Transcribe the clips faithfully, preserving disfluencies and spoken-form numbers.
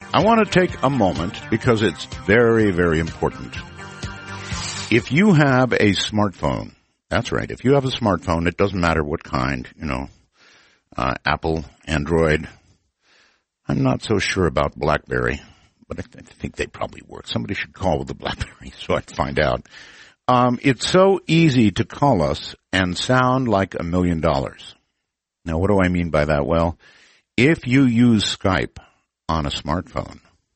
I want to take a moment because it's very, very important. If you have a smartphone, that's right, if you have a smartphone, it doesn't matter what kind, you know, uh, Apple, Android. I'm not so sure about BlackBerry, but I, th- I think they probably work. Somebody should call with the BlackBerry so I'd find out. Um, it's so easy to call us and sound like a million dollars. Now, what do I mean by that? Well, if you use Skype on a smartphone,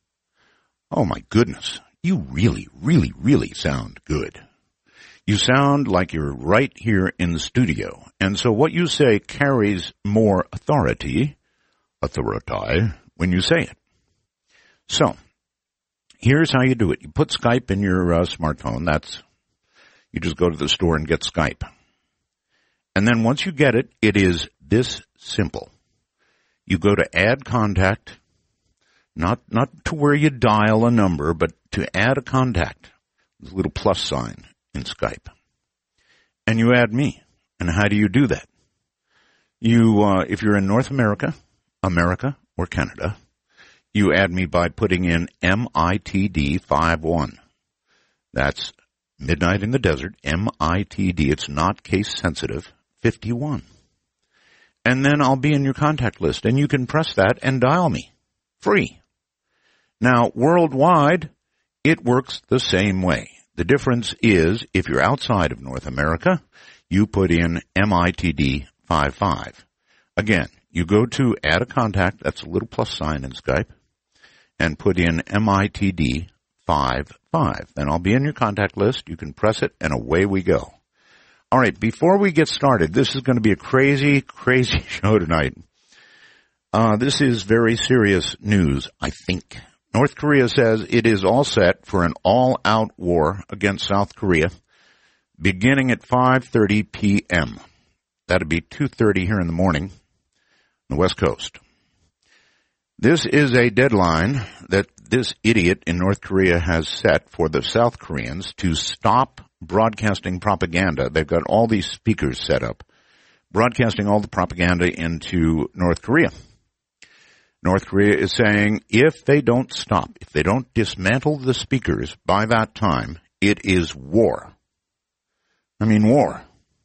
oh my goodness, you really, really, really sound good. You sound like you're right here in the studio. And so what you say carries more authority, authority, when you say it. So, here's how you do it. You put Skype in your uh, smartphone. That's, you just go to the store and get Skype. And then once you get it, it is this simple. You go to add contact, not not to where you dial a number, but to add a contact. There's a little plus sign in Skype. And you add me. And how do you do that? You, uh, if you're in North America, America, or Canada, you add me by putting in M I T D fifty-one. That's Midnight in the Desert, M I T D. It's not case sensitive, fifty-one. And then I'll be in your contact list, and you can press that and dial me. Free. Now, worldwide, it works the same way. The difference is, if you're outside of North America, you put in M I T D fifty-five. Again, you go to add a contact, that's a little plus sign in Skype, and put in M I T D fifty-five. Then I'll be in your contact list, you can press it, and away we go. All right, before we get started, this is going to be a crazy, crazy show tonight. Uh, this is very serious news, I think. North Korea says it is all set for an all-out war against South Korea beginning at five thirty p.m. That'd be two thirty here in the morning on the West Coast. This is a deadline that this idiot in North Korea has set for the South Koreans to stop broadcasting propaganda. They've got all these speakers set up, broadcasting all the propaganda into North Korea. North Korea is saying if they don't stop, if they don't dismantle the speakers by that time, it is war. I mean, war.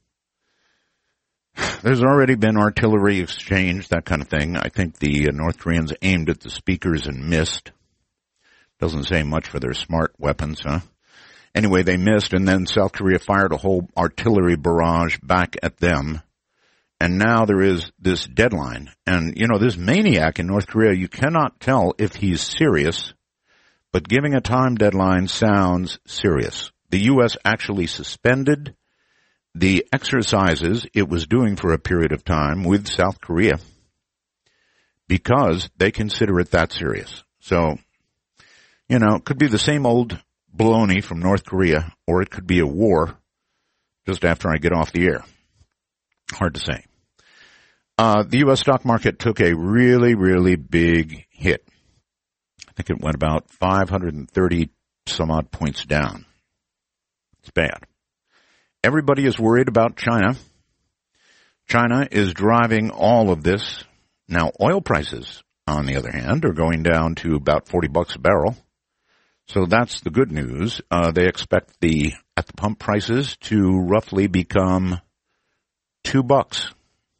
There's already been artillery exchange, that kind of thing. I think the uh, North Koreans aimed at the speakers and missed. Doesn't say much for their smart weapons, huh? Anyway, they missed, and then South Korea fired a whole artillery barrage back at them. And now there is this deadline. And, you know, this maniac in North Korea, you cannot tell if he's serious, but giving a time deadline sounds serious. The U S actually suspended the exercises it was doing for a period of time with South Korea because they consider it that serious. So, you know, it could be the same old baloney from North Korea, or it could be a war just after I get off the air. Hard to say. Uh, the U S stock market took a really, really big hit. I think it went about five hundred thirty some odd points down. It's bad. Everybody is worried about China. China is driving all of this. Now, oil prices, on the other hand, are going down to about forty bucks a barrel. So that's the good news. Uh, they expect the at the pump prices to roughly become two bucks.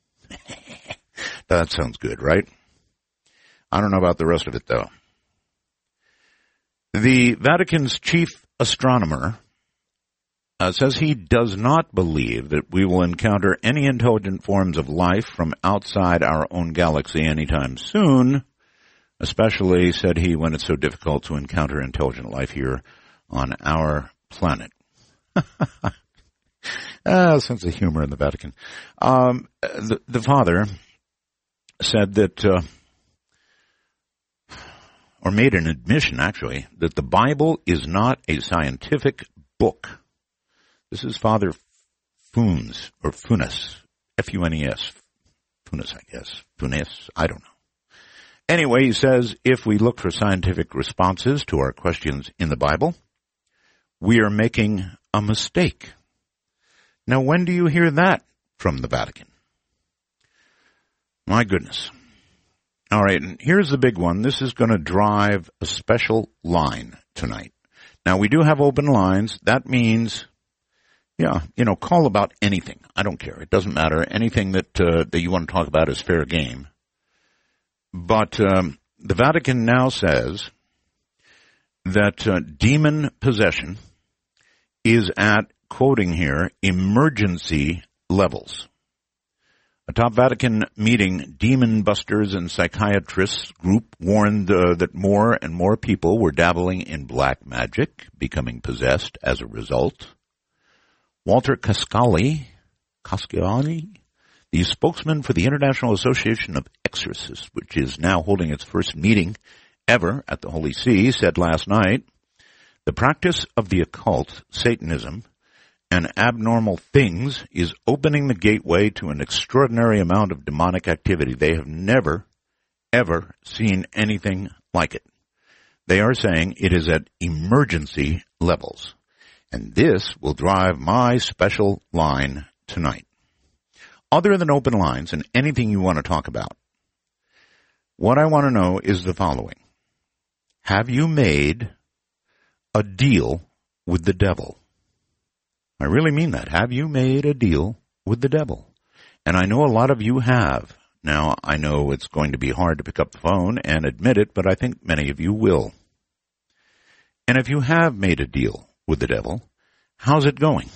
That sounds good, right? I don't know about the rest of it, though. The Vatican's chief astronomer uh, says he does not believe that we will encounter any intelligent forms of life from outside our own galaxy anytime soon, especially, said he, when it's so difficult to encounter intelligent life here on our planet. Ah, sense of humor in the Vatican. Um, the, the father said that, uh, or made an admission, actually, that the Bible is not a scientific book. This is Father Funes, or Funes, F U N E S. Funes, I guess. Funes, I don't know. Anyway, he says, if we look for scientific responses to our questions in the Bible, we are making a mistake. Now, when do you hear that from the Vatican? My goodness. All right, and here's the big one. This is going to drive a special line tonight. Now, we do have open lines. That means, yeah, you know, call about anything. I don't care. It doesn't matter. Anything that uh, that you want to talk about is fair game. But um, the Vatican now says that uh, demon possession is at, quoting here, emergency levels. A top Vatican meeting, demon busters and psychiatrists group warned uh, that more and more people were dabbling in black magic, becoming possessed as a result. Walter Cascali, Casciani, the spokesman for the International Association of Exorcists, which is now holding its first meeting ever at the Holy See, said last night, the practice of the occult, Satanism, and abnormal things is opening the gateway to an extraordinary amount of demonic activity. They have never, ever seen anything like it. They are saying it is at emergency levels. And this will drive my special line tonight. Other than open lines and anything you want to talk about, what I want to know is the following. Have you made a deal with the devil? I really mean that. Have you made a deal with the devil? And I know a lot of you have. Now, I know it's going to be hard to pick up the phone and admit it, but I think many of you will. And if you have made a deal with the devil, how's it going?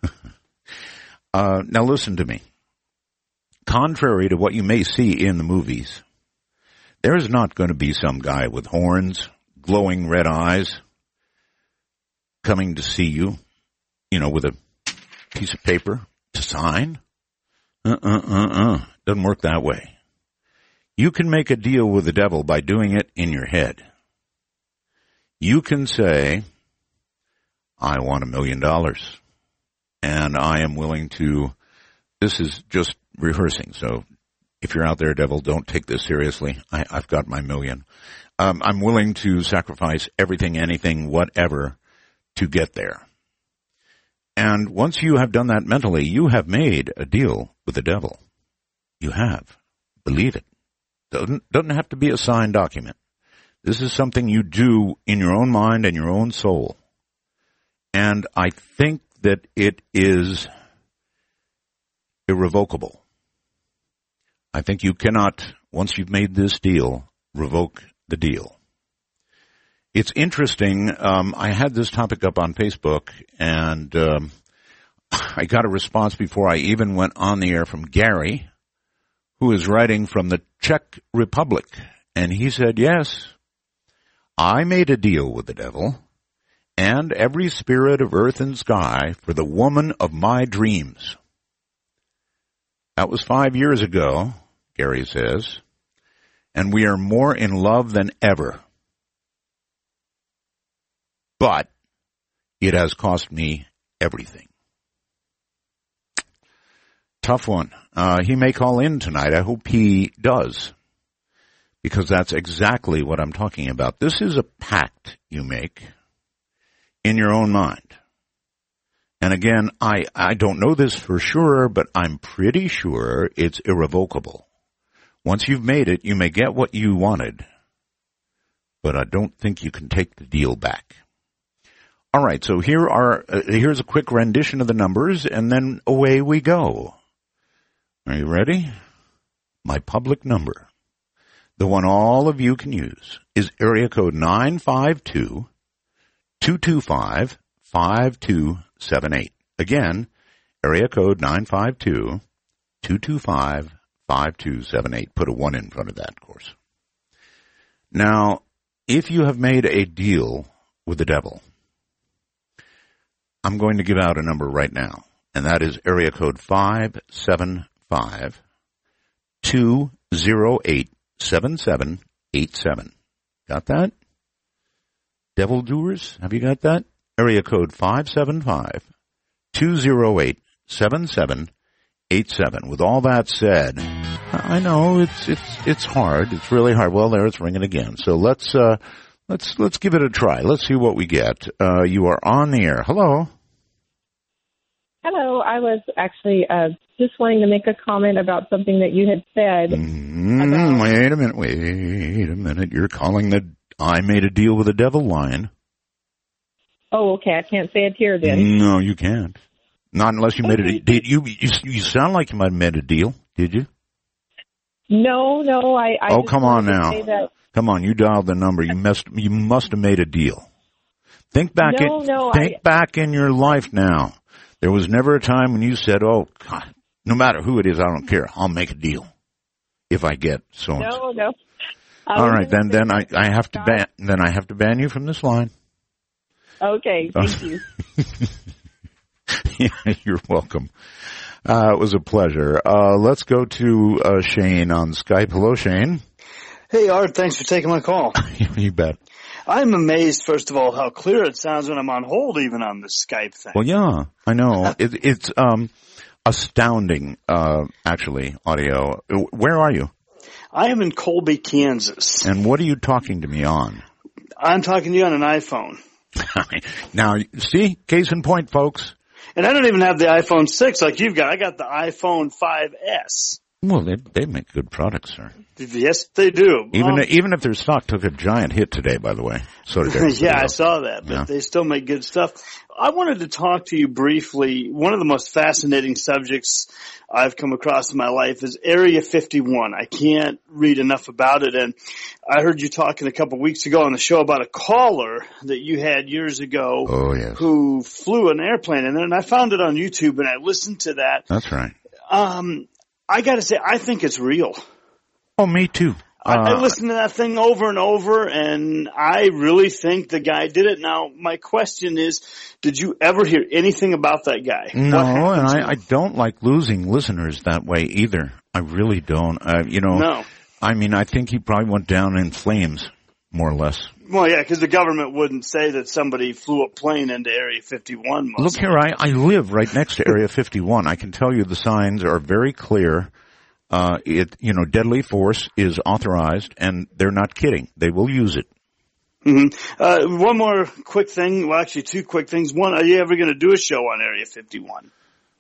uh, now listen to me. Contrary to what you may see in the movies, there is not going to be some guy with horns, glowing red eyes, coming to see you, you know, with a piece of paper to sign. Uh-uh-uh-uh. Doesn't work that way. You can make a deal with the devil by doing it in your head. You can say, I want a million dollars, and I am willing to, this is just rehearsing, so if you're out there, devil, don't take this seriously. I, I've got my million. Um, I'm willing to sacrifice everything, anything, whatever, to get there. And once you have done that mentally, you have made a deal with the devil. You have. Believe it. Doesn't, doesn't have to be a signed document. This is something you do in your own mind and your own soul. And I think that it is irrevocable. I think you cannot, once you've made this deal, revoke the deal. It's interesting. Um, I had this topic up on Facebook, and um, I got a response before I even went on the air from Gary, who is writing from the Czech Republic. And he said, yes, I made a deal with the devil and every spirit of earth and sky for the woman of my dreams. That was five years ago, Gary says, and we are more in love than ever. But it has cost me everything. Tough one. Uh, he may call in tonight. I hope he does, because that's exactly what I'm talking about. This is a pact you make in your own mind. And again, I, I don't know this for sure, but I'm pretty sure it's irrevocable. Once you've made it, you may get what you wanted, but I don't think you can take the deal back. All right, so here are uh, here's a quick rendition of the numbers, and then away we go. Are you ready? My public number, the one all of you can use, is area code nine five two, two two five, five two seven eight. Again, area code nine five two, two two five, five two seven eight. Put a one in front of that, of course. Now, if you have made a deal with the devil, I'm going to give out a number right now, and that is area code five seven five, two zero eight, seven seven eight seven. Got that? Devil doers, have you got that? Area code five seven five, two zero eight, seven seven eight seven. With all that said, I know it's it's it's hard. It's really hard. Well, there it's ringing again. So let's uh let's let's give it a try. Let's see what we get. Uh you are on the air. Hello. Hello. I was actually uh just wanting to make a comment about something that you had said. Mm, about... Wait a minute, wait a minute. You're calling the I made a deal with the devil line. Oh, okay. I can't say it here then. No, you can't. Not unless you made it. Did you, you? You sound like you might have made a deal. Did you? No, no. I. I oh, just come on wanted to now. say that... Come on, you dialed the number. You must. You must have made a deal. Think back. No, in, no. Think I... back in your life now. There was never a time when you said, "Oh, God, no matter who it is, I don't care. I'll make a deal if I get so and so." No, no. I All right, then. Then I, I have to God. ban. Then I have to ban you from this line. Okay, thank you. Yeah, you're welcome. Uh, it was a pleasure. Uh, let's go to uh, Shane on Skype. Hello, Shane. Hey, Art. Thanks for taking my call. You bet. I'm amazed, first of all, how clear it sounds when I'm on hold, even on the Skype thing. Well, yeah, I know. it, it's um, astounding, uh, actually, audio. Where are you? I am in Colby, Kansas. And what are you talking to me on? I'm talking to you on an iPhone. Now, see, case in point, folks. And I don't even have the iPhone six like you've got. I got the iPhone five S. Well, they they make good products, sir. Yes, they do. Even um, even if their stock took a giant hit today, by the way. So did yeah, I saw that, but yeah. They still make good stuff. I wanted to talk to you briefly. One of the most fascinating subjects I've come across in my life is Area fifty-one. I can't read enough about it, and I heard you talking a couple weeks ago on the show about a caller that you had years ago oh, yes. who flew an airplane in there, and I found it on YouTube, and I listened to that. That's right. Um, I got to say, I think it's real. Oh, me too. I, uh, I listened to that thing over and over, and I really think the guy did it. Now, my question is, did you ever hear anything about that guy? No, and I, I don't like losing listeners that way either. I really don't. Uh, you know, no. I mean, I think he probably went down in flames, more or less. Well, yeah, because the government wouldn't say that somebody flew a plane into Area fifty-one. Mostly. Look here, I, I live right next to Area fifty-one. I can tell you the signs are very clear. Uh, it, you know, deadly force is authorized, and they're not kidding. They will use it. Mm-hmm. Uh, one more quick thing. Well, actually, two quick things. One, are you ever going to do a show on Area fifty-one?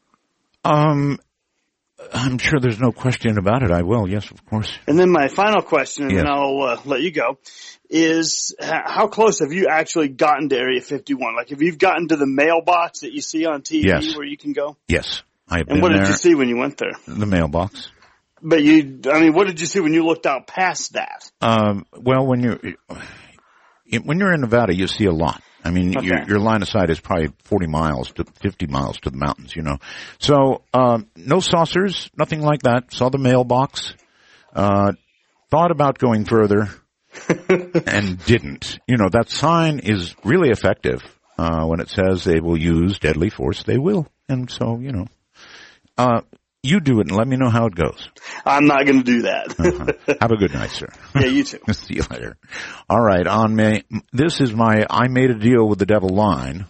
Um, I'm sure there's no question about it. I will, yes, of course. And then my final question, and yes. then I'll uh, let you go, is how close have you actually gotten to Area fifty-one? Like, have you gotten to the mailbox that you see on T V yes. where you can go? Yes, I have And been what did there. you see when you went there? The mailbox. But you, I mean, what did you see when you looked out past that? Um, well, when you're, when you're in Nevada, you see a lot. I mean, okay. your, your line of sight is probably forty miles to fifty miles to the mountains, you know. So, um, no saucers, nothing like that. Saw the mailbox, uh, thought about going further and didn't. You know, that sign is really effective. Uh, when it says they will use deadly force, they will. And so, you know, uh, you do it and let me know how it goes. I'm not going to do that. uh-huh. Have a good night, sir. Yeah, you too. See you later. All right. On May, this is my I made a deal with the devil line.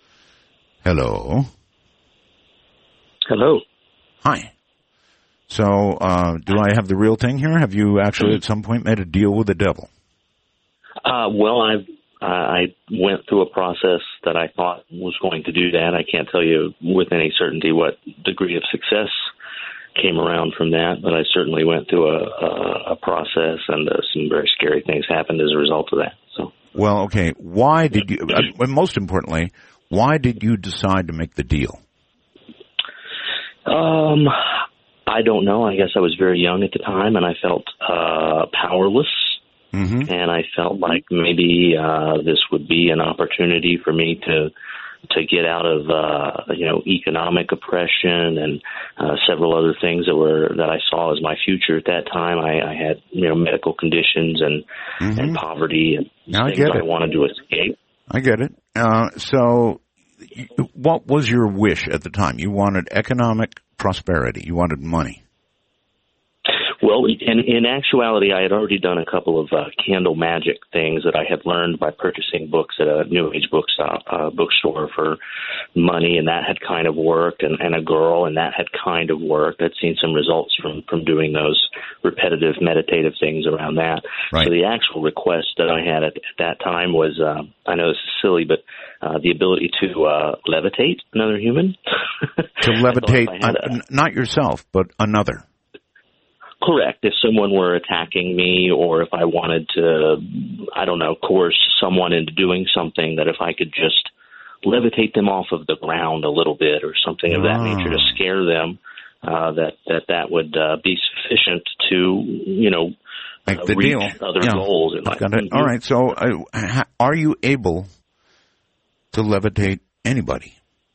Hello. Hello. Hi. So, uh, do I have the real thing here? Have you actually at some point made a deal with the devil? Uh, well, I've, uh, I went through a process that I thought was going to do that. I can't tell you with any certainty what degree of success came around from that, but I certainly went through a, a, a process, and uh, some very scary things happened as a result of that. So, well, okay. Why did you? Uh, most importantly, why did you decide to make the deal? Um, I don't know. I guess I was very young at the time, and I felt uh, powerless. Mm-hmm. And I felt like maybe uh, this would be an opportunity for me to to get out of uh, you know economic oppression and uh, several other things that were that I saw as my future at that time. I, I had you know medical conditions and mm-hmm. and poverty and now things I, get I it. wanted to escape. I get it. Uh, so, what was your wish at the time? You wanted economic prosperity. You wanted money. Well, in, in actuality, I had already done a couple of uh, candle magic things that I had learned by purchasing books at a New Age bookstop, uh, bookstore for money, and that had kind of worked, and, and a girl, and that had kind of worked. I'd seen some results from, from doing those repetitive meditative things around that. Right. So the actual request that I had at, at that time was, uh, I know this is silly, but uh, the ability to uh, levitate another human. To levitate, uh, a, not yourself, but another. Correct. If someone were attacking me, or if I wanted to, I don't know, coerce someone into doing something, that if I could just levitate them off of the ground a little bit or something of that oh. nature to scare them, uh, that, that that would uh, be sufficient to, you know, make uh, the reach deal. other yeah. goals in life. Mm-hmm. All right. So uh, are you able to levitate anybody?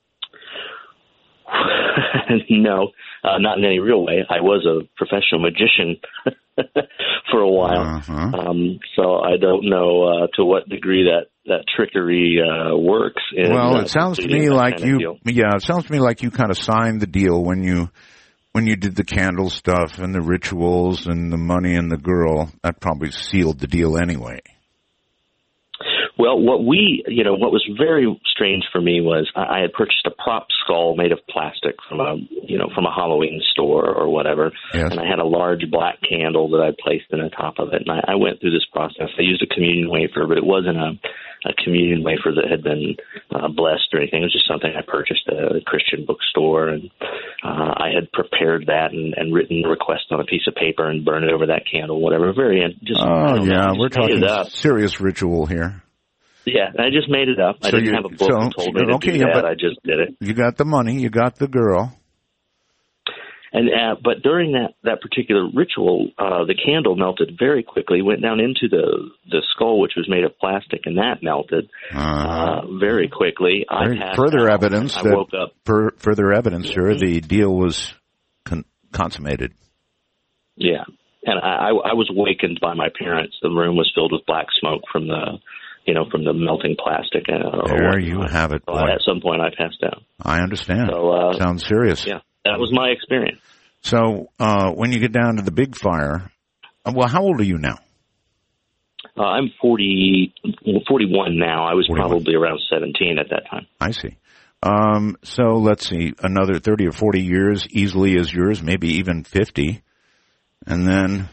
No, uh, not in any real way. I was a professional magician for a while, uh-huh. um, so I don't know uh, to what degree that that trickery uh, works. In, well, uh, it sounds to me like you. Yeah, it sounds to me like you kind of signed the deal when you when you did the candle stuff and the rituals and the money and the girl. That probably sealed the deal anyway. Well, what we, you know, what was very strange for me was I had purchased a prop skull made of plastic from a, you know, from a Halloween store or whatever, yes. and I had a large black candle that I placed in the top of it, and I, I went through this process. I used a communion wafer, but it wasn't a, a communion wafer that had been uh, blessed or anything. It was just something I purchased at a Christian bookstore, and uh, I had prepared that and, and written a request on a piece of paper and burned it over that candle, whatever. Very just. Oh yeah, know, we're talking serious ritual here. Yeah, I just made it up. I so didn't you, have a book so, that told me to okay, do yeah, that. but I just did it. You got the money. You got the girl. And uh, but during that, that particular ritual, uh, the candle melted very quickly, went down into the the skull, which was made of plastic, and that melted uh, uh, very quickly. Very I further out. evidence I that woke up. Per, further evidence, mm-hmm. sir, the deal was con- consummated. Yeah, and I, I was awakened by my parents. The room was filled with black smoke from the. You know, from the melting plastic. Uh, there you have it. So at some point, I passed out. I understand. So, uh, sounds serious. Yeah, that was my experience. So, uh, when you get down to the big fire, well, how old are you now? Uh, I'm forty, forty-one now. I was forty-one. Probably around seventeen at that time. I see. Um, so let's see, another thirty or forty years easily as yours, maybe even fifty, and then,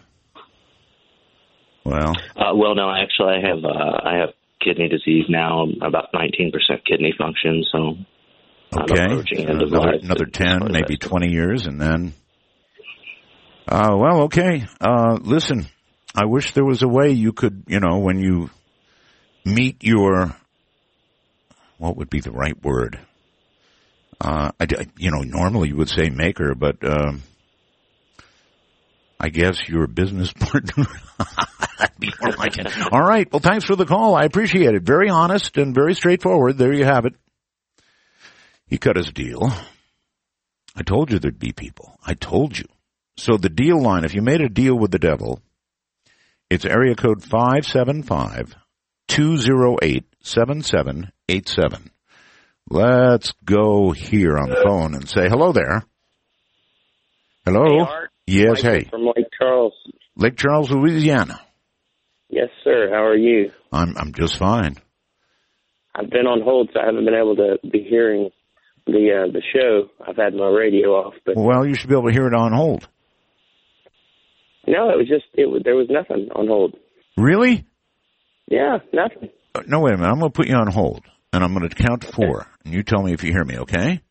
well, uh, well, no, actually, I have uh, I have. kidney disease now. I'm about nineteen percent kidney function, so okay. I'm approaching end of another, life. Another ten, maybe twenty years, and then, uh, well, okay. Uh, listen, I wish there was a way you could, you know, when you meet your, what would be the right word? Uh, I, you know, normally you would say maker, but, um, I guess your business partner. That'd be more like it. All right. Well, thanks for the call. I appreciate it. Very honest and very straightforward. There you have it. He cut his deal. I told you there'd be people. I told you. So the deal line, if you made a deal with the devil, it's area code five seven five, two oh eight, seven seven eight seven. Let's go here on the phone and say hello there. Hello? Hey, Art. Yes, Michael hey. From Lake Charles. Lake Charles, Louisiana. Yes, sir. How are you? I'm I'm just fine. I've been on hold, so I haven't been able to be hearing the uh, the show. I've had my radio off, but well, you should be able to hear it on hold. No, it was just it was there was nothing on hold. Really? Yeah, nothing. Uh, no, wait a minute. I'm going to put you on hold, and I'm going to count to four, and you tell me if you hear me. Okay?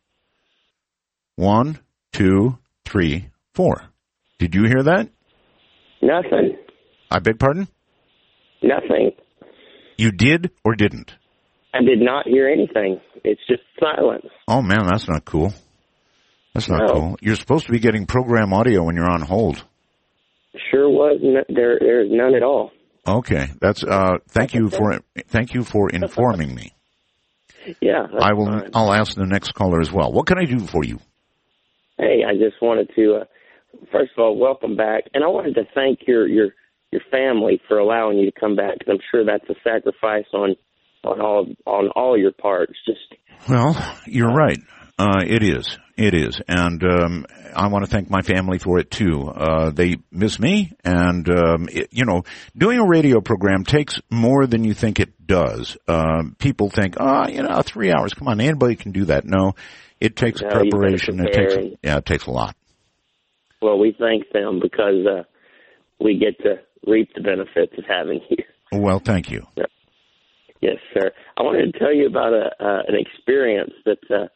One, two, three, four. Did you hear that? Nothing. I beg pardon? Nothing. You did or didn't? I did not hear anything. It's just silence. Oh, man, that's not cool. That's not no. cool. You're supposed to be getting program audio when you're on hold. Sure was. There, there's none at all. Okay. That's, uh, thank you for, thank you for informing me. Yeah. I will, fine. I'll ask the next caller as well. What can I do for you? Hey, I just wanted to, uh, first of all, welcome back. And I wanted to thank your, your, your family for allowing you to come back, because I'm sure that's a sacrifice on, on all, on all your parts. Just. Well, you're right. Uh, it is. It is. And, um, I want to thank my family for it too. Uh, they miss me, and, um, it, you know, doing a radio program takes more than you think it does. Um, people think, oh, you know, three hours. Come on, anybody can do that. No, it takes no, preparation. It takes, and, yeah, it takes a lot. Well, we thank them because, uh, we get to reap the benefits of having you. Well, thank you. Yeah. Yes, sir. I wanted to tell you about a, uh, an experience that, uh,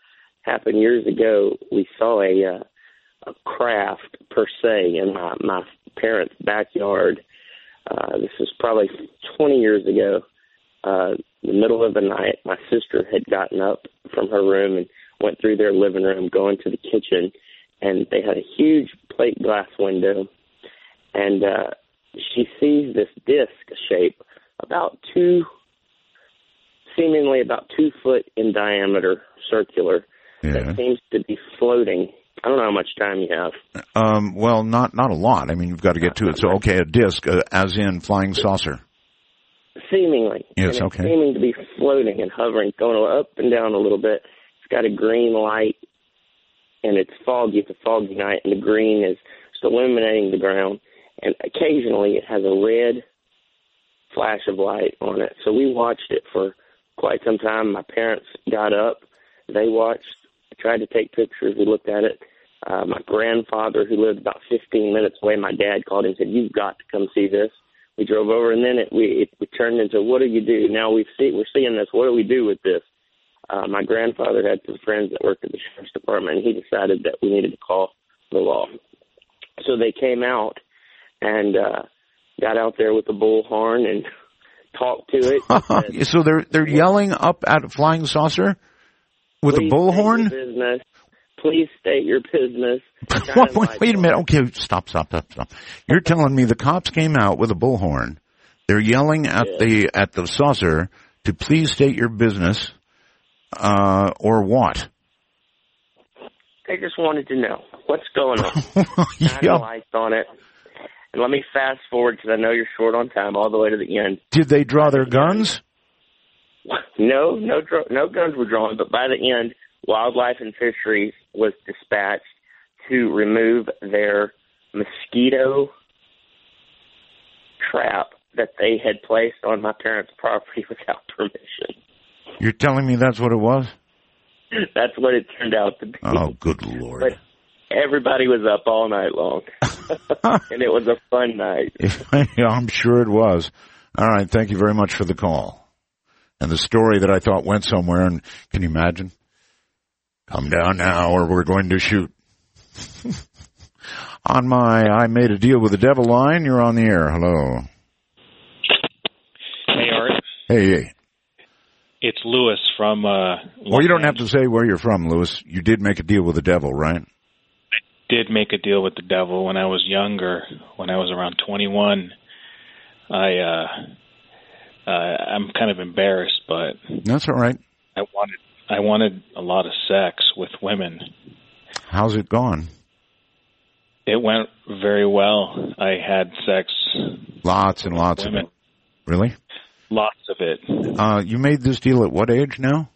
happened years ago. We saw a, uh, a craft per se in my, my parents' backyard. Uh, this was probably twenty years ago. Uh, in the middle of the night, my sister had gotten up from her room and went through their living room, going to the kitchen, and they had a huge plate glass window. And uh, she sees this disc shape about two, seemingly about two foot in diameter, circular, yeah. that seems to be floating. I don't know how much time you have. Um, well, not not a lot. I mean, you've got to get to it. So, okay, a disc, uh, as in flying saucer. Seemingly. Yes, and okay. It's seeming to be floating and hovering, going up and down a little bit. It's got a green light, and it's foggy. It's a foggy night, and the green is just illuminating the ground. And occasionally it has a red flash of light on it. So we watched it for quite some time. My parents got up. They watched, tried to take pictures. We looked at it. Uh, my grandfather, who lived about fifteen minutes away, my dad called and said, "You've got to come see this." We drove over, and then it, we, it, it turned into, what do you do? Now we've see, we're seeing this. What do we do with this? Uh, my grandfather had some friends that worked at the sheriff's department, and he decided that we needed to call the law. So they came out and uh, got out there with the bullhorn and talked to it. Said, so they're they're yelling up at a flying saucer with a bullhorn? Business. Please state your business. wait, wait, wait a minute. Okay, stop, stop, stop, stop. You're telling me the cops came out with a bullhorn. They're yelling at yeah. the at the saucer to please state your business, uh, or what? They just wanted to know what's going on. yeah. Shine a light on it. And let me fast forward because I know you're short on time, all the way to the end. Did they draw their guns? No, no, no guns were drawn. But by the end, Wildlife and Fisheries was dispatched to remove their mosquito trap that they had placed on my parents' property without permission. You're telling me that's what it was? That's what it turned out to be. Oh, good Lord. But everybody was up all night long, and it was a fun night. Yeah, I'm sure it was. All right, thank you very much for the call. And the story that I thought went somewhere, and can you imagine? Come down now or we're going to shoot. On my I made a deal with the devil line, you're on the air. Hello. Hey, Art. Hey. It's Lewis from... Uh, well, you don't have to say where you're from, Lewis. You did make a deal with the devil, right? I did make a deal with the devil when I was younger, when I was around twenty-one. I, uh, uh, I'm kind of embarrassed, but... That's all right. I wanted... I wanted a lot of sex with women. How's it gone? It went very well. I had sex. Lots and lots women. of it. Really? Lots of it. Uh, you made this deal at what age now?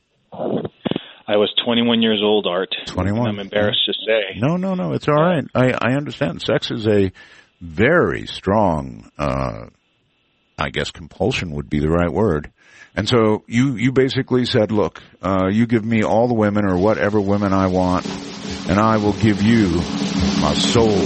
I was twenty-one years old, Art. twenty-one. I'm embarrassed to say. No, no, no. It's all right. I, I understand. Sex is a very strong, uh, I guess compulsion would be the right word. And so you, you basically said, look, uh, you give me all the women or whatever women I want, and I will give you my soul.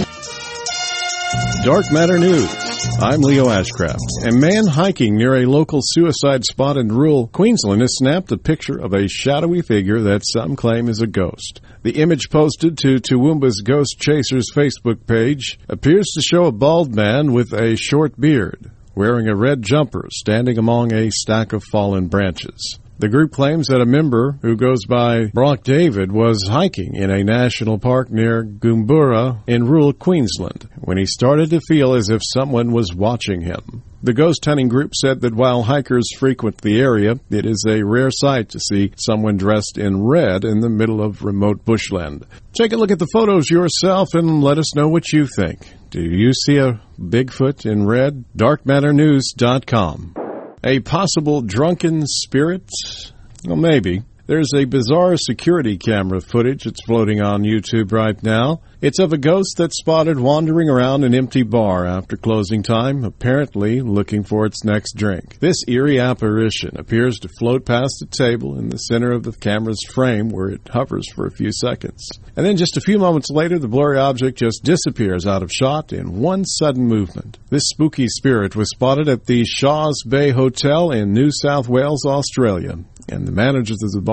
Dark Matter News. I'm Leo Ashcraft. A man hiking near a local suicide spot in rural Queensland has snapped a picture of a shadowy figure that some claim is a ghost. The image posted to Toowoomba's Ghost Chasers Facebook page appears to show a bald man with a short beard, wearing a red jumper, standing among a stack of fallen branches. The group claims that a member who goes by Brock David was hiking in a national park near Goombura in rural Queensland when he started to feel as if someone was watching him. The ghost hunting group said that while hikers frequent the area, it is a rare sight to see someone dressed in red in the middle of remote bushland. Take a look at the photos yourself and let us know what you think. Do you see a Bigfoot in red? dark matter news dot com. A possible drunken spirit? Well, maybe. There's a bizarre security camera footage that's floating on YouTube right now. It's of a ghost that's spotted wandering around an empty bar after closing time, apparently looking for its next drink. This eerie apparition appears to float past a table in the center of the camera's frame where it hovers for a few seconds. And then just a few moments later, the blurry object just disappears out of shot in one sudden movement. This spooky spirit was spotted at the Shaws Bay Hotel in New South Wales, Australia. And the managers of the bar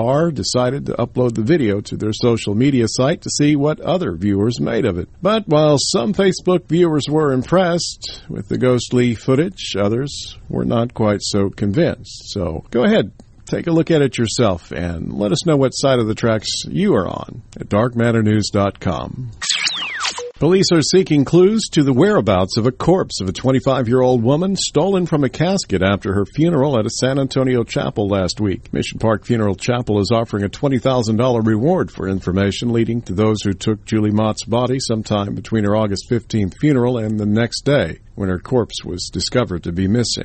bar decided to upload the video to their social media site to see what other viewers made of it. But while some Facebook viewers were impressed with the ghostly footage, others were not quite so convinced. So go ahead, take a look at it yourself and let us know what side of the tracks you are on at dark matter news dot com. Police are seeking clues to the whereabouts of a corpse of a twenty-five-year-old woman stolen from a casket after her funeral at a San Antonio chapel last week. Mission Park Funeral Chapel is offering a twenty thousand dollars reward for information leading to those who took Julie Mott's body sometime between her August fifteenth funeral and the next day, when her corpse was discovered to be missing.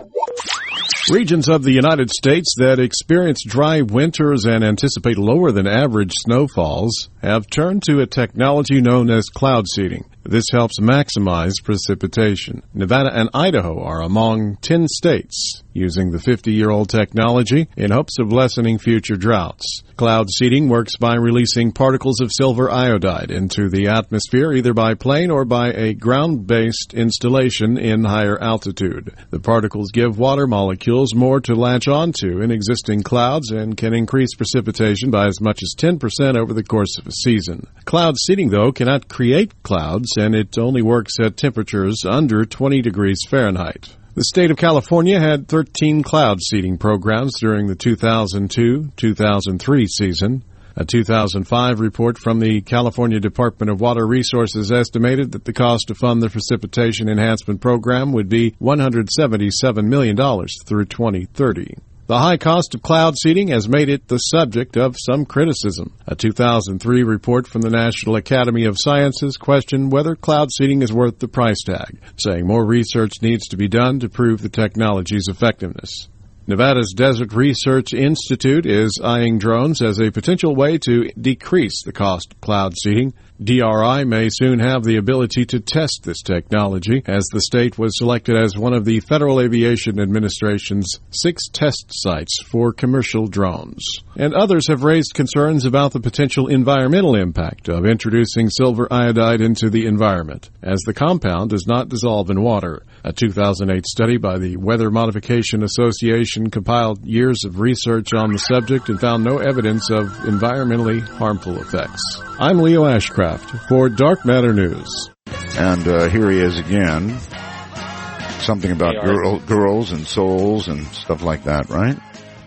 Regions of the United States that experience dry winters and anticipate lower than average snowfalls have turned to a technology known as cloud seeding. This helps maximize precipitation. Nevada and Idaho are among ten states using the fifty-year-old technology in hopes of lessening future droughts. Cloud seeding works by releasing particles of silver iodide into the atmosphere either by plane or by a ground-based installation in higher altitude. The particles give water molecules more to latch onto in existing clouds and can increase precipitation by as much as ten percent over the course of a season. Cloud seeding, though, cannot create clouds, and it only works at temperatures under twenty degrees Fahrenheit. The state of California had thirteen cloud seeding programs during the two thousand two two thousand three season. A two thousand five report from the California Department of Water Resources estimated that the cost to fund the precipitation enhancement program would be one hundred seventy-seven million dollars through twenty thirty. The high cost of cloud seeding has made it the subject of some criticism. A two thousand three report from the National Academy of Sciences questioned whether cloud seeding is worth the price tag, saying more research needs to be done to prove the technology's effectiveness. Nevada's Desert Research Institute is eyeing drones as a potential way to decrease the cost of cloud seeding. D R I may soon have the ability to test this technology, as the state was selected as one of the Federal Aviation Administration's six test sites for commercial drones. And others have raised concerns about the potential environmental impact of introducing silver iodide into the environment, as the compound does not dissolve in water. A two thousand eight study by the Weather Modification Association compiled years of research on the subject and found no evidence of environmentally harmful effects. I'm Leo Ashcraft for Dark Matter News. And uh, here he is again. Something about girl, girls and souls and stuff like that, right?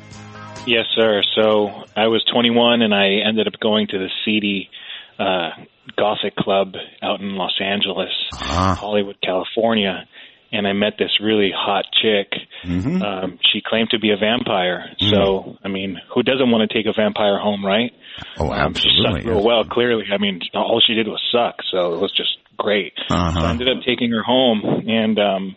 Yes, sir. So I was twenty-one, and I ended up going to the seedy uh, Gothic club out in Los Angeles, ah. Hollywood, California. And I met this really hot chick. Mm-hmm. Um, she claimed to be a vampire. Mm. So, I mean, who doesn't want to take a vampire home, right? Oh, absolutely. Um, she sucked real well, clearly. I mean, all she did was suck, so it was just great. Uh-huh. So I ended up taking her home, and um,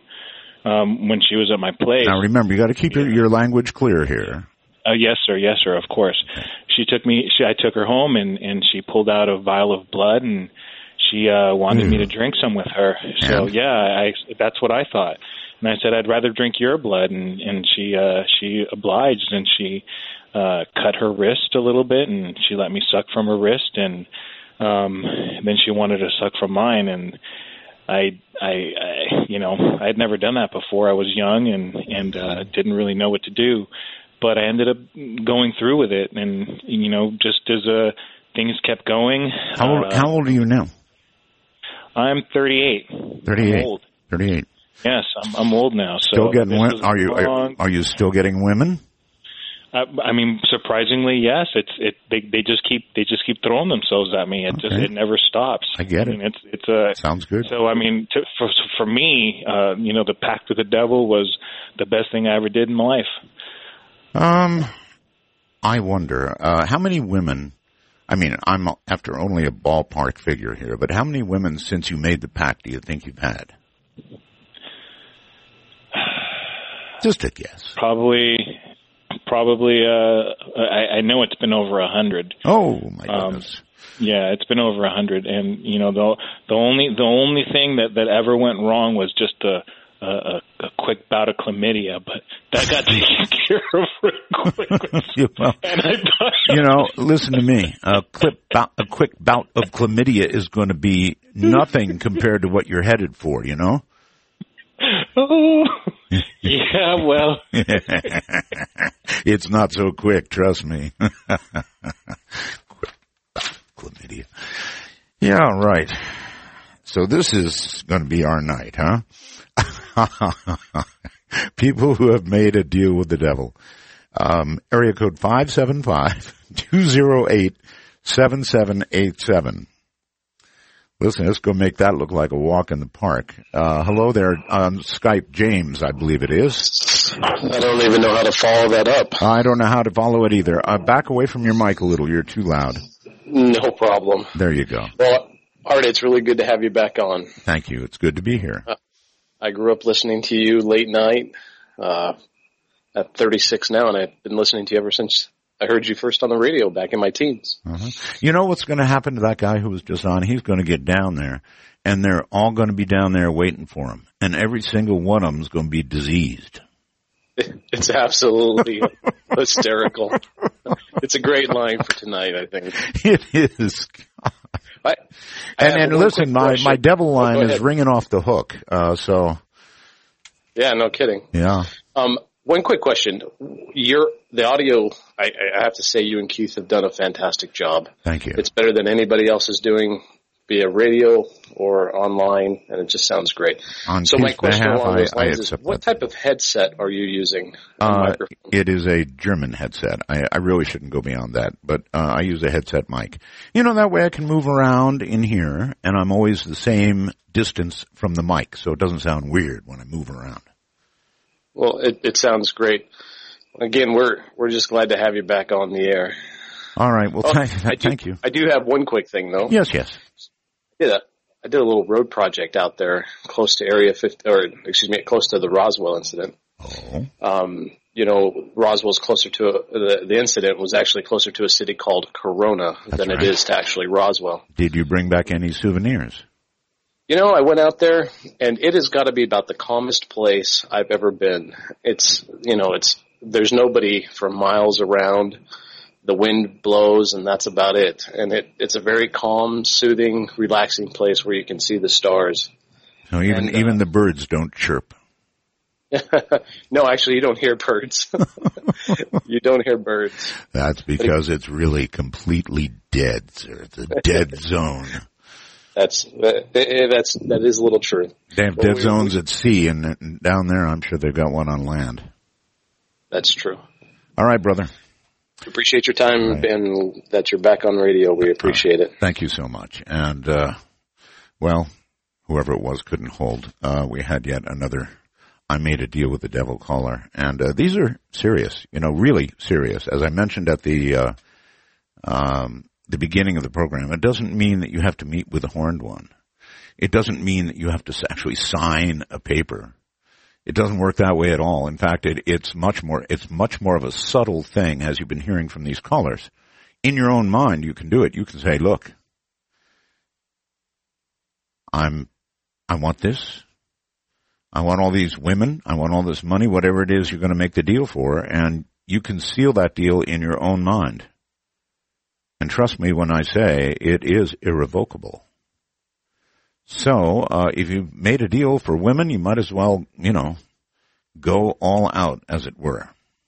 um, when she was at my place... Now, remember, you got to keep your, your language clear here. Uh, yes, sir. Yes, sir, of course. She took me... She, I took her home, and, and she pulled out a vial of blood, and... She uh, wanted mm. me to drink some with her. So, yeah, I, that's what I thought. And I said, I'd rather drink your blood. And, and she uh, she obliged, and she uh, cut her wrist a little bit, and she let me suck from her wrist. And um, then she wanted to suck from mine. And I, I, I, you know, I had never done that before. I was young and, and uh, didn't really know what to do. But I ended up going through with it. And, you know, just as uh, things kept going. How old, uh, how old are you now? I'm thirty-eight. thirty-eight. I'm old. thirty-eight. Yes, I'm, I'm old now. So still getting women? Are you are, are you still getting women? I, I mean, surprisingly, yes. It's it. They they just keep they just keep throwing themselves at me. It okay. just it never stops. I get it. I mean, it's it's a sounds good. So I mean, to, for for me, uh, you know, the pact with the devil was the best thing I ever did in my life. Um, I wonder uh, how many women. I mean, I'm after only a ballpark figure here, but how many women since you made the pact do you think you've had? Just a guess. Probably, probably. Uh, I, I know it's been over a hundred. Oh my goodness! Um, yeah, it's been over a hundred, and you know the the only the only thing that, that ever went wrong was just a. A, a quick bout of chlamydia, but that got taken care of real quick. you, well, and I you know, listen to me. A quick bout, a quick bout of chlamydia is going to be nothing compared to what you're headed for. You know. Oh, yeah. Well, It's not so quick, trust me. Chlamydia. Yeah, right. So this is going to be our night, huh? People who have made a deal with the devil. Um, area code five seven five, two zero eight, seven seven eight seven. Listen, let's go make that look like a walk in the park. Uh, hello there on Skype, James, I believe it is. I don't even know how to follow that up. I don't know how to follow it either. Uh, back away from your mic a little. You're too loud. No problem. There you go. Well, Art, it's really good to have you back on. Thank you. It's good to be here. Uh, I grew up listening to you late night. Uh, at thirty-six now, and I've been listening to you ever since I heard you first on the radio back in my teens. Uh-huh. You know what's going to happen to that guy who was just on? He's going to get down there, and they're all going to be down there waiting for him, and every single one of them is going to be diseased. It's absolutely hysterical. It's a great line for tonight, I think. It is. I, I and and listen, my, my devil line oh, is ringing off the hook, uh, so. Yeah, no kidding. Yeah. Um, One quick question. Your the audio, I, I have to say you and Keith have done a fantastic job. Thank you. It's better than anybody else is doing, via radio or online, and it just sounds great. On so my question behalf, along those I, lines I is, what type of headset are you using? Uh, it is a German headset. I, I really shouldn't go beyond that, but uh, I use a headset mic. You know, that way I can move around in here, and I'm always the same distance from the mic, so it doesn't sound weird when I move around. Well, it, it sounds great. Again, we're we're just glad to have you back on the air. All right. Well, oh, thank, I do, thank you. I do have one quick thing, though. Yes, yes. Yeah, I did a little road project out there close to Area fifty, or excuse me, close to the Roswell incident. Oh. Um, you know, Roswell's closer to a, the the incident was actually closer to a city called Corona That's than right. it is to actually Roswell. Did you bring back any souvenirs? You know, I went out there, and it has got to be about the calmest place I've ever been. It's, you know, it's there's nobody for miles around. The wind blows, and that's about it. And it, it's a very calm, soothing, relaxing place where you can see the stars. So even and, uh, even the birds don't chirp. No, actually, you don't hear birds. You don't hear birds. That's because it's really completely dead, sir. It's a dead zone. That's that's that is a little true. They have dead zones at sea, and down there, I'm sure they've got one on land. That's true. All right, brother. Appreciate your time, right. And that you're back on radio. We appreciate uh, it. Thank you so much. And uh well, whoever it was couldn't hold. Uh we had yet another I made a deal with the devil caller, and uh, these are serious. You know, really serious. As I mentioned at the uh um. the beginning of the program, it doesn't mean that you have to meet with a horned one. It doesn't mean that you have to actually sign a paper. It doesn't work that way at all. In fact, it, it's much more, it's much more of a subtle thing, as you've been hearing from these callers. In your own mind, you can do it. You can say, look, I'm, I want this. I want all these women. I want all this money, whatever it is you're going to make the deal for, and you can seal that deal in your own mind. And trust me when I say it is irrevocable. So, uh, if you've made a deal for women, you might as well, you know, go all out, as it were.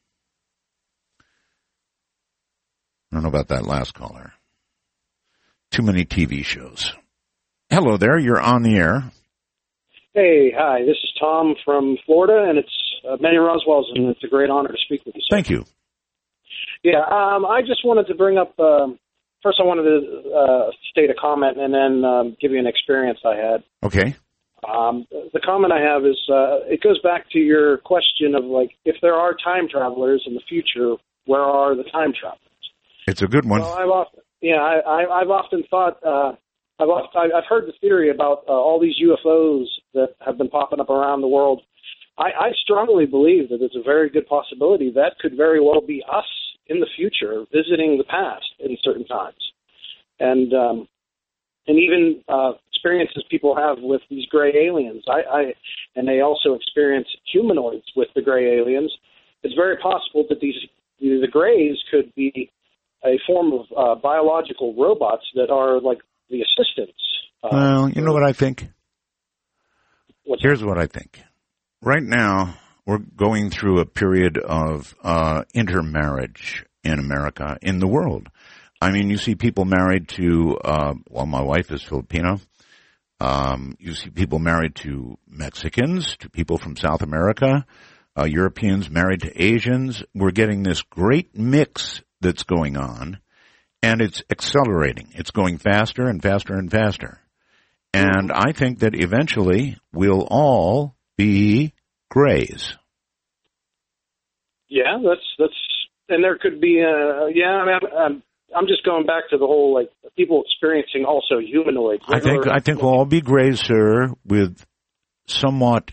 I don't know about that last caller. Too many T V shows. Hello there, you're on the air. Hey, hi, this is Tom from Florida, and it's uh, Manny Roswell's, and it's a great honor to speak with you, sir. Thank you. Yeah, um, I just wanted to bring up, um, first I wanted to uh, state a comment and then um, give you an experience I had. Okay. Um, the comment I have is, uh, it goes back to your question of, like, if there are time travelers in the future, where are the time travelers? It's a good one. Well, I've often, yeah, I, I, I've often thought, uh, I've, I've heard the theory about uh, all these U F Os that have been popping up around the world. I, I strongly believe that it's a very good possibility that could very well be us in the future visiting the past in certain times. And um, and even uh, experiences people have with these gray aliens. I, I and they also experience humanoids with the gray aliens. It's very possible that these the grays could be a form of uh, biological robots that are like the assistants. Uh, well, you know what I think? What's Here's that? what I think. Right now, we're going through a period of uh, intermarriage in America, in the world. I mean, you see people married to, uh, well, my wife is Filipino. Um, you see people married to Mexicans, to people from South America, uh, Europeans married to Asians. We're getting this great mix that's going on, and it's accelerating. It's going faster and faster and faster. And I think that eventually we'll all be grays. Yeah, that's, that's, and there could be, uh, yeah, I mean, I'm, I'm just going back to the whole, like, people experiencing also humanoids. I think, I think we'll all be grays, sir, with somewhat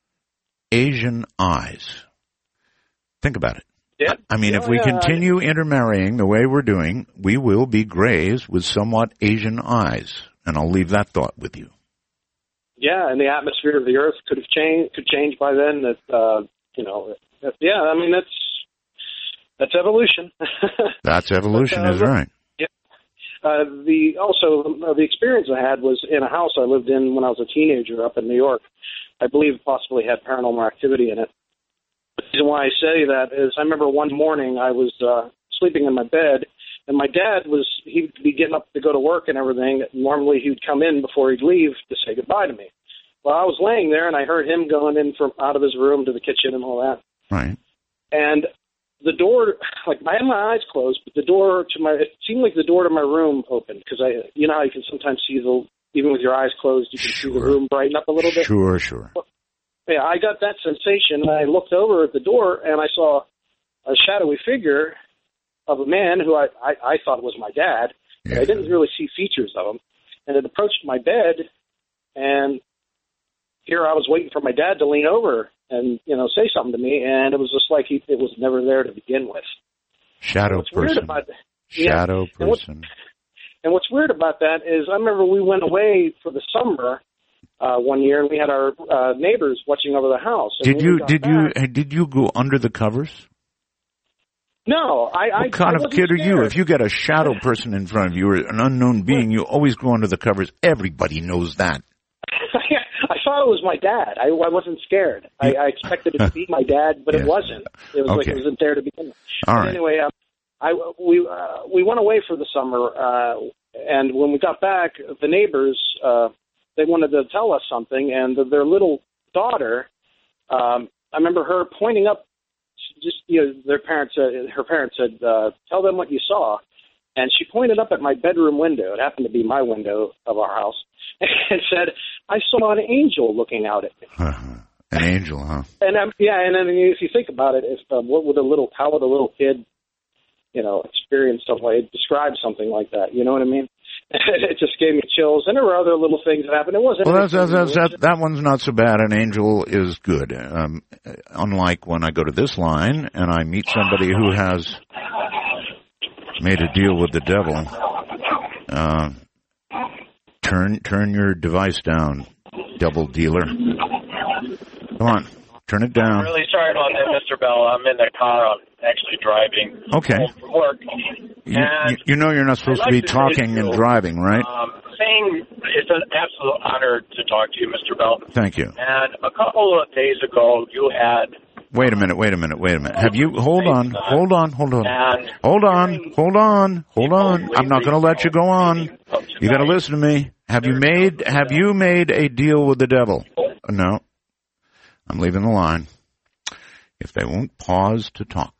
Asian eyes. Think about it. Yeah. I mean, yeah, if we yeah, continue I, intermarrying the way we're doing, we will be grays with somewhat Asian eyes. And I'll leave that thought with you. Yeah, and the atmosphere of the Earth could have changed, could change by then. That, uh, you know, that, yeah, I mean, that's, that's evolution. That's evolution, but, uh, is right. Yeah. Uh, the, also, uh, the experience I had was in a house I lived in when I was a teenager up in New York. I believe it possibly had paranormal activity in it. The reason why I say that is I remember one morning I was uh, sleeping in my bed, and my dad was, he'd be getting up to go to work and everything. Normally he would come in before he'd leave to say goodbye to me. Well, I was laying there, and I heard him going in from out of his room to the kitchen and all that. Right. And the door, like, I had my eyes closed, but the door to my, it seemed like the door to my room opened, because I, you know how you can sometimes see the, even with your eyes closed, you can sure. see the room brighten up a little bit? Sure, sure. Well, yeah, I got that sensation, and I looked over at the door, and I saw a shadowy figure of a man who I, I, I thought was my dad. Yeah. But I didn't really see features of him. And it approached my bed, and here I was waiting for my dad to lean over and, you know, say something to me, and it was just like he, it was never there to begin with. Shadow what's person. Weird about, Shadow yeah, person. And, what, and what's weird about that is I remember we went away for the summer uh, one year, and we had our uh, neighbors watching over the house. And did you did back, you did you go under the covers? No, I. What I, kind I of kid scared. are you? If you get a shadow person in front of you or an unknown being, you always go under the covers. Everybody knows that. I thought it was my dad. I, I wasn't scared. I, I expected it to be my dad, but yes. It wasn't. It was okay. Like it wasn't there to begin with. All but right. Anyway, um, I we uh, we went away for the summer, uh, and when we got back, the neighbors uh, they wanted to tell us something, and the, their little daughter, um, I remember her pointing up. Just you know, their parents. Uh, her parents said, uh, "Tell them what you saw," and she pointed up at my bedroom window. It happened to be my window of our house, and said, "I saw an angel looking out at me." Uh-huh. An angel, huh? And um, yeah, and then if you think about it, if um, what would a little how would a little kid, you know, experience something like describe something like that? You know what I mean? It just gave me chills, and there were other little things that happened. It wasn't. Well, that's, that's, that's, that that one's not so bad. An angel is good. Um, unlike when I go to this line and I meet somebody who has made a deal with the devil. Uh, turn turn your device down, devil dealer. Come on, turn it down. I'm really sorry about that, Mister Bell. I'm in the car. I'm actually driving okay. home from work. You, you, you know you're not supposed like to be to talking and driving, right? Um, saying it's an absolute honor to talk to you, Mister Bell. Thank you. And a couple of days ago, you had... Wait a minute, wait a minute, wait a minute. Have you... Hold on, hold on, hold on. And hold on, hold on, hold on. I'm not going to let you go on. You got to listen to me. Have you made Have you made a deal with the devil? No. I'm leaving the line. If they won't pause to talk.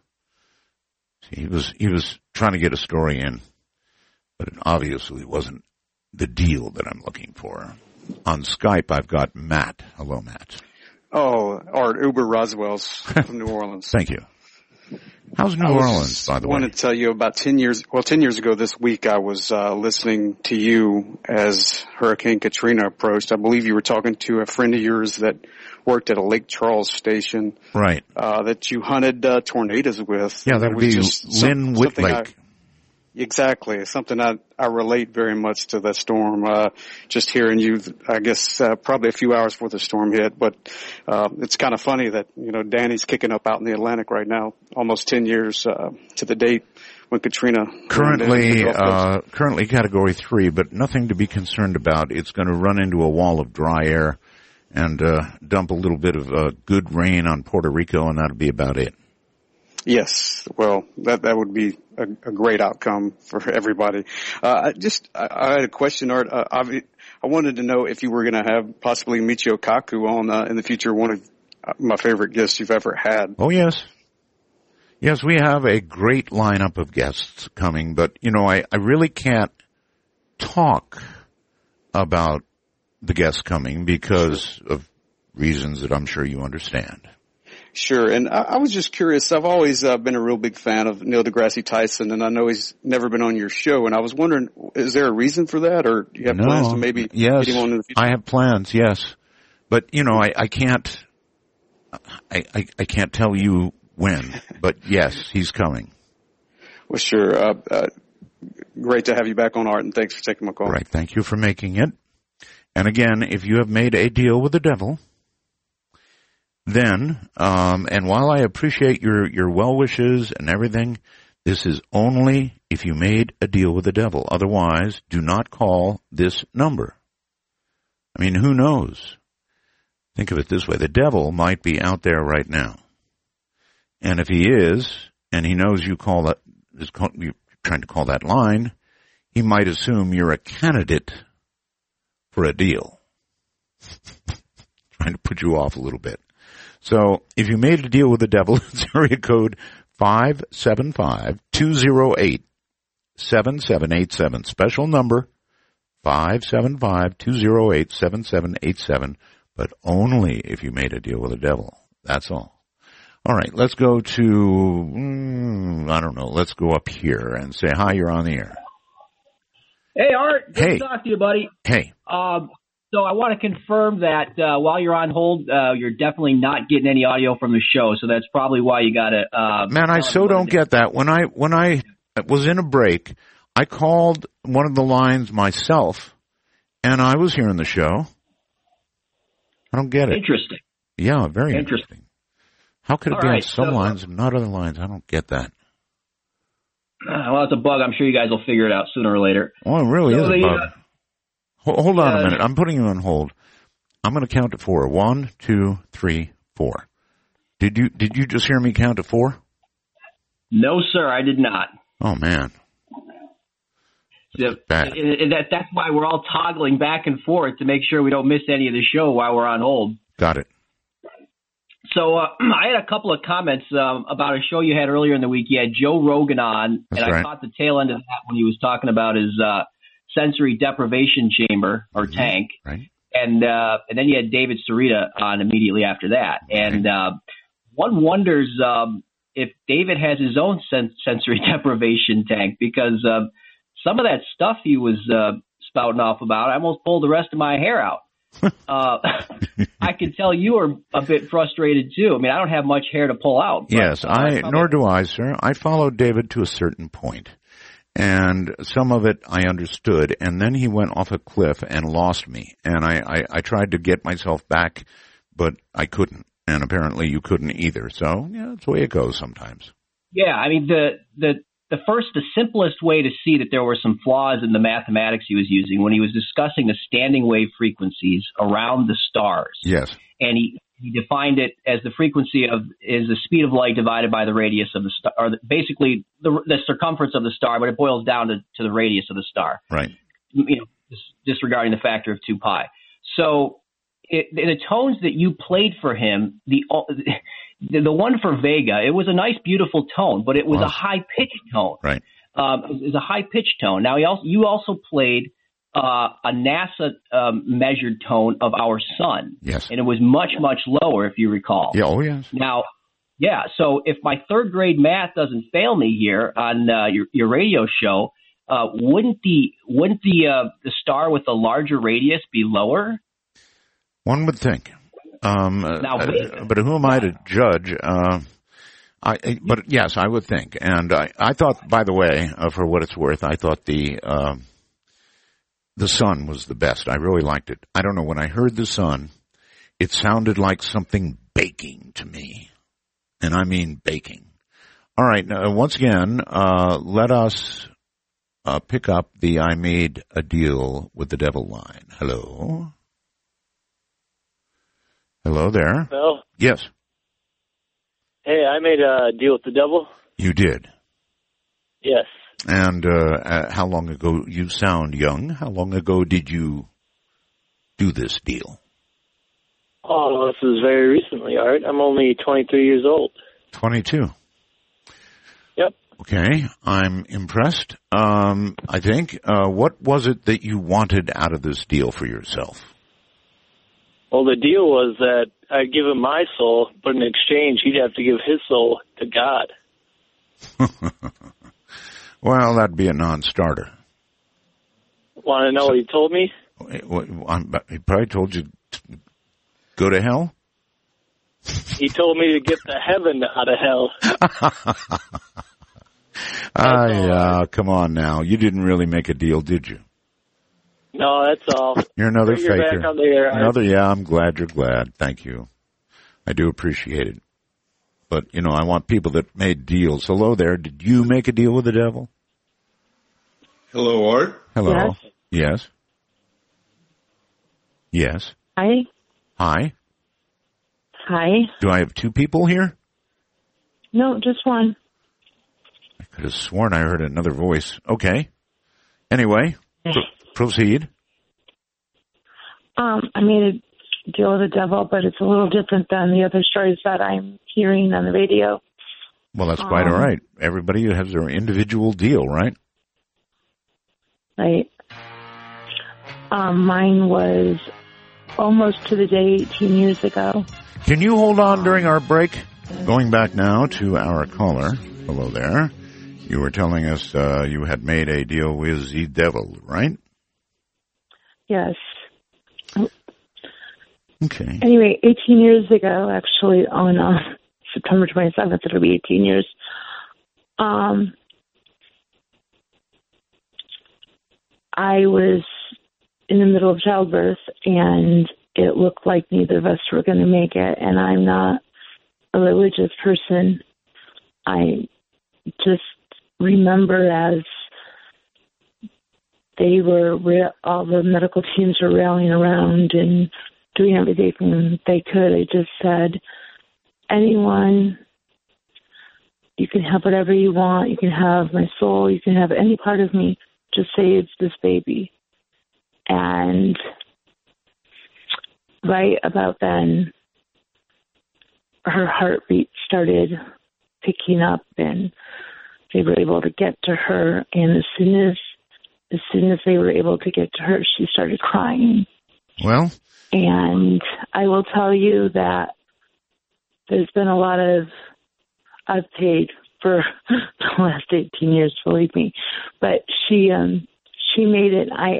See, he was he was trying to get a story in, but it obviously wasn't the deal that I'm looking for. On Skype, I've got Matt. Hello, Matt. Oh, Art Uber Roswell's from New Orleans. Thank you. How's New I Orleans, by the way? I way? want to tell you about ten years, well, ten years ago this week, I was uh, listening to you as Hurricane Katrina approached. I believe you were talking to a friend of yours that worked at a Lake Charles station. Right. Uh, that you hunted uh, tornadoes with. Yeah, that would be Lynn some, Whitlake. Exactly. Something I, I relate very much to that storm. Uh, just hearing you, I guess, uh, probably a few hours before the storm hit. But, uh, it's kind of funny that, you know, Danny's kicking up out in the Atlantic right now, almost ten years, uh, to the date when Katrina. Currently, uh, currently category three, but nothing to be concerned about. It's going to run into a wall of dry air and uh, dump a little bit of uh, good rain on Puerto Rico, and that'll be about it. Yes, well, that that would be a, a great outcome for everybody. Uh, I just, I, I had a question, Art. Uh, I, I wanted to know if you were going to have possibly Michio Kaku on uh, in the future, one of my favorite guests you've ever had. Oh, yes. Yes, we have a great lineup of guests coming, but, you know, I, I really can't talk about the guests coming because of reasons that I'm sure you understand. Sure, and I, I was just curious. I've always uh, been a real big fan of Neil deGrasse Tyson, and I know he's never been on your show, and I was wondering, is there a reason for that, or do you have no, plans to maybe yes, get him on in the future? I have plans, yes. But, you know, I, I can't, I, I, I can't tell you when, but yes, he's coming. Well, sure. Uh, uh, great to have you back on, Art, and thanks for taking my call. Right, thank you for making it. And again, if you have made a deal with the devil, then, um, and while I appreciate your, your well wishes and everything, this is only if you made a deal with the devil. Otherwise, do not call this number. I mean, who knows? Think of it this way. The devil might be out there right now. And if he is, and he knows you call that, is call, you're trying to call that line, he might assume you're a candidate for a deal. Trying to put you off a little bit. So, if you made a deal with the devil, it's area code five seven five, two zero eight, seven seven eight seven. Special number, five seven five, two zero eight, seven seven eight seven, but only if you made a deal with the devil. That's all. All right, let's go to, mm, I don't know, let's go up here and say, hi, you're on the air. Hey, Art. Good hey. to talk to you, buddy. Hey. Um, so I want to confirm that uh, while you're on hold, uh, you're definitely not getting any audio from the show, so that's probably why you got to... Uh, Man, I so don't get that. When I when I was in a break, I called one of the lines myself, and I was hearing the show. I don't get it. Interesting. Yeah, very interesting. interesting. How could it All be right, on some so, lines and not other lines? I don't get that. Uh, well, it's a bug. I'm sure you guys will figure it out sooner or later. Oh, it really so is a the, bug. Uh, Hold on uh, a minute. I'm putting you on hold. I'm going to count to four. One, two, three, four. Did you did you just hear me count to four? No, sir, I did not. Oh, man. So, bad. And that, that's why we're all toggling back and forth to make sure we don't miss any of the show while we're on hold. Got it. So uh, I had a couple of comments um, about a show you had earlier in the week. You had Joe Rogan on, That's and right. I caught the tail end of that when he was talking about his uh, sensory deprivation chamber or mm-hmm. tank. Right. And uh, and then you had David Sarita on immediately after that. And uh, one wonders um, if David has his own sen- sensory deprivation tank, because uh, some of that stuff he was uh, spouting off about, I almost pulled the rest of my hair out. uh, I can tell you are a bit frustrated too. I mean, I don't have much hair to pull out. But, yes, uh, I probably- nor do I, sir. I followed David to a certain point, and some of it I understood, and then he went off a cliff and lost me. And I, I, I tried to get myself back, but I couldn't, and apparently you couldn't either. So, yeah, that's the way it goes sometimes. Yeah, I mean, the the the first, the simplest way to see that there were some flaws in the mathematics he was using when he was discussing the standing wave frequencies around the stars. Yes. And he, he defined it as the frequency of is the speed of light divided by the radius of the star, or the, basically the, the circumference of the star, but it boils down to, to the radius of the star. Right. You know, disregarding the factor of two pi. So it, the tones that you played for him, the the, the one for Vega, it was a nice, beautiful tone, but it was Wow. a high pitched tone. Right. Um, it was a high pitched tone. Now, he also, you also played uh, a NASA um, measured tone of our sun. Yes. And it was much, much lower, if you recall. Yeah. Oh, yes. Now, yeah. So if my third grade math doesn't fail me here on uh, your, your radio show, uh, wouldn't the wouldn't the uh, the star with the larger radius be lower? One would think. Um, Now, uh, but who am I to judge? Uh, I, but yes, I would think. And I, I thought, by the way, uh, for what it's worth, I thought the, uh, the sun was the best. I really liked it. I don't know, when I heard the sun, it sounded like something baking to me. And I mean baking. All right. Now, once again, uh, let us, uh, pick up the I made a deal with the devil line. Hello. Hello there. Well, yes. Hey, I made a deal with the devil. You did? Yes. And uh, uh, how long ago, you sound young, how long ago did you do this deal? Oh, this is very recently, Art. I'm only twenty-three years old. twenty-two. Yep. Okay, I'm impressed. Um, I think, uh, what was it that you wanted out of this deal for yourself? Well, the deal was that I'd give him my soul, but in exchange, he'd have to give his soul to God. Well, that'd be a non-starter. Want to know what he told me? He probably told you to go to hell? He told me to get to heaven out of hell. Ah, yeah, come on now. You didn't really make a deal, did you? No, that's all. You're another You're faker. back on the air. Another, yeah, I'm glad you're glad. Thank you. I do appreciate it. But, you know, I want people that made deals. Hello there. Did you make a deal with the devil? Hello, Art. Hello. Yes. Yes. Yes. Hi. Hi. Hi. Do I have two people here? No, just one. I could have sworn I heard another voice. Okay. Anyway, pro- proceed. Um, I made a deal with the devil, but it's a little different than the other stories that I'm hearing on the radio. Well, that's quite um, all right. Everybody has their individual deal, right? Right. Um, mine was almost to the day eighteen years ago. Can you hold on during our break? Going back now to our caller. Hello there. You were telling us uh, you had made a deal with the devil, right? Yes. Okay. Anyway, eighteen years ago, actually, on uh, September twenty-seventh, it'll be eighteen years. Um, I was in the middle of childbirth, and it looked like neither of us were going to make it, and I'm not a religious person. I just remember as they were, all the medical teams were rallying around and doing everything they could. I just said, anyone, you can have whatever you want. You can have my soul. You can have any part of me. Just save this baby. And right about then, her heartbeat started picking up, and they were able to get to her. And as soon as, as soon as they were able to get to her, she started crying. Well, and I will tell you that there's been a lot of, I've paid for the last eighteen years, believe me, but she, um, she made it. I,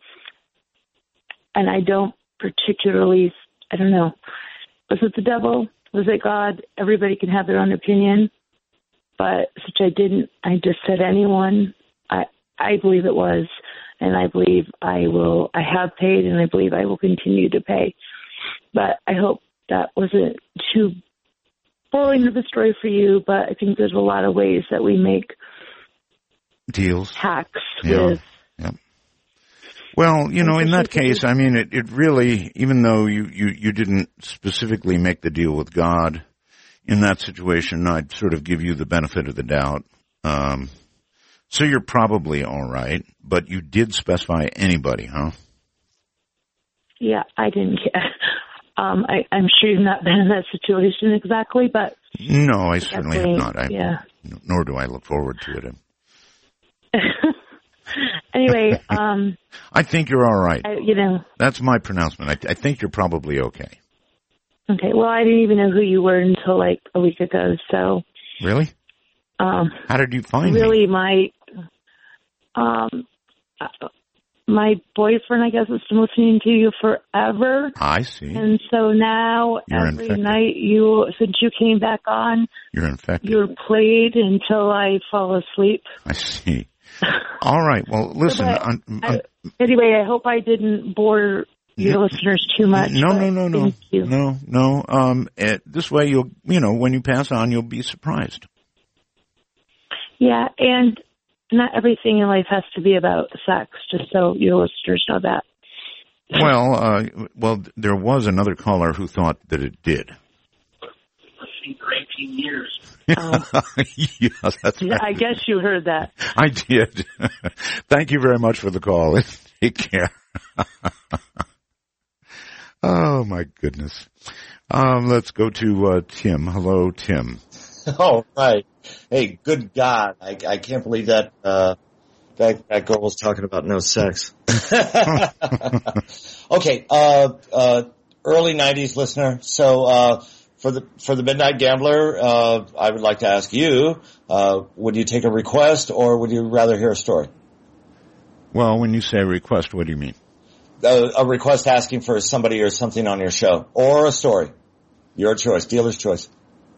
and I don't particularly, I don't know, was it the devil? Was it God? Everybody can have their own opinion, but since I didn't, I just said anyone. I, I believe it was, and I believe I will, I have paid, and I believe I will continue to pay. But I hope that wasn't too boring of a story for you, but I think there's a lot of ways that we make deals, hacks yeah. with. Yeah. Well, you know, in that case, I mean, it, it really, even though you, you, you didn't specifically make the deal with God, in that situation, I'd sort of give you the benefit of the doubt. Um, so you're probably all right, but you did specify anybody, huh? Yeah, I didn't get. Um, I, I'm sure you've not been in that situation exactly, but no, I certainly have not. I, yeah. Nor do I look forward to it. Anyway, um, I think you're all right. I, you know, that's my pronouncement. I, I think you're probably okay. Okay. Well, I didn't even know who you were until like a week ago. So really, um, how did you find really me? my um. Uh, My boyfriend, I guess, has been listening to you forever. I see. And so now, You're every infected. night, you, since you came back on, You're infected. you're played until I fall asleep. I see. All right. Well, listen. But I'm, I, I'm, anyway, I hope I didn't bore your no, listeners too much. No, no, no, no, thank you. no, no. Um, it, this way, you'll, you know, when you pass on, you'll be surprised. Yeah, and not everything in life has to be about sex, just so your listeners know that. Well, uh, well, there was another caller who thought that it did. For eighteen years. Oh. Yeah, that's right. I guess you heard that. I did. Thank you very much for the call. Take care. Oh, my goodness. Um, let's go to uh, Tim. Hello, Tim. Oh, right. Hey, good God. I, I can't believe that, uh, that, that girl was talking about no sex. Okay, uh, uh, early nineties listener. So, uh, for the, for the Midnight Gambler, uh, I would like to ask you, uh, would you take a request or would you rather hear a story? Well, when you say request, what do you mean? Uh, a request asking for somebody or something on your show or a story. Your choice, dealer's choice.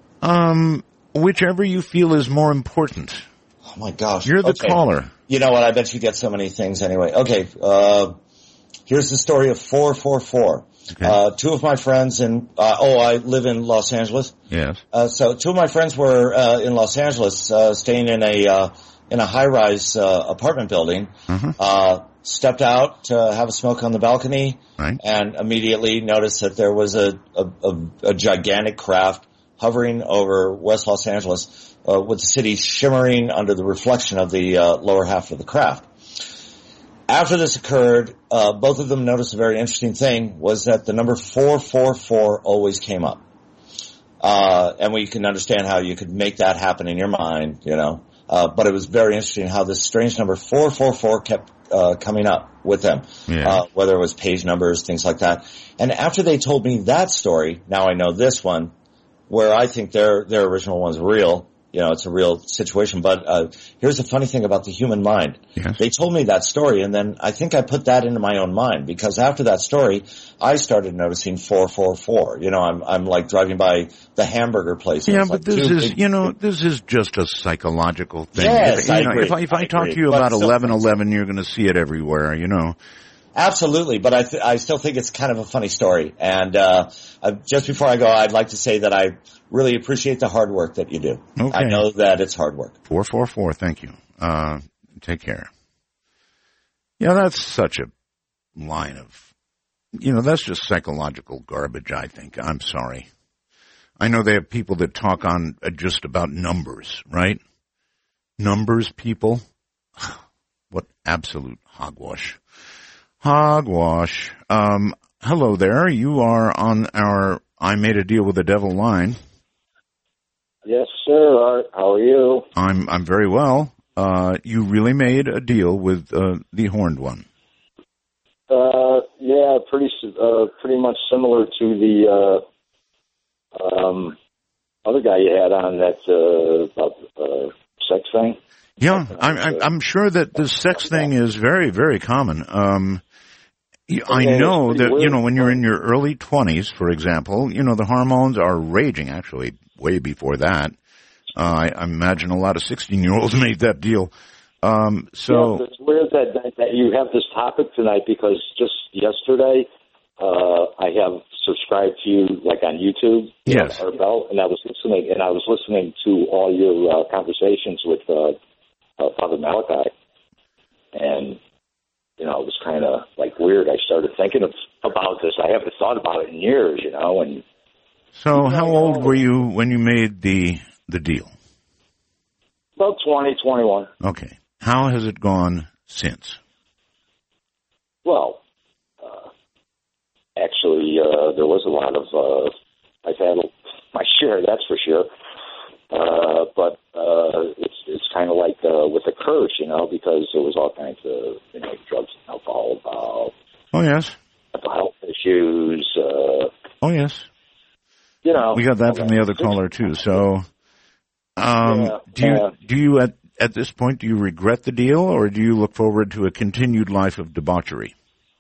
Um, whichever you feel is more important. Oh my gosh. You're the okay. caller. You know what? I bet you get so many things anyway. Okay. Uh, here's the story of four four four. Okay. Uh, two of my friends in, uh, oh, I live in Los Angeles. Yes. Uh, so two of my friends were, uh, in Los Angeles, uh, staying in a, uh, in a high-rise, uh, apartment building. Mm-hmm. Uh, stepped out to have a smoke on the balcony. Right. And immediately noticed that there was a, a, a, a gigantic craft hovering over West Los Angeles, uh, with the city shimmering under the reflection of the, uh, lower half of the craft. After this occurred, uh, both of them noticed a very interesting thing was that the number four four four always came up. Uh, and we can understand how you could make that happen in your mind, you know. Uh, but it was very interesting how this strange number four four four kept, uh, coming up with them. Yeah. Uh, whether it was page numbers, things like that. And after they told me that story, now I know this one, where I think their, their original one's real. You know, it's a real situation. But uh here's the funny thing about the human mind. Yes. They told me that story, and then I think I put that into my own mind, because after that story, I started noticing four four four. You know, I'm I'm like driving by the hamburger place. Yeah, but like this is, big, you know, this is just a psychological thing. Yes, if, I you know, agree. If I, if I, I talk agree. to you but about eleven eleven, you're going to see it everywhere, you know. Absolutely, but I th- I still think it's kind of a funny story. And uh, uh just before I go, I'd like to say that I really appreciate the hard work that you do. Okay. I know that it's hard work. four four four, thank you. Uh take care. Yeah, that's such a line of, you know, that's just psychological garbage, I think. I'm sorry. I know they have people that talk on uh, just about numbers, right? Numbers people. What absolute hogwash. Hogwash. Um, hello there. You are on our I Made a Deal with the Devil line. Yes, sir. Art, how are you? I'm I'm very well. Uh, you really made a deal with uh, the horned one. Uh, yeah, pretty uh, pretty much similar to the uh, um, other guy you had on that uh, about uh, sex thing. Yeah, I'm I'm, I'm sure that the sex thing is very very common. Um, I know that, you know, when you're in your early twenties, for example, you know, the hormones are raging, actually, way before that. Uh, I, I imagine a lot of sixteen-year-olds made that deal. Um, so. Yeah, it's weird that, that, that you have this topic tonight, because just yesterday, uh, I have subscribed to you, like, on YouTube. Yes. Art Bell, and I was listening, and I was listening to all your, uh, conversations with, uh, uh Father Malachi. And, you know, it was kind of like weird. I started thinking of, about this. I haven't thought about it in years, you know. And so, how old were you when you made the the deal? About twenty, twenty-one. Okay. How has it gone since? Well, uh, actually, uh, there was a lot of. Uh, I've had my share, that's for sure. Uh, but uh, it's it's kind of like uh, with a curse, you know, because there was all kinds of, you know, drugs and alcohol involved. Oh yes. Mental health issues. Uh, oh yes. You know, we got that from the other caller too. So, um, yeah, do you yeah. do you at at this point do you regret the deal, or do you look forward to a continued life of debauchery?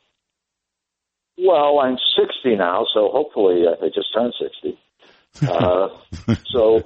Well, I'm sixty now, so hopefully uh, I just turned sixty. Uh, so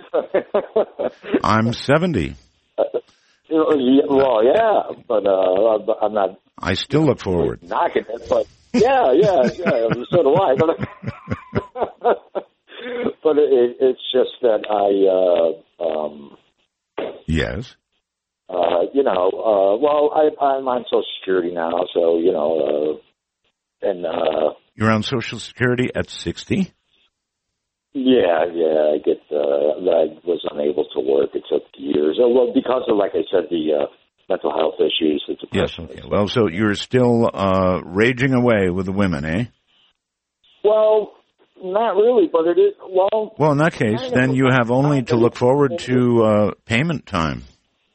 I'm seventy. Uh, well, yeah, but uh, I'm not. I still look forward. Knocking it, but yeah, yeah, yeah. So do I. But, but it, it's just that I. Uh, um, yes. Uh, you know, uh, well, I, I'm on Social Security now, so you know. Uh, and uh, you're on Social Security at sixty. Yeah, yeah, I get. Uh, I was unable to work. It took years. Oh, well, because of, like I said, the uh, mental health issues, the depression. Yes. Okay. Well, so you're still uh, raging away with the women, eh? Well, not really, but it is. Well. Well, in that case, then you have only to look forward to uh, payment time.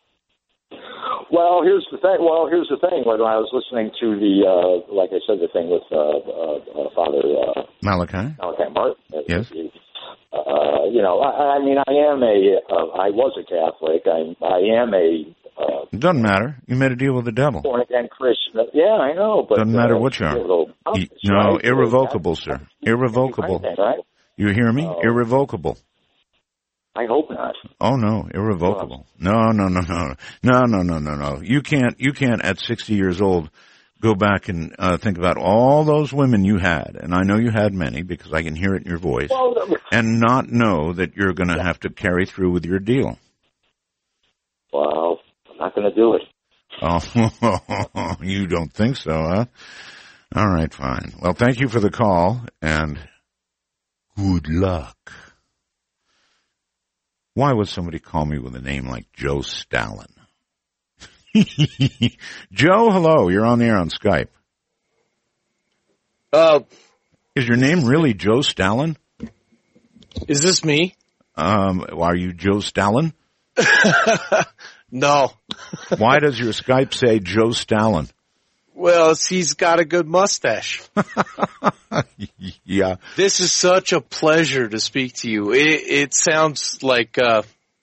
Well, here's the thing. Well, here's the thing. When I was listening to the, uh, like I said, the thing with uh, uh, uh, Father uh, Malachi. Malachi Martin. Yes. Uh, you know, I, I mean, I am a. Uh, I was a Catholic. I, I am a. Uh, it doesn't matter. You made a deal with the devil. Born again Christian. Yeah, I know. But doesn't matter uh, what you are. Little, You, no, right? irrevocable, sir. Irrevocable. Right? You hear me? Uh, irrevocable. I hope not. Oh no, irrevocable. No, no, no, no, no, no, no, no, no. You can't. You can't at sixty years old go back and uh, think about all those women you had, and I know you had many because I can hear it in your voice, well, and not know that you're going to have to carry through with your deal. Well, I'm not going to do it. Oh, you don't think so, huh? All right, fine. Well, thank you for the call, and good luck. Why would somebody call me with a name like Joe Stalin? Joe, hello. You're on the air on Skype. Uh, is your name really Joe Stalin? Is this me? Um, are you Joe Stalin? No. Why does your Skype say Joe Stalin? Well, he's got a good mustache. Yeah. This is such a pleasure to speak to you. It, it sounds like, uh,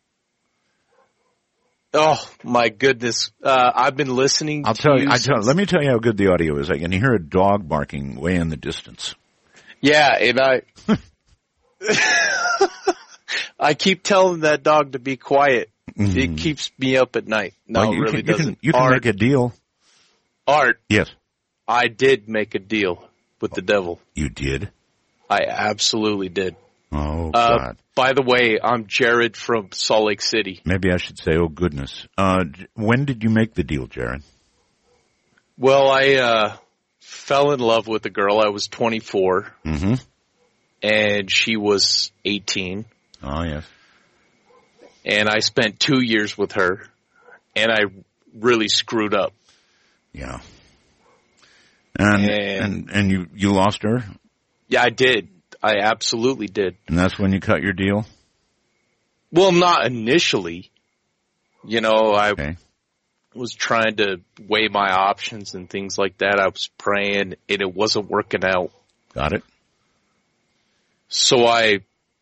oh my goodness. Uh, I've been listening I'll to tell you. you, I tell, let me tell you how good the audio is. I can hear a dog barking way in the distance. Yeah, and I, I keep telling that dog to be quiet. Mm-hmm. It keeps me up at night. No, well, you it really can, you doesn't. Can, you can Art, make a deal. Art. Yes. I did make a deal with the devil. You did? I absolutely did. Oh, uh, God. By the way, I'm Jared from Salt Lake City. Maybe I should say, oh, goodness. Uh, when did you make the deal, Jared? Well, I uh, fell in love with a girl. I was twenty-four. Mm-hmm. And she was eighteen. Oh, yes. And I spent two years with her, and I really screwed up. Yeah. And, and and and you you lost her? Yeah, I did. I absolutely did. And that's when you cut your deal? Well, not initially. You know, I okay. was trying to weigh my options and things like that. I was praying, and it wasn't working out. Got it. So I,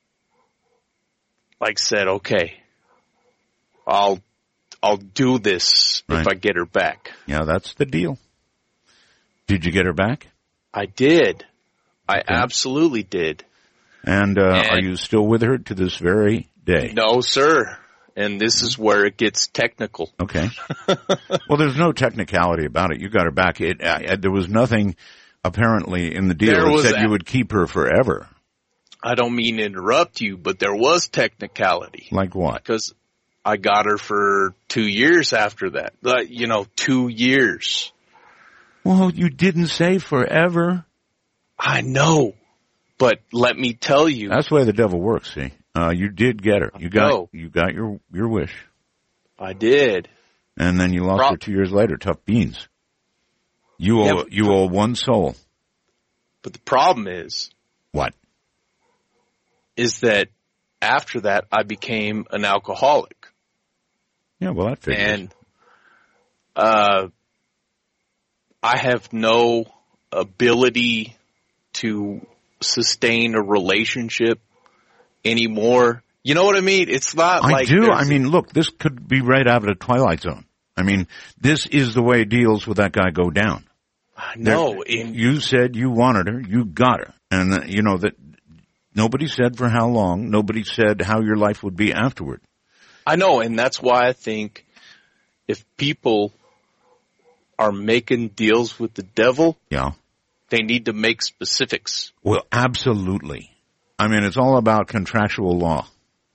like, said, okay, I'll I'll do this right. if I get her back. Yeah, that's the deal. Did you get her back? I did. I okay. absolutely did. And, uh, and are you still with her to this very day? No, sir. And this is where it gets technical. Okay. Well, there's no technicality about it. You got her back. It, uh, there was nothing apparently in the deal that said a- you would keep her forever. I don't mean to interrupt you, but there was technicality. Like what? Because I got her for two years after that. Like, you know, two years. Well, you didn't say forever. I know, but let me tell you. That's the way the devil works, see. Uh, you did get her. You got, no. you got your, your wish. I did. And then you lost Pro- her two years later. Tough beans. You owe, yeah, you owe one soul. But the problem is. What? Is that after that I became an alcoholic. Yeah, well that figures. And, uh, I have no ability to sustain a relationship anymore. You know what I mean? It's not I like do. I mean, look, this could be right out of the Twilight Zone. I mean, this is the way deals with that guy go down. I know. In, you said you wanted her. You got her. And, uh, you know, that nobody said for how long. Nobody said how your life would be afterward. I know. And that's why I think if people are making deals with the devil, yeah, they need to make specifics. Well, absolutely. I mean, it's all about contractual law.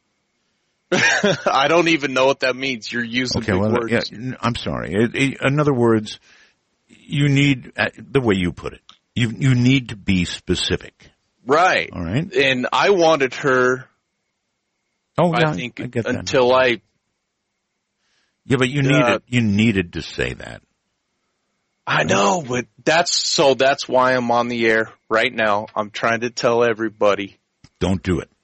I don't even know what that means. You're using okay, big well, words. Yeah, I'm sorry. It, it, in other words, you need, uh, the way you put it, You you need to be specific. Right. All right. And I wanted her, oh, yeah, I think, I get that. until I... Yeah, but you uh, needed, you needed to say that. I know, but that's, so that's why I'm on the air right now. I'm trying to tell everybody. Don't do it.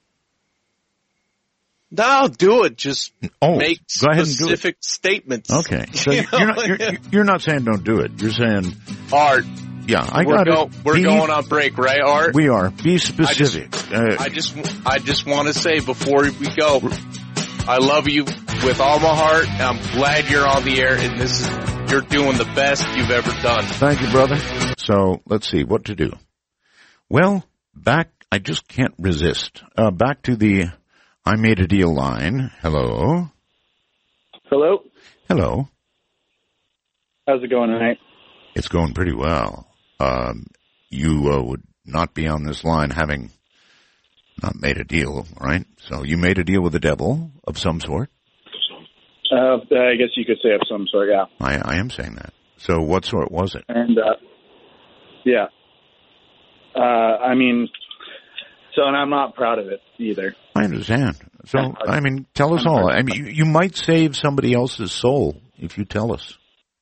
No, do it. Just oh, make go ahead and do specific it. statements. Okay. So You you're know? not, you're, you're not saying don't do it. You're saying... Art. Yeah, I we're got go, it. We're Be, going on break, right, Art? We are. Be specific. I just, uh, I just, I just want to say before we go, I love you with all my heart. And I'm glad you're on the air, and this is, you're doing the best you've ever done. Thank you, brother. So let's see what to do. Well, back. I just can't resist. Uh, back to the I made a deal line. Hello. Hello. Hello. How's it going tonight? It's going pretty well. Um, you uh, would not be on this line having not made a deal, right? So you made a deal with the devil of some sort? Uh, I guess you could say of some sort, yeah. I, I am saying that. So what sort was it? And, uh, yeah. Uh, I mean, so, and I'm not proud of it either. I understand. So, I mean, tell us all. I mean, you, you might save somebody else's soul if you tell us.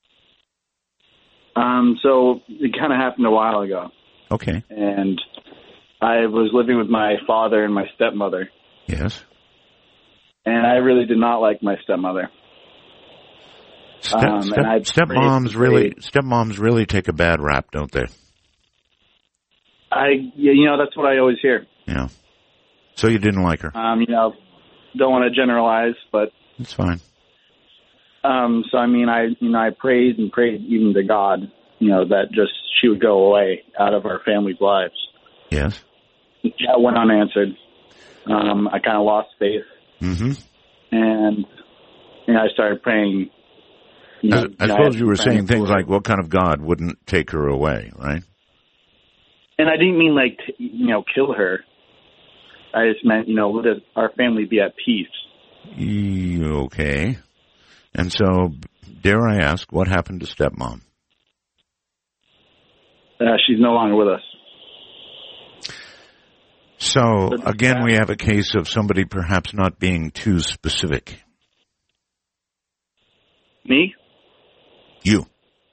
Um, so it kind of happened a while ago. Okay. And I was living with my father and my stepmother. Yes. And I really did not like my stepmother. Step, um, step, and I stepmoms really, stepmoms really take a bad rap, don't they? I, you know, that's what I always hear. Yeah. So you didn't like her? Um, you know, don't want to generalize, but it's fine. Um, so I mean, I you know, I prayed and prayed even to God, you know, that just she would go away out of our family's lives. Yes. That went unanswered. Um, I kind of lost faith. Mm-hmm. And you know, I started praying. You know, I, I suppose you were saying things like, "What kind of God wouldn't take her away?" Right? And I didn't mean like t- you know kill her. I just meant you know let our family be at peace. Okay. And so, dare I ask, what happened to stepmom? Uh, she's no longer with us. So, again, we have a case of somebody perhaps not being too specific. Me? You.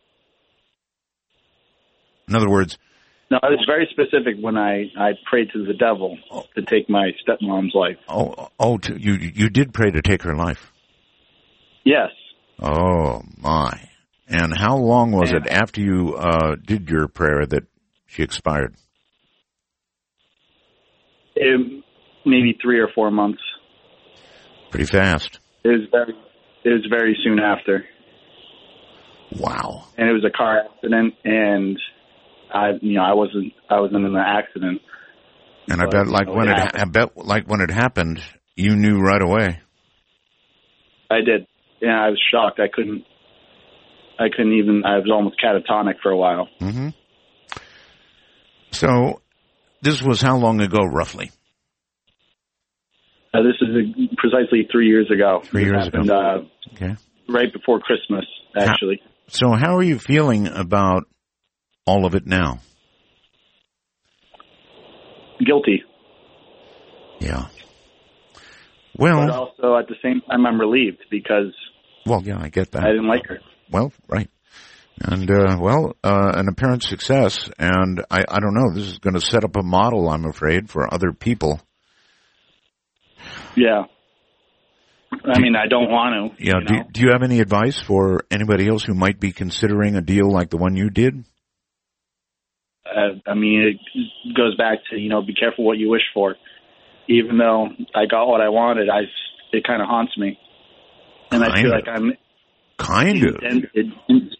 In other words... No, I was very specific when I, I prayed to the devil to take my stepmom's life. Oh, oh, to, you you did pray to take her life? Yes. Oh, my. And how long was it after you uh, did your prayer that she expired? It, maybe three or four months. Pretty fast. It was very, it was very soon after. Wow. And it was a car accident, and I, you know, I wasn't, I wasn't in the accident. And I bet, like you know, when it it, I bet, like when it happened, you knew right away. I did. Yeah, I was shocked. I couldn't. I couldn't even. I was almost catatonic for a while. Mm-hmm. So, this was how long ago, roughly? Uh, this is precisely three years ago. Three years happened, ago. Uh, okay. Right before Christmas, actually. How, so, how are you feeling about all of it now? Guilty. Yeah. Well, but also at the same time, I'm relieved because. Well, yeah, I get that. I didn't like her. Well, right. And, uh, well, uh, an apparent success, and I, I don't know, this is going to set up a model, I'm afraid, for other people. Yeah. I mean, I don't want to. Yeah. You Do, know? do you have any advice for anybody else who might be considering a deal like the one you did? Uh, I mean, it goes back to, you know, be careful what you wish for. Even though I got what I wanted, I, it kind of haunts me. And kind I feel of. like I'm... Kind of. And it, it,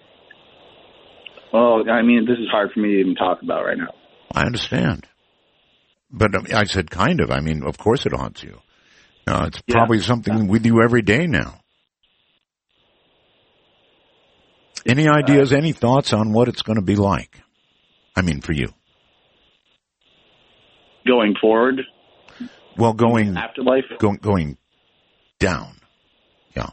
well, I mean, this is hard for me to even talk about right now. I understand. But um, I said kind of. I mean, of course it haunts you. Uh, it's Yeah. probably something we do every day now. Any ideas, uh, any thoughts on what it's going to be like? I mean, for you. Going forward? Well, going... Afterlife? Go, going down. Yeah.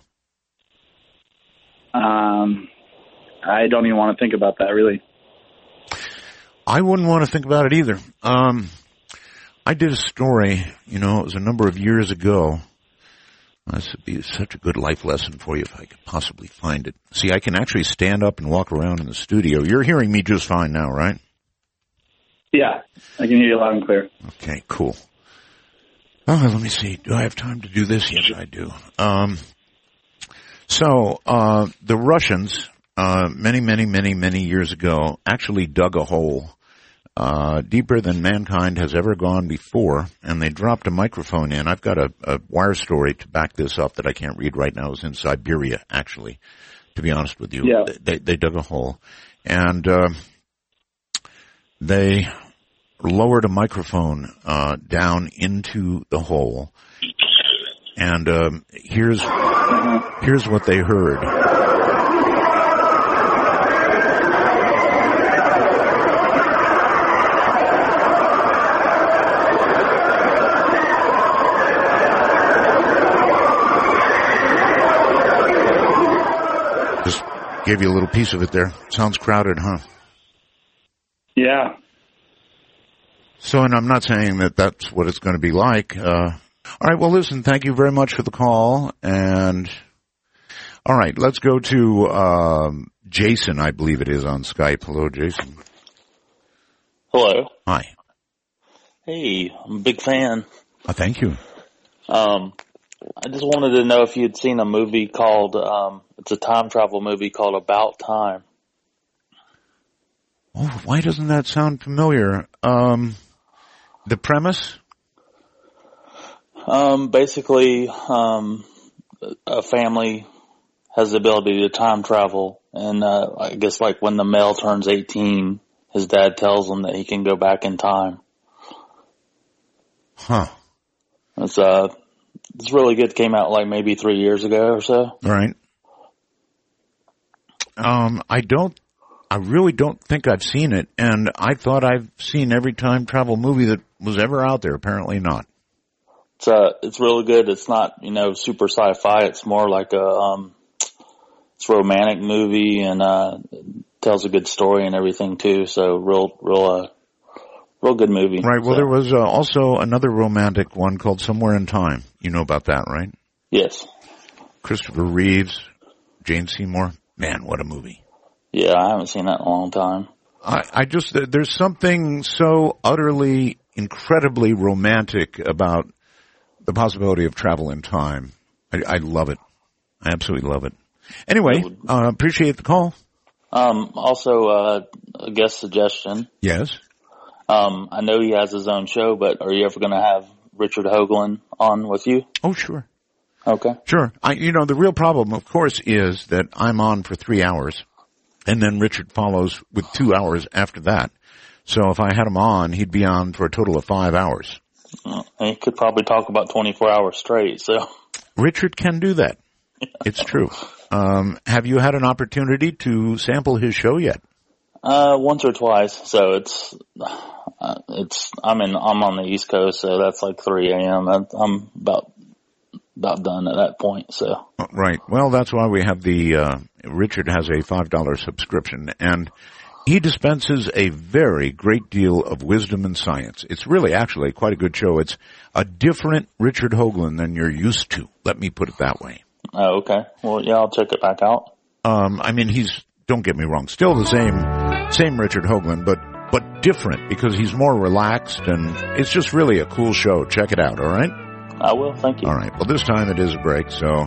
Um, I don't even want to think about that, really. I wouldn't want to think about it either. Um, I did a story, you know, it was a number of years ago. This would be such a good life lesson for you if I could possibly find it. See, I can actually stand up and walk around in the studio. You're hearing me just fine now, right? Yeah, I can hear you loud and clear. Okay, cool. Oh, let me see. Do I have time to do this? Yes, I do. Um, so, uh, the Russians, uh, many, many, many, many years ago, actually dug a hole Uh, deeper than mankind has ever gone before, and they dropped a microphone in. I've got a, a wire story to back this up that I can't read right now. It was in Siberia, actually, to be honest with you. Yeah. They, they dug a hole, and uh, they lowered a microphone uh, down into the hole, and um, here's here's what they heard. Gave you a little piece of it there. Sounds crowded, huh? Yeah. So, and I'm not saying that that's what it's going to be like. Uh, all right, well, listen, thank you very much for the call. And, all right, let's go to um, Jason, I believe it is, on Skype. Hello, Jason. Hello. Hi. Hey, I'm a big fan. Oh, thank you. Um, I just wanted to know if you'd seen a movie called, um, it's a time travel movie called About Time. Oh, why doesn't that sound familiar? Um, the premise? Um, basically, um, a family has the ability to time travel, and, uh, I guess like when the male turns eighteen, his dad tells him that he can go back in time. Huh. It's, uh, It's really good. Came out like maybe three years ago or so. Right. Um, I don't, I really don't think I've seen it, and I thought I've seen every time travel movie that was ever out there. Apparently not. It's uh, it's really good. It's not, you know, super sci-fi. It's more like a, um, it's a romantic movie, and uh, tells a good story and everything too. So real, real, uh, real good movie. Right. Well, so. there was uh, also another romantic one called Somewhere in Time. You know about that, right? Yes. Christopher Reeves, Jane Seymour. Man, what a movie. Yeah, I haven't seen that in a long time. I, I just, there's something so utterly, incredibly romantic about the possibility of travel in time. I, I love it. I absolutely love it. Anyway, uh, appreciate the call. Um, also, uh, a guest suggestion. Yes. Um, I know he has his own show, but are you ever going to have Richard Hoagland on with you? Oh, sure. Okay. Sure. I, you know, the real problem, of course, is that I'm on for three hours, and then Richard follows with two hours after that. So if I had him on, he'd be on for a total of five hours. Uh, he could probably talk about twenty-four hours straight, so. Richard can do that. It's true. Um, have you had an opportunity to sample his show yet? Uh, once or twice. So it's, uh, it's, I'm in, I'm on the East Coast, so that's like three a.m. I'm about, about done at that point, so. Right. Well, that's why we have the, uh, Richard has a five dollar subscription, and he dispenses a very great deal of wisdom and science. It's really actually quite a good show. It's a different Richard Hoagland than you're used to. Let me put it that way. Oh, okay. Well, yeah, I'll check it back out. Um, I mean, he's, don't get me wrong, still the same, same Richard Hoagland, but, but different because he's more relaxed, and it's just really a cool show. Check it out, all right? I will, thank you. All right. Well, this time it is a break, so.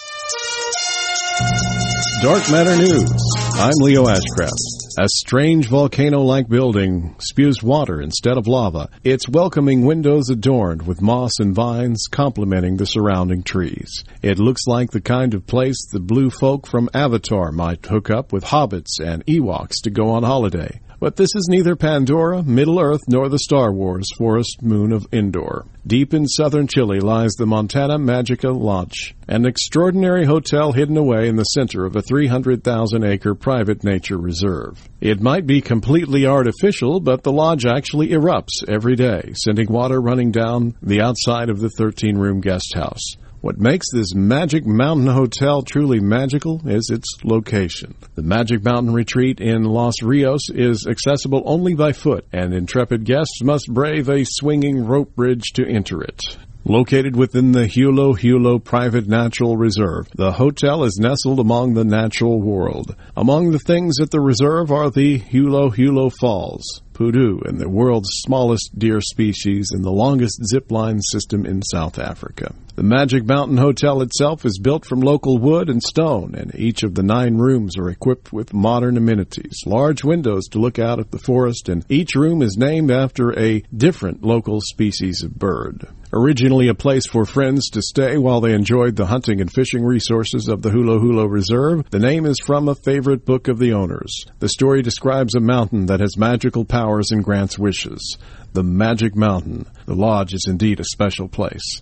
Dark Matter News. I'm Leo Ashcraft. A strange volcano-like building spews water instead of lava. Its welcoming windows adorned with moss and vines complementing the surrounding trees. It looks like the kind of place the blue folk from Avatar might hook up with hobbits and Ewoks to go on holiday. But this is neither Pandora, Middle-earth, nor the Star Wars forest moon of Endor. Deep in southern Chile lies the Montana Magica Lodge, an extraordinary hotel hidden away in the center of a three hundred thousand acre private nature reserve. It might be completely artificial, but the lodge actually erupts every day, sending water running down the outside of the thirteen room guest house. What makes this Magic Mountain Hotel truly magical is its location. The Magic Mountain Retreat in Los Rios is accessible only by foot, and intrepid guests must brave a swinging rope bridge to enter it. Located within the Hulo Hulo Private Natural Reserve, the hotel is nestled among the natural world. Among the things at the reserve are the Hulo Hulo Falls, Pudu, and the world's smallest deer species and the longest zip line system in South Africa. The Magic Mountain Hotel itself is built from local wood and stone, and each of the nine rooms are equipped with modern amenities, large windows to look out at the forest, and each room is named after a different local species of bird. Originally a place for friends to stay while they enjoyed the hunting and fishing resources of the Hulo Hulo Reserve, the name is from a favorite book of the owners. The story describes a mountain that has magical powers and grants wishes. The Magic Mountain. The lodge is indeed a special place.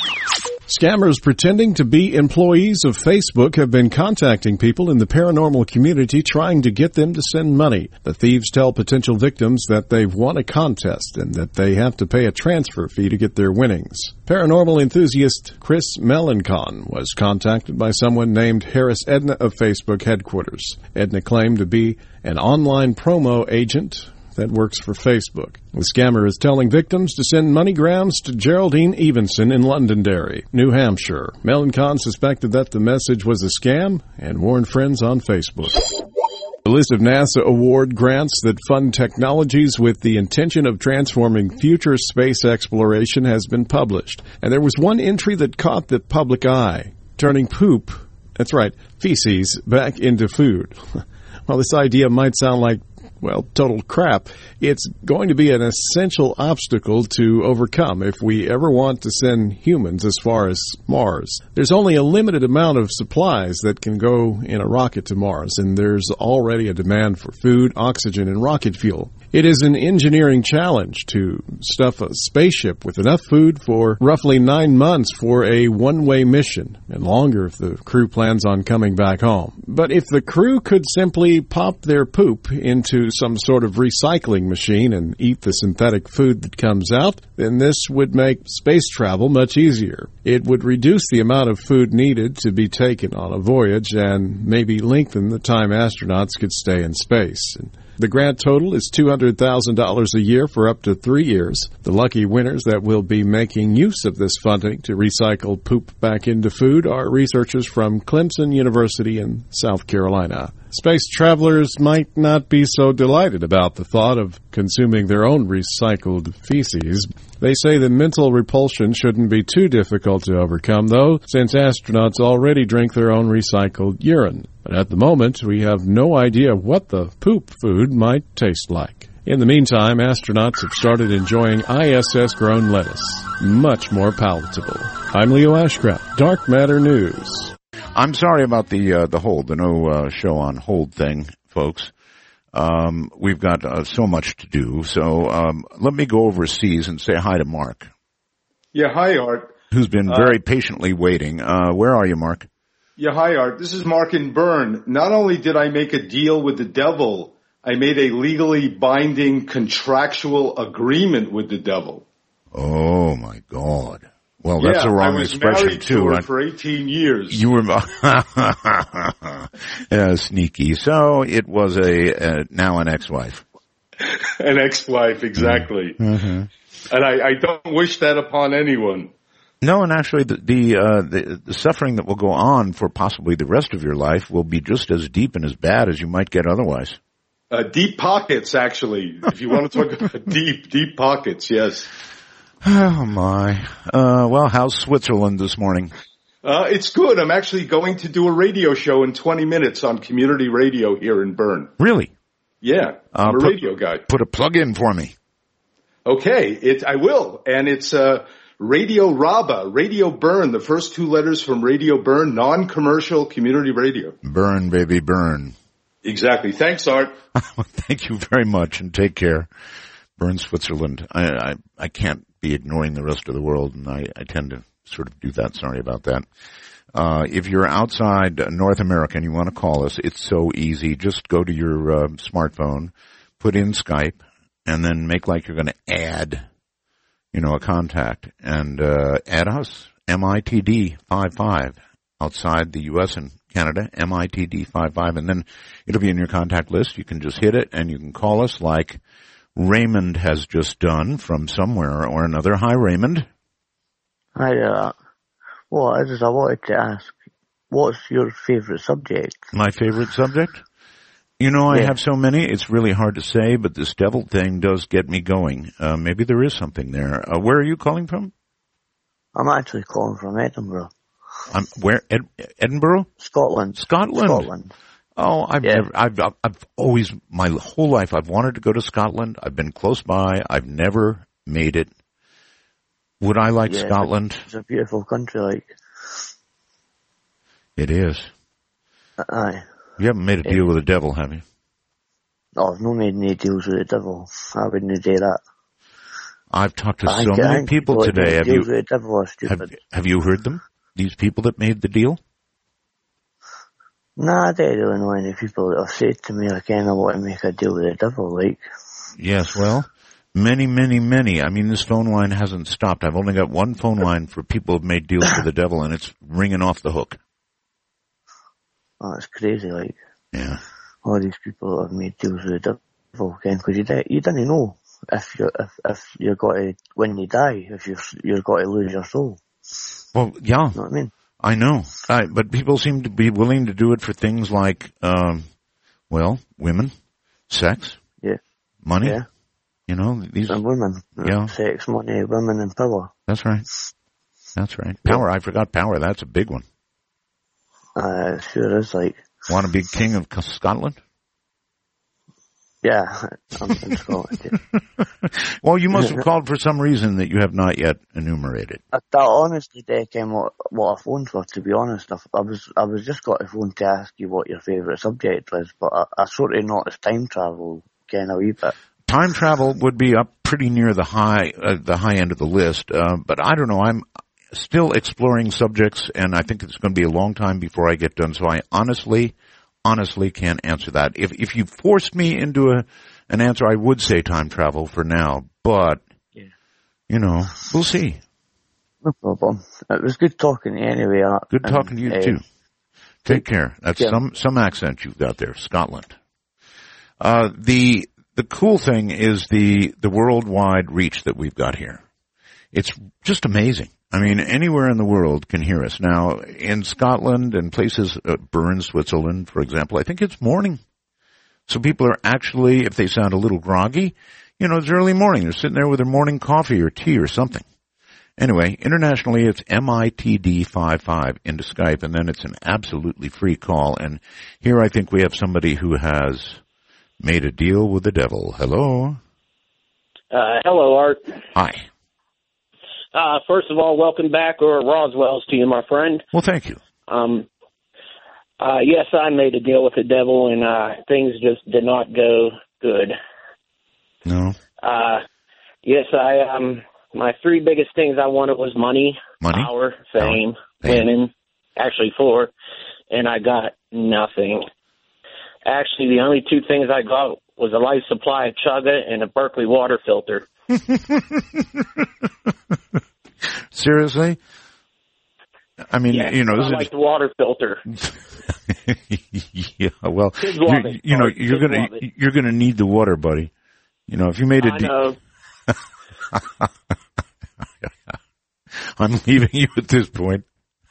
Scammers pretending to be employees of Facebook have been contacting people in the paranormal community trying to get them to send money. The thieves tell potential victims that they've won a contest and that they have to pay a transfer fee to get their winnings. Paranormal enthusiast Chris Melancon was contacted by someone named Harris Edna of Facebook headquarters. Edna claimed to be an online promo agent that works for Facebook. The scammer is telling victims to send MoneyGrams to Geraldine Evenson in Londonderry, New Hampshire. Melancon suspected that the message was a scam and warned friends on Facebook. The list of NASA award grants that fund technologies with the intention of transforming future space exploration has been published. And there was one entry that caught the public eye, turning poop, that's right, feces, back into food. While this idea might sound like well, total crap, it's going to be an essential obstacle to overcome if we ever want to send humans as far as Mars. There's only a limited amount of supplies that can go in a rocket to Mars, and there's already a demand for food, oxygen, and rocket fuel. It is an engineering challenge to stuff a spaceship with enough food for roughly nine months for a one-way mission, and longer if the crew plans on coming back home. But if the crew could simply pop their poop into some sort of recycling machine and eat the synthetic food that comes out, then this would make space travel much easier. It would reduce the amount of food needed to be taken on a voyage and maybe lengthen the time astronauts could stay in space. And the grant total is two hundred thousand dollars a year for up to three years. The lucky winners that will be making use of this funding to recycle poop back into food are researchers from Clemson University in South Carolina. Space travelers might not be so delighted about the thought of consuming their own recycled feces. They say the mental repulsion shouldn't be too difficult to overcome, though, since astronauts already drink their own recycled urine. But at the moment, we have no idea what the poop food might taste like. In the meantime, astronauts have started enjoying I S S-grown lettuce. Much more palatable. I'm Leo Ashcraft, Dark Matter News. I'm sorry about the uh, the hold, the no uh, show on hold thing, folks. Um, we've got uh, so much to do. So um, let me go overseas and say hi to Mark. Yeah, hi, Art. Who's been very uh, patiently waiting. Uh, where are you, Mark? Yeah, hi, Art. This is Mark in Bern. Not only did I make a deal with the devil, I made a legally binding contractual agreement with the devil. Oh, my God. Well, that's yeah, a wrong I was expression, married too. To her I, for eighteen years. You were yeah, sneaky. So it was a uh, now an ex-wife. An ex-wife, exactly. Mm-hmm. And I, I don't wish that upon anyone. No, and actually, the the, uh, the the suffering that will go on for possibly the rest of your life will be just as deep and as bad as you might get otherwise. Uh, deep pockets, actually. If you want to talk about deep, deep pockets, yes. Oh, my. Uh, well, how's Switzerland this morning? Uh, it's good. I'm actually going to do a radio show in twenty minutes on community radio here in Bern. Really? Yeah. I'm uh, a put, radio guy. Put a plug in for me. Okay. It, I will. And it's, uh, Radio Raba, Radio Bern, the first two letters from Radio Bern, non-commercial community radio. Burn, baby, burn. Exactly. Thanks, Art. Thank you very much, and take care. Bern, Switzerland. I, I, I can't be ignoring the rest of the world, and I, I tend to sort of do that. Sorry about that. Uh, if you're outside North America and you want to call us, it's so easy. Just go to your uh, smartphone, put in Skype, and then make like you're going to add, you know, a contact, and uh, add us. M I T D five five. Outside the U S and Canada, M I T D five five, and then it'll be in your contact list. You can just hit it, and you can call us like Raymond has just done from somewhere or another. Hi, Raymond. Hi, uh, well, I just, I wanted to ask, what's your favorite subject? My favorite subject? You know, Yeah. I have so many, it's really hard to say, but this devil thing does get me going. Uh, maybe there is something there. Uh, where are you calling from? I'm actually calling from Edinburgh. Um, where? Ed- Edinburgh? Scotland. Scotland. Scotland. Oh, I've Yeah. never, I've, I've always, my whole life, I've wanted to go to Scotland. I've been close by. I've never made it. Would I like Yeah, Scotland? It's a beautiful country, like. It is. Aye. You haven't made a deal with the devil, have you? No, I've not made any deals with the devil. I wouldn't do that. I've talked to I so think- I many think people people that today. make Have deals you, with the devil are have, stupid. have you heard them? These people that made the deal? Nah, I don't really know any people that have said to me, I kind of want to make a deal with the devil, like. Yes, well, many, many, many. I mean, this phone line hasn't stopped. I've only got one phone line for people who've made deals with the devil, and it's ringing off the hook. Oh, it's crazy, like. Yeah. All these people that have made deals with the devil, again, because you, di- you didn't know if you're, if, if you're got to, when you die, if you're, you're got to lose your soul. Well, yeah. You know what I mean? I know. I, but people seem to be willing to do it for things like, um, well, women, sex, Yeah. money. Yeah. You know, these. And women. Yeah. Sex, money, women, and power. That's right. That's right. Power. I forgot power. That's a big one. Uh, it sure is, like. Want to be king of Scotland? Yeah, I'm in Scotland. Yeah. Well, you must have called for some reason that you have not yet enumerated. I, that honestly, Dec, came what, what I phoned for, to be honest. I, I was I was just got a phone to ask you what your favourite subject was, but I, I sort of noticed time travel kind of a wee bit. Time travel would be up pretty near the high uh, the high end of the list, uh, but I don't know. I'm still exploring subjects, and I think it's going to be a long time before I get done. So I honestly, honestly can't answer that. If if you forced me into a an answer, I would say time travel for now. But yeah. You know, we'll see. No problem. It was good talking to you anyway. Uh, Good talking to you and, uh, too. Take care. That's yeah. some some accent you've got there, Scotland. Uh, the the cool thing is the the worldwide reach that we've got here. It's just amazing. I mean, anywhere in the world can hear us. Now, in Scotland and places, uh, Bern, Switzerland, for example, I think it's morning. So people are actually, if they sound a little groggy, you know, it's early morning. They're sitting there with their morning coffee or tea or something. Anyway, internationally, it's M I T D five five into Skype, and then it's an absolutely free call. And here I think we have somebody who has made a deal with the devil. Hello? Uh, hello, Art. Hi. Uh, first of all, welcome back, or Roswell's to you, my friend. Well, thank you. Um, uh, yes, I made a deal with the devil, and uh, things just did not go good. No. Uh, yes, I um, my three biggest things I wanted was money, money? power, fame, Fame. women, actually four, and I got nothing. Actually, the only two things I got was a life supply of chaga and a Berkeley water filter. Seriously? I mean, yeah, you know, this I is like the water filter. yeah, well, Kids love you, it. you know, Kids you're gonna love it. you're gonna need the water, buddy. You know, if you made a I deal, know. I'm leaving you at this point.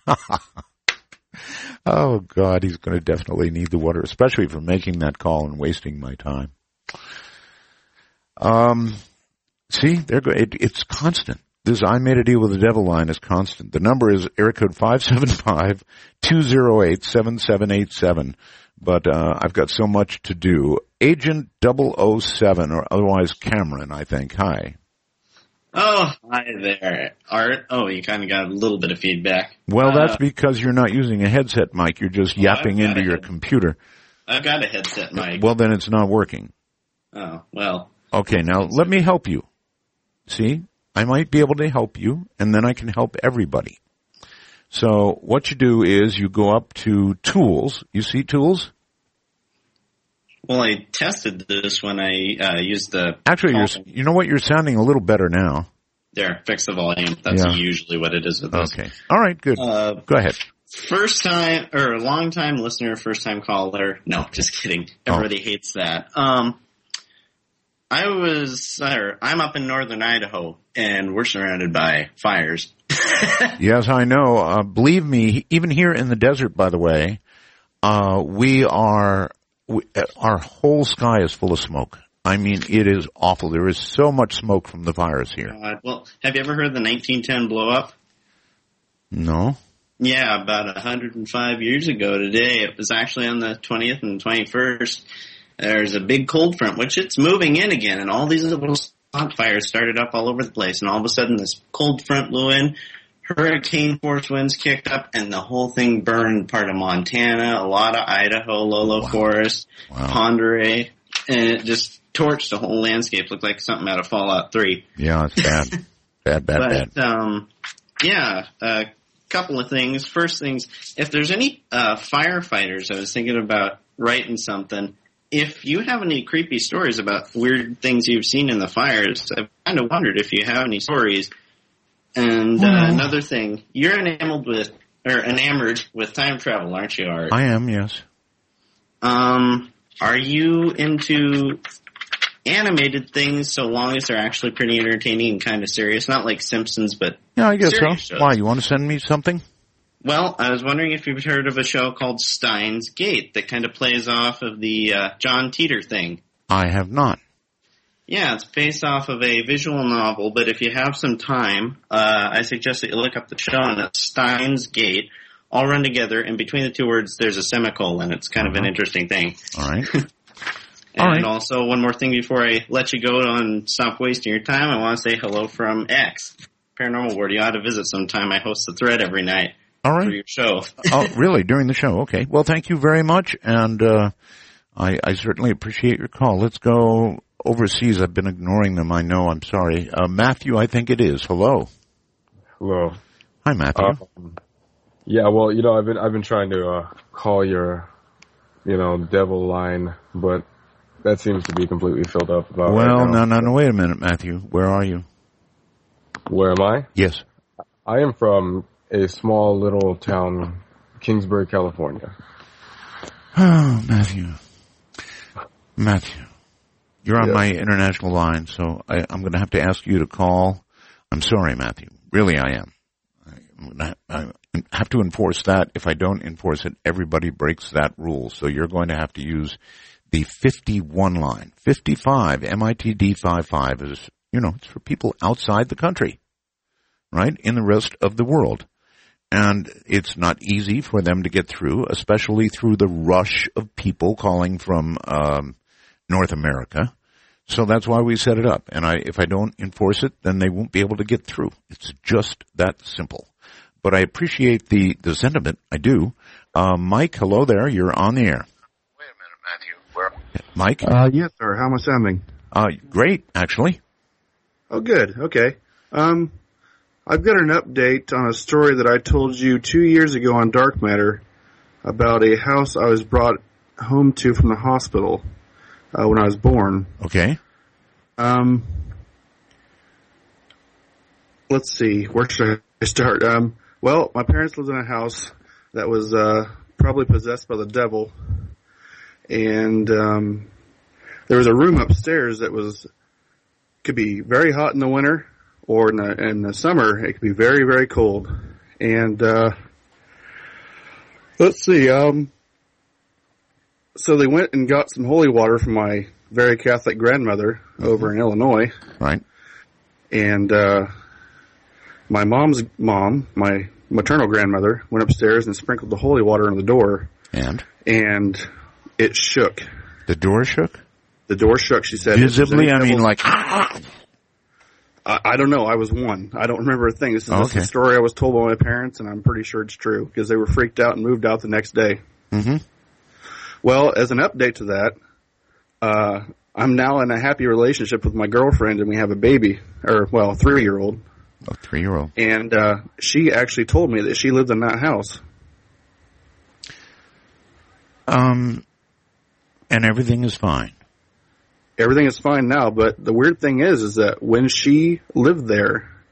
Oh God, he's going to definitely need the water, especially for making that call and wasting my time. Um, see, there go. It, it's constant. This I made a deal with the devil line is constant. The number is area code five seven five two zero eight seven seven eight seven. But uh I've got so much to do. Agent double oh seven, or otherwise Cameron, I think. Hi. Oh, hi there, Art. Oh, you kind of got a little bit of feedback. Well, uh, that's because you're not using a headset mic. You're just well, yapping into your computer. I've got a headset mic. Well, then it's not working. Oh, well. Okay, now let me help you. See? I might be able to help you, and then I can help everybody. So what you do is you go up to Tools. You see Tools? Well, I tested this when I uh, used the... Actually, you're, you know what? You're sounding a little better now. There, fix the volume. That's Yeah. usually what it is with this. Okay. All right, good. Uh, Go ahead. First time, or long time listener, first time caller. No, just kidding. Everybody Oh. hates that. Um, I was, or I'm up in northern Idaho, and we're surrounded by fires. Yes, I know. Uh, believe me, even here in the desert, by the way, uh, we are, we, uh, our whole sky is full of smoke. I mean, it is awful. There is so much smoke from the fires here. Uh, well, have you ever heard of the nineteen ten blow up? No? Yeah, about one hundred five years ago today. It was actually on the twentieth and twenty-first. There's a big cold front, which it's moving in again, and all these little spot fires started up all over the place, and all of a sudden this cold front blew in, hurricane force winds kicked up, and the whole thing burned part of Montana, a lot of Idaho, Lolo Wow. Forest, Wow. Ponderay, and it just torched the whole landscape. Looked like something out of Fallout three. Yeah, it's bad. bad, bad, but, bad. um, yeah, a couple of things. First things, if there's any uh, firefighters, I was thinking about writing something. If you have any creepy stories about weird things you've seen in the fires, I've kind of wondered if you have any stories. And uh, Well. another thing, you're enamored with, or enamored with time travel, aren't you, Art? I am, yes. Um, are you into animated things so long as they're actually pretty entertaining and kind of serious? Not like Simpsons, but Yeah, I guess so. serious shows. Why, you want to send me something? Well, I was wondering if you've heard of a show called Steins Gate that kind of plays off of the uh, John Teeter thing. I have not. Yeah, it's based off of a visual novel, but if you have some time, uh, I suggest that you look up the show, and it's Steins Gate, all run together, and between the two words, there's a semicolon. It's kind of an interesting thing. All right. And All right. also, one more thing before I let you go and stop wasting your time, I want to say hello from X, Paranormal World. You ought to visit sometime. I host the thread every night. All right. For your show. Oh, really? During the show? Okay. Well, thank you very much, and uh, I, I certainly appreciate your call. Let's go overseas. I've been ignoring them. I know. I'm sorry. Uh, Matthew, I think it is. Hello. Hello. Hi, Matthew. Um, yeah, well, you know, I've been I've been trying to uh, call your, you know, devil line, but that seems to be completely filled up. About well, right now. no, no, no. Wait a minute, Matthew. Where are you? Where am I? Yes. I am from a small little town, Kingsbury, California. Oh, Matthew. Matthew. You're on Yes. my international line, so I, I'm going to have to ask you to call. I'm sorry, Matthew. Really, I am. I'm gonna, I have to enforce that. If I don't enforce it, everybody breaks that rule. So you're going to have to use the fifty-one line. fifty-five, M I T D fifty-five is, you know, it's for people outside the country, right? In the rest of the world. And it's not easy for them to get through, especially through the rush of people calling from um, North America. So that's why we set it up. And I, if I don't enforce it, then they won't be able to get through. It's just that simple. But I appreciate the, the sentiment. I do. Uh, Mike, hello there. You're on the air. Wait a minute, Matthew. Where? Mike? Uh, yes, sir. How am I sounding? Uh, great, actually. Oh, good. Okay. Um, I've got an update on a story that I told you two years ago on Dark Matter about a house I was brought home to from the hospital uh, when I was born. Okay. Um, let's see. Where should I start? Um, well, my parents lived in a house that was uh, probably possessed by the devil, and um, there was a room upstairs that was could be very hot in the winter, or in the, in the summer it could be very, very cold. And uh, let's see. Um, so they went and got some holy water from my very Catholic grandmother over in Illinois. Right. And uh, my mom's mom, my maternal grandmother, went upstairs and sprinkled the holy water on the door. And? And it shook. The door shook? The door shook, she said. Visibly? I mean, devil- like... I, I don't know. I was one. I don't remember a thing. This is, this is Okay. a story I was told by my parents, and I'm pretty sure it's true, because they were freaked out and moved out the next day. Mm-hmm. Well, as an update to that, uh, I'm now in a happy relationship with my girlfriend, and we have a baby, or, well, a three-year-old. A three-year-old. And uh, she actually told me that she lived in that house. Um, and everything is fine. Everything is fine now, but the weird thing is, is that when she lived there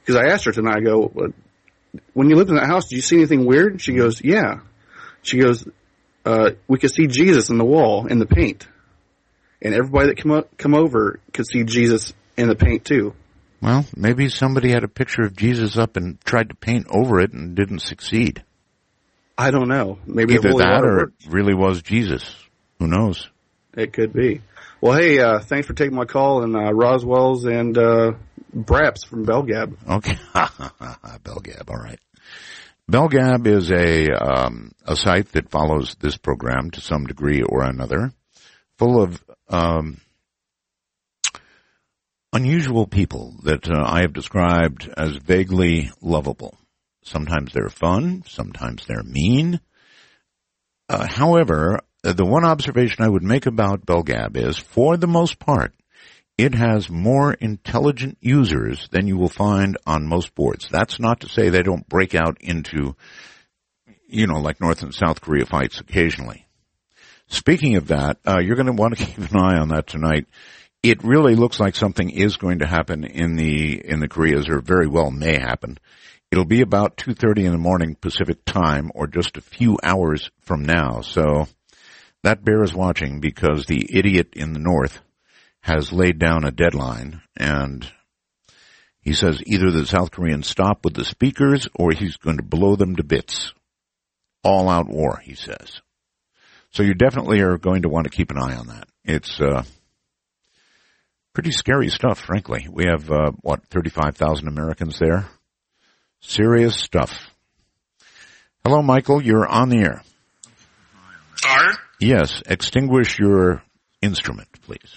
because I asked her tonight, I go, when you lived in that house, did you see anything weird? She goes, yeah. She goes, uh, we could see Jesus in the wall, in the paint. And everybody that come up, come over could see Jesus in the paint too. Well, maybe somebody had a picture of Jesus up and tried to paint over it and didn't succeed. I don't know. Maybe either that or it really was Jesus. Who knows? It could be. Well, hey, uh, thanks for taking my call, and uh, Roswell's and uh, Braps from Belgab. Okay, Belgab. All right. Belgab is a um, a site that follows this program to some degree or another, full of um, unusual people that uh, I have described as vaguely lovable. Sometimes they're fun, sometimes they're mean. Uh, however, the one observation I would make about Belgab is, for the most part, it has more intelligent users than you will find on most boards. That's not to say they don't break out into, you know, like North and South Korea fights occasionally. Speaking of that, uh, you're going to want to keep an eye on that tonight. It really looks like something is going to happen in the in the Koreas, or very well may happen. It'll be about two thirty in the morning Pacific time, or just a few hours from now. So that bears watching, because the idiot in the north has laid down a deadline, and he says either the South Koreans stop with the speakers or he's going to blow them to bits. All out war, he says. So you definitely are going to want to keep an eye on that. It's uh pretty scary stuff, frankly. We have, uh, what, thirty-five thousand Americans there? Serious stuff. Hello, Michael. You're on the air. Art? Yes. Extinguish your instrument, please.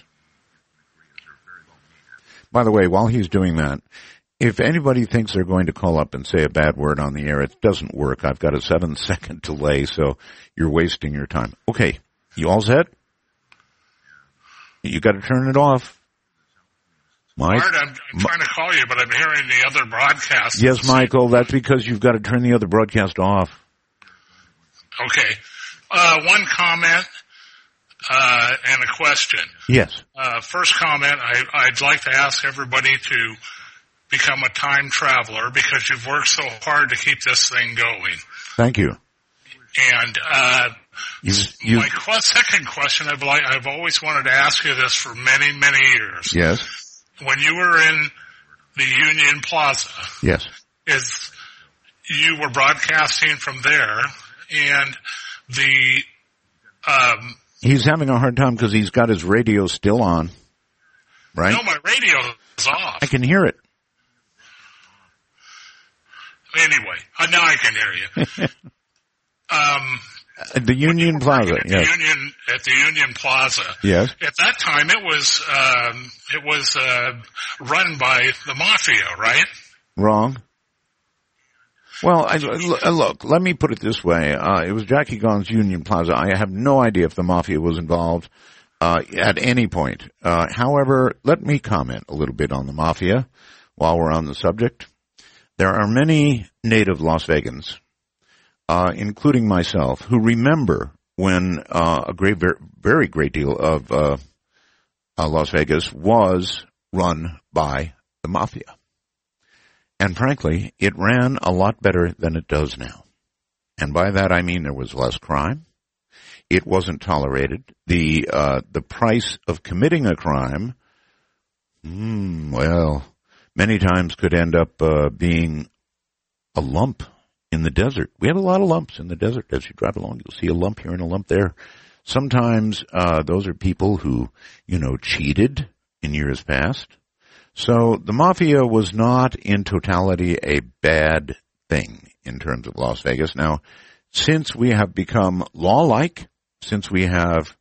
By the way, while he's doing that, if anybody thinks they're going to call up and say a bad word on the air, it doesn't work. I've got a seven-second delay, so you're wasting your time. Okay. You all set? You got to turn it off. Mike? Art, I'm, I'm trying to call you, but I'm hearing the other broadcast. Yes, Michael, that's because you've got to turn the other broadcast off. Okay. Uh, one comment, uh, and a question. Yes. Uh, first comment, I, I'd like to ask everybody to become a time traveler, because you've worked so hard to keep this thing going. Thank you. And, uh, you've, you've, my qu- second question, I've, like, I've always wanted to ask you this for many, many years. Yes. When you were in the Union Plaza, yes, is you were broadcasting from there, and the um, he's having a hard time because he's got his radio still on, right? No, my radio is off. I can hear it. Anyway, uh, now I can hear you. um. At the Union Plaza, at yes. The Union, at the Union Plaza. Yes. At that time, it was um, it was uh, run by the mafia, right? Wrong. Well, I, look, let me put it this way. Uh, it was Jackie Gaughan's Union Plaza. I have no idea if the mafia was involved uh, at any point. Uh, however, let me comment a little bit on the mafia while we're on the subject. There are many native Las Vegans, Uh, including myself, who remember when uh, a great, very, very great deal of uh, uh, Las Vegas was run by the mafia. And frankly, it ran a lot better than it does now. And by that I mean there was less crime. It wasn't tolerated. The uh, the price of committing a crime, mm, well, many times could end up uh, being a lump in the desert. We have a lot of lumps in the desert. As you drive along, you'll see a lump here and a lump there. Sometimes uh those are people who, you know, cheated in years past. So the mafia was not in totality a bad thing in terms of Las Vegas. Now, since we have become law-like, since we have,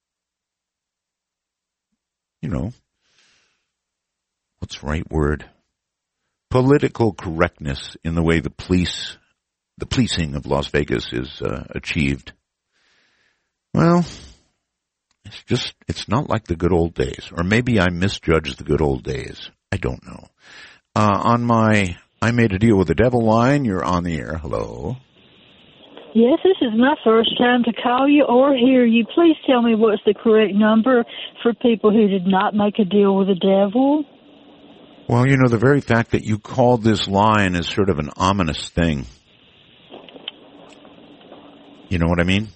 you know, what's the right word? Political correctness in the way the police The policing of Las Vegas is uh, achieved. Well, it's just, it's not like the good old days. Or maybe I misjudged the good old days. I don't know. Uh, on my, I made a deal with the devil line. You're on the air. Hello. Yes, this is my first time to call you or hear you. Please tell me what's the correct number for people who did not make a deal with the devil. Well, you know, the very fact that you called this line is sort of an ominous thing. You know what I mean?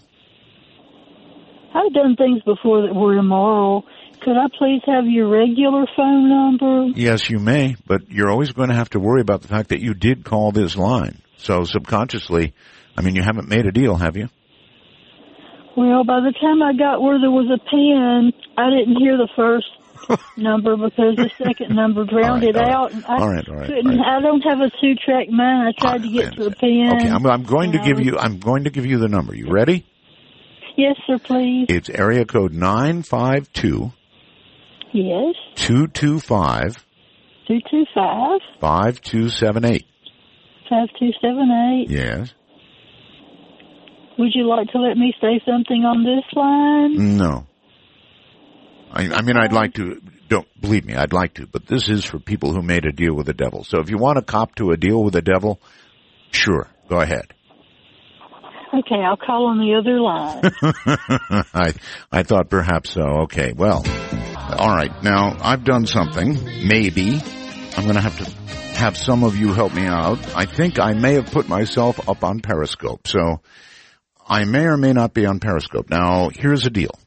I've done things before that were immoral. Could I please have your regular phone number? Yes, you may, but you're always going to have to worry about the fact that you did call this line. So subconsciously, I mean, you haven't made a deal, have you? Well, by the time I got where there was a pen, I didn't hear the first number because the second number drowned right, it out. And I all right, all right, couldn't. all right. I don't have a two-track mind. I tried to get to a pen. Okay, I'm, I'm going to give you. I'm going to give you the number. You ready? Yes, sir. Please. It's area code nine five two. Yes. Two two five. Two two five. Five two seven eight. Five two seven eight. Yes. Would you like to let me say something on this line? No. I, I mean, I'd like to. Don't believe me. I'd like to, but this is for people who made a deal with the devil. So if you want to cop to a deal with the devil, sure, go ahead. Okay, I'll call on the other line. I I thought perhaps so. Okay, well, all right. Now I've done something. Maybe I'm going to have to have some of you help me out. I think I may have put myself up on Periscope, so I may or may not be on Periscope. Now here's the deal.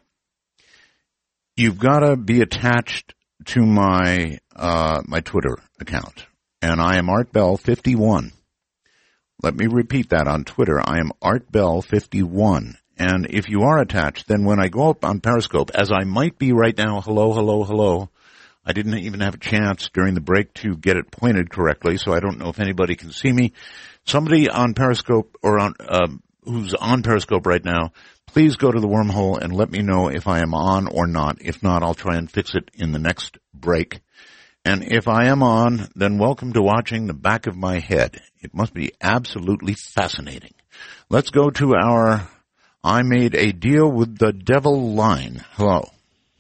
You've got to be attached to my uh my Twitter account, and I am Art Bell fifty-one. Let me repeat that on Twitter. I am Art Bell fifty-one. And if you are attached, then when I go up on Periscope, as I might be right now, hello, hello, hello, I didn't even have a chance during the break to get it pointed correctly, so I don't know if anybody can see me. Somebody on Periscope or on um, who's on Periscope right now, please go to the wormhole and let me know if I am on or not. If not, I'll try and fix it in the next break. And if I am on, then welcome to watching the back of my head. It must be absolutely fascinating. Let's go to our I Made a Deal with the Devil line. Hello.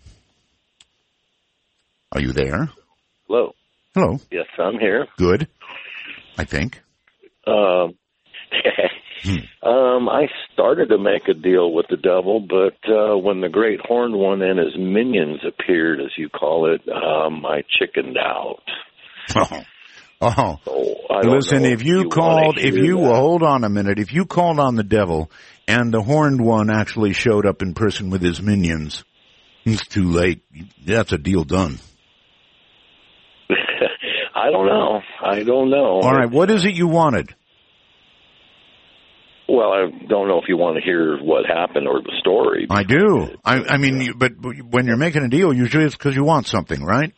Are you there? Hello. Hello. Yes, I'm here. Good. I think. Um, hmm. um, I started to make a deal with the devil, but uh, when the Great Horned One and his minions appeared, as you call it, um, I chickened out. Oh. Oh, so, I don't listen, know if you, you called, if you, that. well, hold on a minute, if you called on the devil and the horned one actually showed up in person with his minions, it's too late. That's a deal done. I don't know. I don't know. All right, what is it you wanted? Well, I don't know if you want to hear what happened or the story. I do. I, I mean, you, but when you're making a deal, usually it's because you want something, right?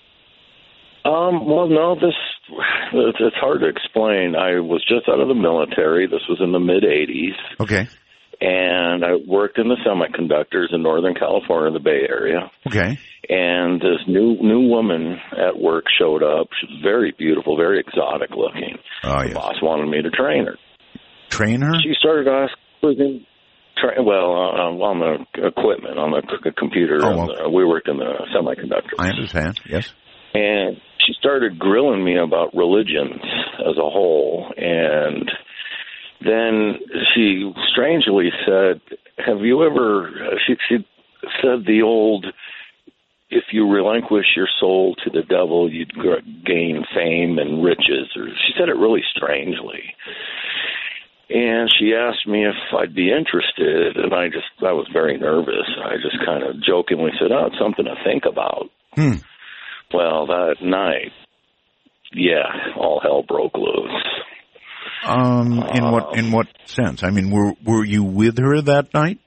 Um, well, no, this, it's hard to explain. I was just out of the military. This was in the mid eighties. Okay. And I worked in the semiconductors in Northern California, the Bay Area. Okay. And this new new woman at work showed up. She was very beautiful, very exotic looking. Oh, the yes. boss wanted me to train her. Train her? She started asking, tra- well, uh, on the equipment, on the c- computer. Oh, well. the, we worked in the semiconductors. I understand, yes. And she started grilling me about religions as a whole. And then she strangely said, have you ever, she, she said the old, if you relinquish your soul to the devil, you'd gain fame and riches. Or she said it really strangely. And she asked me if I'd be interested, and I just, I was very nervous. I just kind of jokingly said, oh, it's something to think about. Hmm. Well, that night, yeah, all hell broke loose. Um, in uh, what in what sense? I mean, were were you with her that night?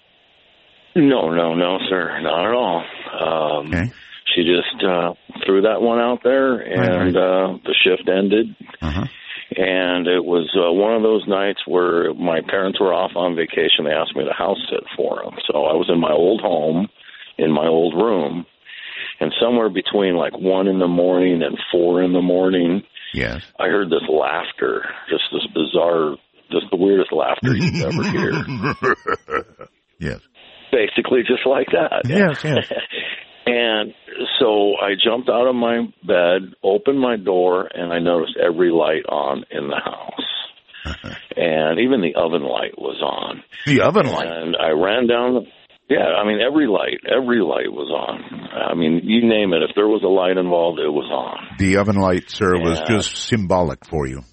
No, no, no, sir, not at all. Um, okay. She just uh, threw that one out there, and right, right. Uh, the shift ended. Uh-huh. And it was uh, one of those nights where my parents were off on vacation. They asked me to house sit for them. So I was in my old home, in my old room, and somewhere between like one in the morning and four in the morning, yes, I heard this laughter, just this bizarre, just the weirdest laughter you'd ever hear. Yes. Basically just like that. Yes, yes. And so I jumped out of my bed, opened my door, and I noticed every light on in the house. And even the oven light was on. The oven light? And I ran down the, Yeah, I mean, every light, every light was on. I mean, you name it. If there was a light involved, it was on. The oven light, sir, yeah. was just symbolic for you.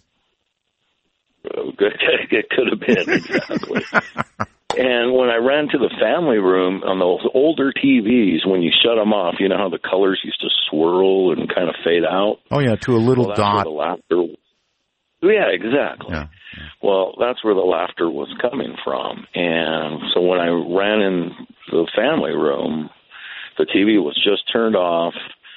It could have been, exactly. And when I ran to the family room on those older T Vs, when you shut them off, you know how the colors used to swirl and kind of fade out? Oh, yeah, to a little well, dot. The laughter. Yeah, exactly. Yeah. Well, that's where the laughter was coming from. And so when I ran in the family room, the T V was just turned off,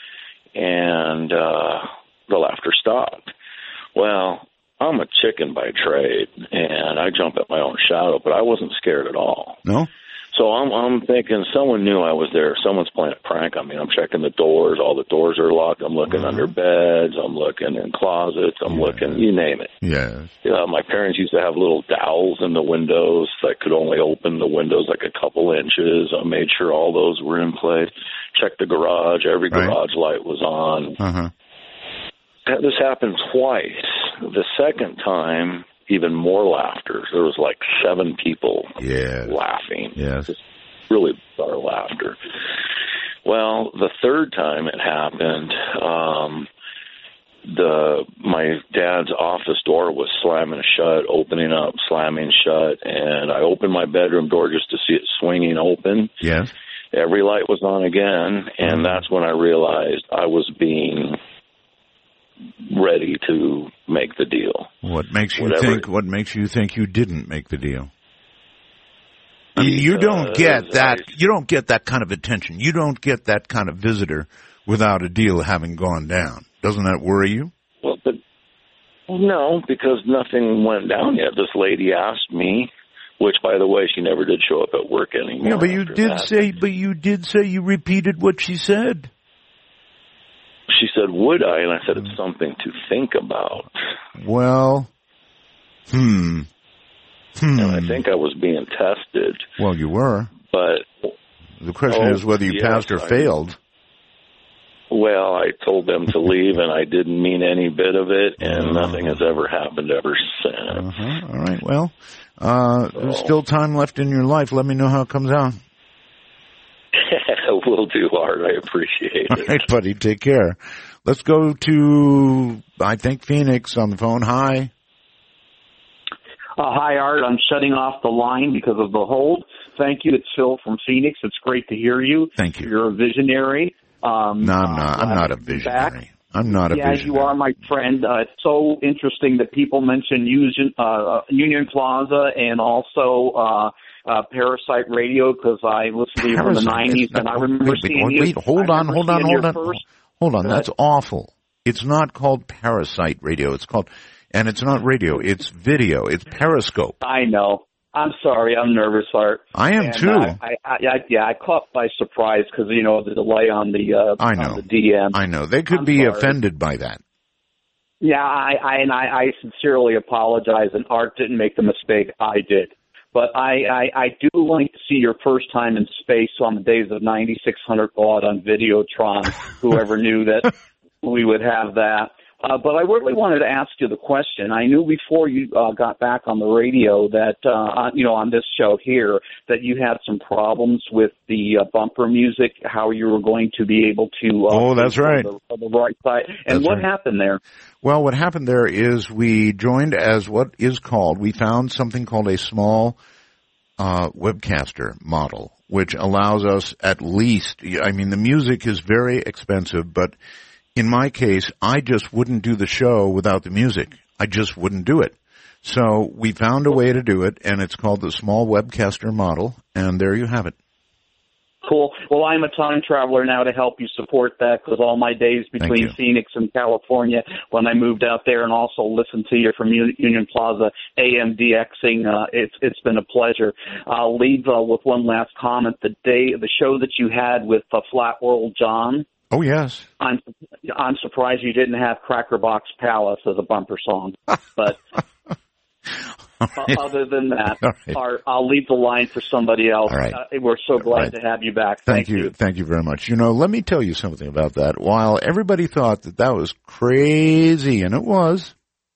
and uh, the laughter stopped. Well, I'm a chicken by trade, and I jump at my own shadow, but I wasn't scared at all. No? So I'm, I'm thinking someone knew I was there. Someone's playing a prank on me. I'm checking the doors. All the doors are locked. I'm looking uh-huh. under beds. I'm looking in closets. I'm yeah. looking, you name it. Yes. Yeah, my parents used to have little dowels in the windows that could only open the windows like a couple inches. I made sure all those were in place. Checked the garage. Every right. garage light was on. Uh-huh. This happened twice. The second time, even more laughter. There was like seven people yes. laughing. Yes. Just really bizarre laughter. Well, the third time it happened, um, the my dad's office door was slamming shut, opening up, slamming shut, and I opened my bedroom door just to see it swinging open. Yes. Every light was on again, and that's when I realized I was being ready to make the deal. What makes you Whatever. think? What makes you think you didn't make the deal? I mean, you don't get that. You don't get that kind of attention. You don't get that kind of visitor without a deal having gone down. Doesn't that worry you? Well, but no, because nothing went down yet. This lady asked me, which, by the way, she never did show up at work anymore. Yeah, but you did that. say. But you did say you repeated what she said. She said, would I? And I said, it's something to think about. Well, hmm. Hmm. And I think I was being tested. Well, you were. But the question oh, is whether you yes, passed or I, failed. Well, I told them to leave, and I didn't mean any bit of it, and uh-huh. nothing has ever happened ever since. Uh-huh. All right, well, uh, so. There's still time left in your life. Let me know how it comes out. Will do, Art. I appreciate it. All right, buddy. Take care. Let's go to, I think, Phoenix on the phone. Hi. Uh, hi, Art. I'm shutting off the line because of the hold. Thank you. It's Phil from Phoenix. It's great to hear you. Thank you. You're a visionary. Um, no, I'm not. I'm not a visionary. Back. I'm not a yeah, visionary. Yeah, you are, my friend. Uh, it's so interesting that people mention Union, uh, Union Plaza and also uh, uh, Parasite Radio because I listened to you from the nineties, and I remember wait, seeing wait, you. Wait, hold on, hold on, hold on. First, hold on, that's awful. It's not called Parasite Radio. It's called, and it's not radio. It's video. It's Periscope. I know. I'm sorry. I'm nervous, Art. I am and, too. Uh, I, I, I, yeah, I caught by surprise because you know the delay on the uh, I know. on the D M. I know. They could I'm be sorry. offended by that. Yeah, I, I and I, I sincerely apologize. And Art didn't make the mistake. I did. But I, I, I do like to see your first time in space on the days of ninety-six hundred baud on Videotron. Whoever knew that we would have that. Uh, but I really wanted to ask you the question. I knew before you uh, got back on the radio that, uh, on, you know, on this show here, that you had some problems with the uh, bumper music, how you were going to be able to... Uh, oh, that's right. On the, on the right side. And that's what right. happened there? Well, what happened there is we joined as what is called, we found something called a small uh, webcaster model, which allows us at least, I mean, the music is very expensive, but in my case, I just wouldn't do the show without the music. I just wouldn't do it. So we found a way to do it, and it's called the small webcaster model, and there you have it. Cool. Well, I'm a time traveler now to help you support that because all my days between Phoenix and California when I moved out there and also listened to you from Union Plaza AMDXing, uh, it's it's been a pleasure. I'll leave uh, with one last comment. The day, the show that you had with uh, Flat World John. Oh, yes. I'm I'm surprised you didn't have Cracker Box Palace as a bumper song. But right. other than that, right. our, I'll leave the line for somebody else. All right. Uh, we're so glad right. to have you back. Thank, Thank you. you. Thank you very much. You know, let me tell you something about that. While everybody thought that that was crazy, and it was,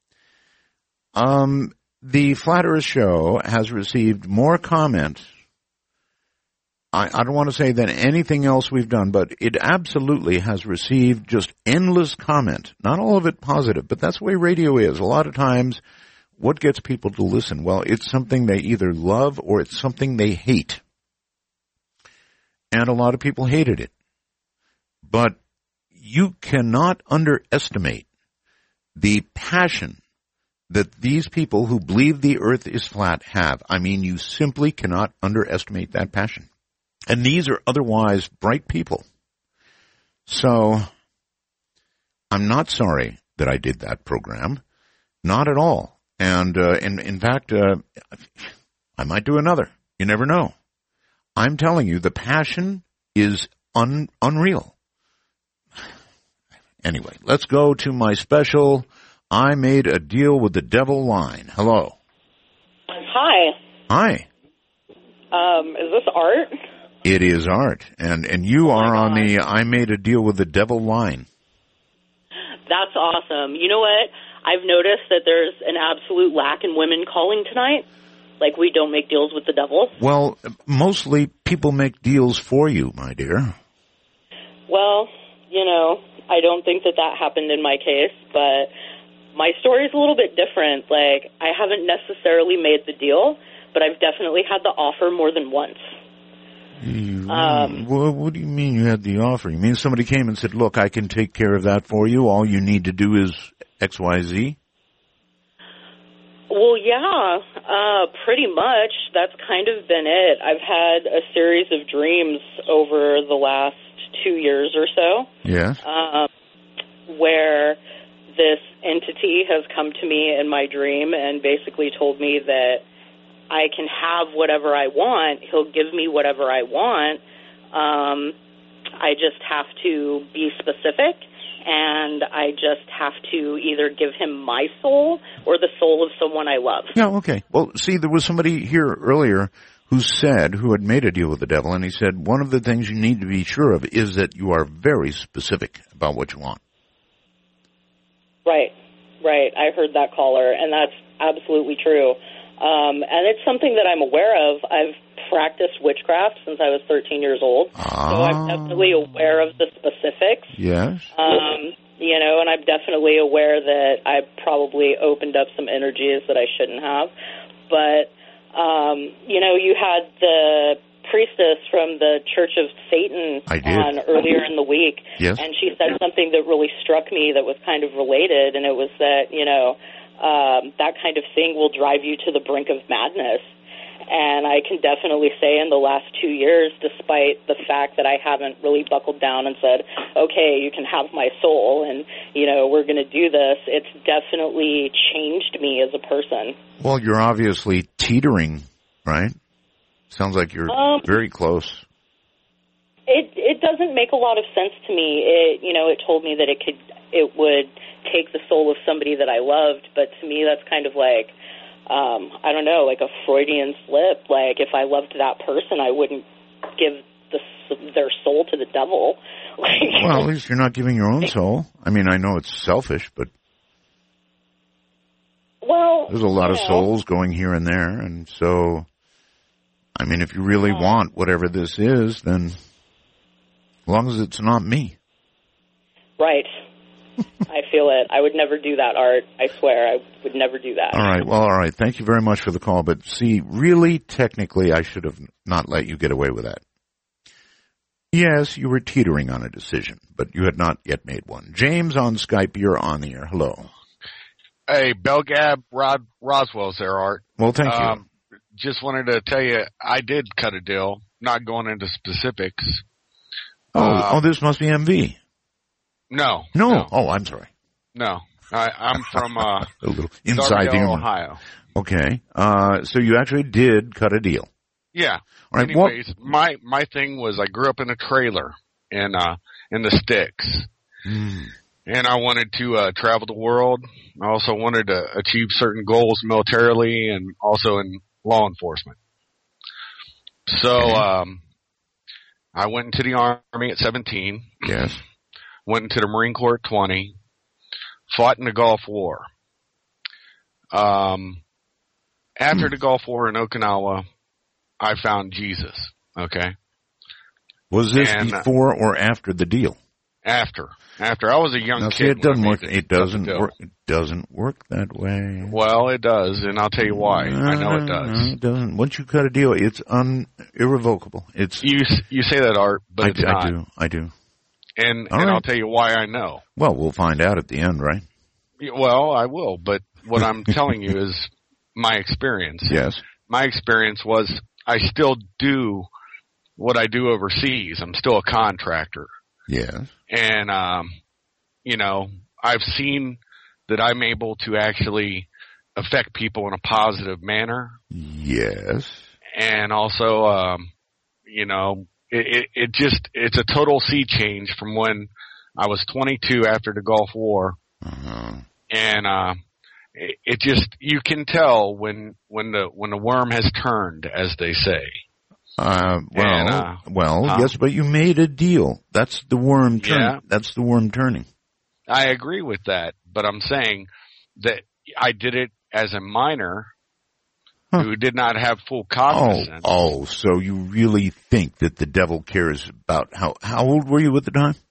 um, the Flat Earth Show has received more comments I, I don't want to say that anything else we've done, but it absolutely has received just endless comment. Not all of it positive, but that's the way radio is. A lot of times, what gets people to listen? Well, it's something they either love or it's something they hate. And a lot of people hated it. But you cannot underestimate the passion that these people who believe the earth is flat have. I mean, you simply cannot underestimate that passion. And these are otherwise bright people. So, I'm not sorry that I did that program. Not at all. And, uh, in, in fact, uh, I might do another. You never know. I'm telling you, the passion is un, unreal. Anyway, let's go to my special I Made a Deal with the Devil line. Hello. Hi. Hi. Um, is this Art? It is Art. And, and you are on the I Made a Deal with the Devil line. That's awesome. You know what? I've noticed that there's an absolute lack in women calling tonight. Like, we don't make deals with the devil. Well, mostly people make deals for you, my dear. Well, you know, I don't think that that happened in my case, but my story is a little bit different. Like, I haven't necessarily made the deal, but I've definitely had the offer more than once. You, um, what, what do you mean you had the offer? You mean somebody came and said, look, I can take care of that for you. All you need to do is X Y Z? Well, yeah, uh, pretty much. That's kind of been it. I've had a series of dreams over the last two years or so. Yes. Um, where this entity has come to me in my dream and basically told me that I can have whatever I want. He'll give me whatever I want. Um, I just have to be specific, and I just have to either give him my soul or the soul of someone I love. Yeah, okay. Well, see, there was somebody here earlier who said, who had made a deal with the devil, and he said, one of the things you need to be sure of is that you are very specific about what you want. Right, right. I heard that caller, and that's absolutely true. Um, and it's something that I'm aware of. I've practiced witchcraft since I was thirteen years old, ah. so I'm definitely aware of the specifics. Yes. Um, you know, and I'm definitely aware that I probably opened up some energies that I shouldn't have. But, um, you know, you had the priestess from the Church of Satan on earlier in the week, yes. and she said something that really struck me that was kind of related, and it was that, you know, Um, that kind of thing will drive you to the brink of madness. And I can definitely say in the last two years, despite the fact that I haven't really buckled down and said, okay, you can have my soul and, you know, we're going to do this, it's definitely changed me as a person. Well, you're obviously teetering, right? Sounds like you're um, very close. It it doesn't make a lot of sense to me. It, you know, it told me that it could, it would take the soul of somebody that I loved, but to me that's kind of like, um, I don't know, like a Freudian slip. Like, if I loved that person, I wouldn't give the, their soul to the devil. Like, well, at least you're not giving your own soul. I mean, I know it's selfish, but well, there's a lot of know. souls going here and there, and so, I mean, if you really yeah. want whatever this is, then as long as it's not me. Right. I feel it. I would never do that, Art. I swear, I would never do that. All right. Well, all right. Thank you very much for the call. But see, really, technically, I should have not let you get away with that. Yes, you were teetering on a decision, but you had not yet made one. James on Skype, you're on the air. Hello. Hey, Belgab, Rod Roswell's there, Art. Well, thank you. Um, just wanted to tell you, I did cut a deal, not going into specifics. Oh, um, oh, this must be M V. No, no. No. Oh, I'm sorry. No. I, I'm from, uh, a little inside the Darbyville, Ohio. Okay. Uh, so you actually did cut a deal. Yeah. All right. Anyways, what? my, my thing was I grew up in a trailer in, uh, in the sticks. Mm. And I wanted to, uh, travel the world. I also wanted to achieve certain goals militarily and also in law enforcement. So, okay. um, I went into the Army at seventeen. Yes. Went into the Marine Corps at twenty, fought in the Gulf War. Um, after the Gulf War in Okinawa, I found Jesus, okay? Was this And, uh, before or after the deal? After. After. I was a young Now, kid. see, it doesn't when I work. made It the doesn't deal. work. It doesn't work that way. Well, it does, and I'll tell you why. I know it No, does. no, it doesn't. Once you cut a deal, it's un irrevocable. It's You you say that, Art, but I, it's I not. do. I do. And All and right. I'll tell you why I know. Well, we'll find out at the end, right? Yeah, Well, I will, but what I'm telling you is my experience. Yes. My experience was I still do what I do overseas. I'm still a contractor. Yes. And, um, you know, I've seen that I'm able to actually affect people in a positive manner. Yes. And also, um, you know, it, it, it just, it's a total sea change from when I was twenty-two after the Gulf War. Uh-huh. And, uh, it, it just, you can tell when, when the, when the worm has turned, as they say. Uh, well, And, uh, well, huh? yes, but you made a deal. That's the worm turning. Yeah. That's the worm turning. I agree with that, but I'm saying that I did it as a minor Huh. who did not have full Oh, cognizance. oh, so you really think that the devil cares about how, how old were you at the time?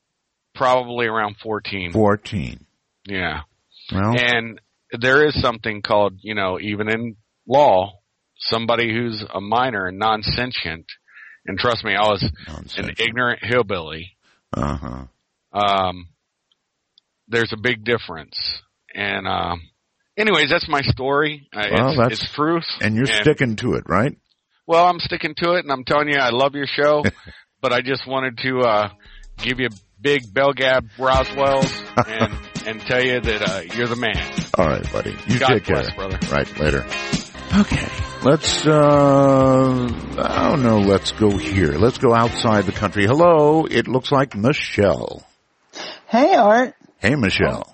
Probably around fourteen. Fourteen. Yeah. Well, And there is something called, you know, even in law, somebody who's a minor and non-sentient, and trust me, I was an ignorant hillbilly. uh-huh. Um, there's a big difference. And, um, anyways, that's my story. Uh, Well, it's, that's- it's truth. And you're sticking to it, right? Well, I'm sticking to it, and I'm telling you, I love your show, but I just wanted to, uh, give you a big Belgab Roswell's and, and tell you that, uh, you're the man. All right, buddy. You God take bless, care. brother. Right, later. Okay. Let's, uh, I don't know, let's go here. Let's go outside the country. Hello, it looks like Michelle. Hey, Art. Hey, Michelle.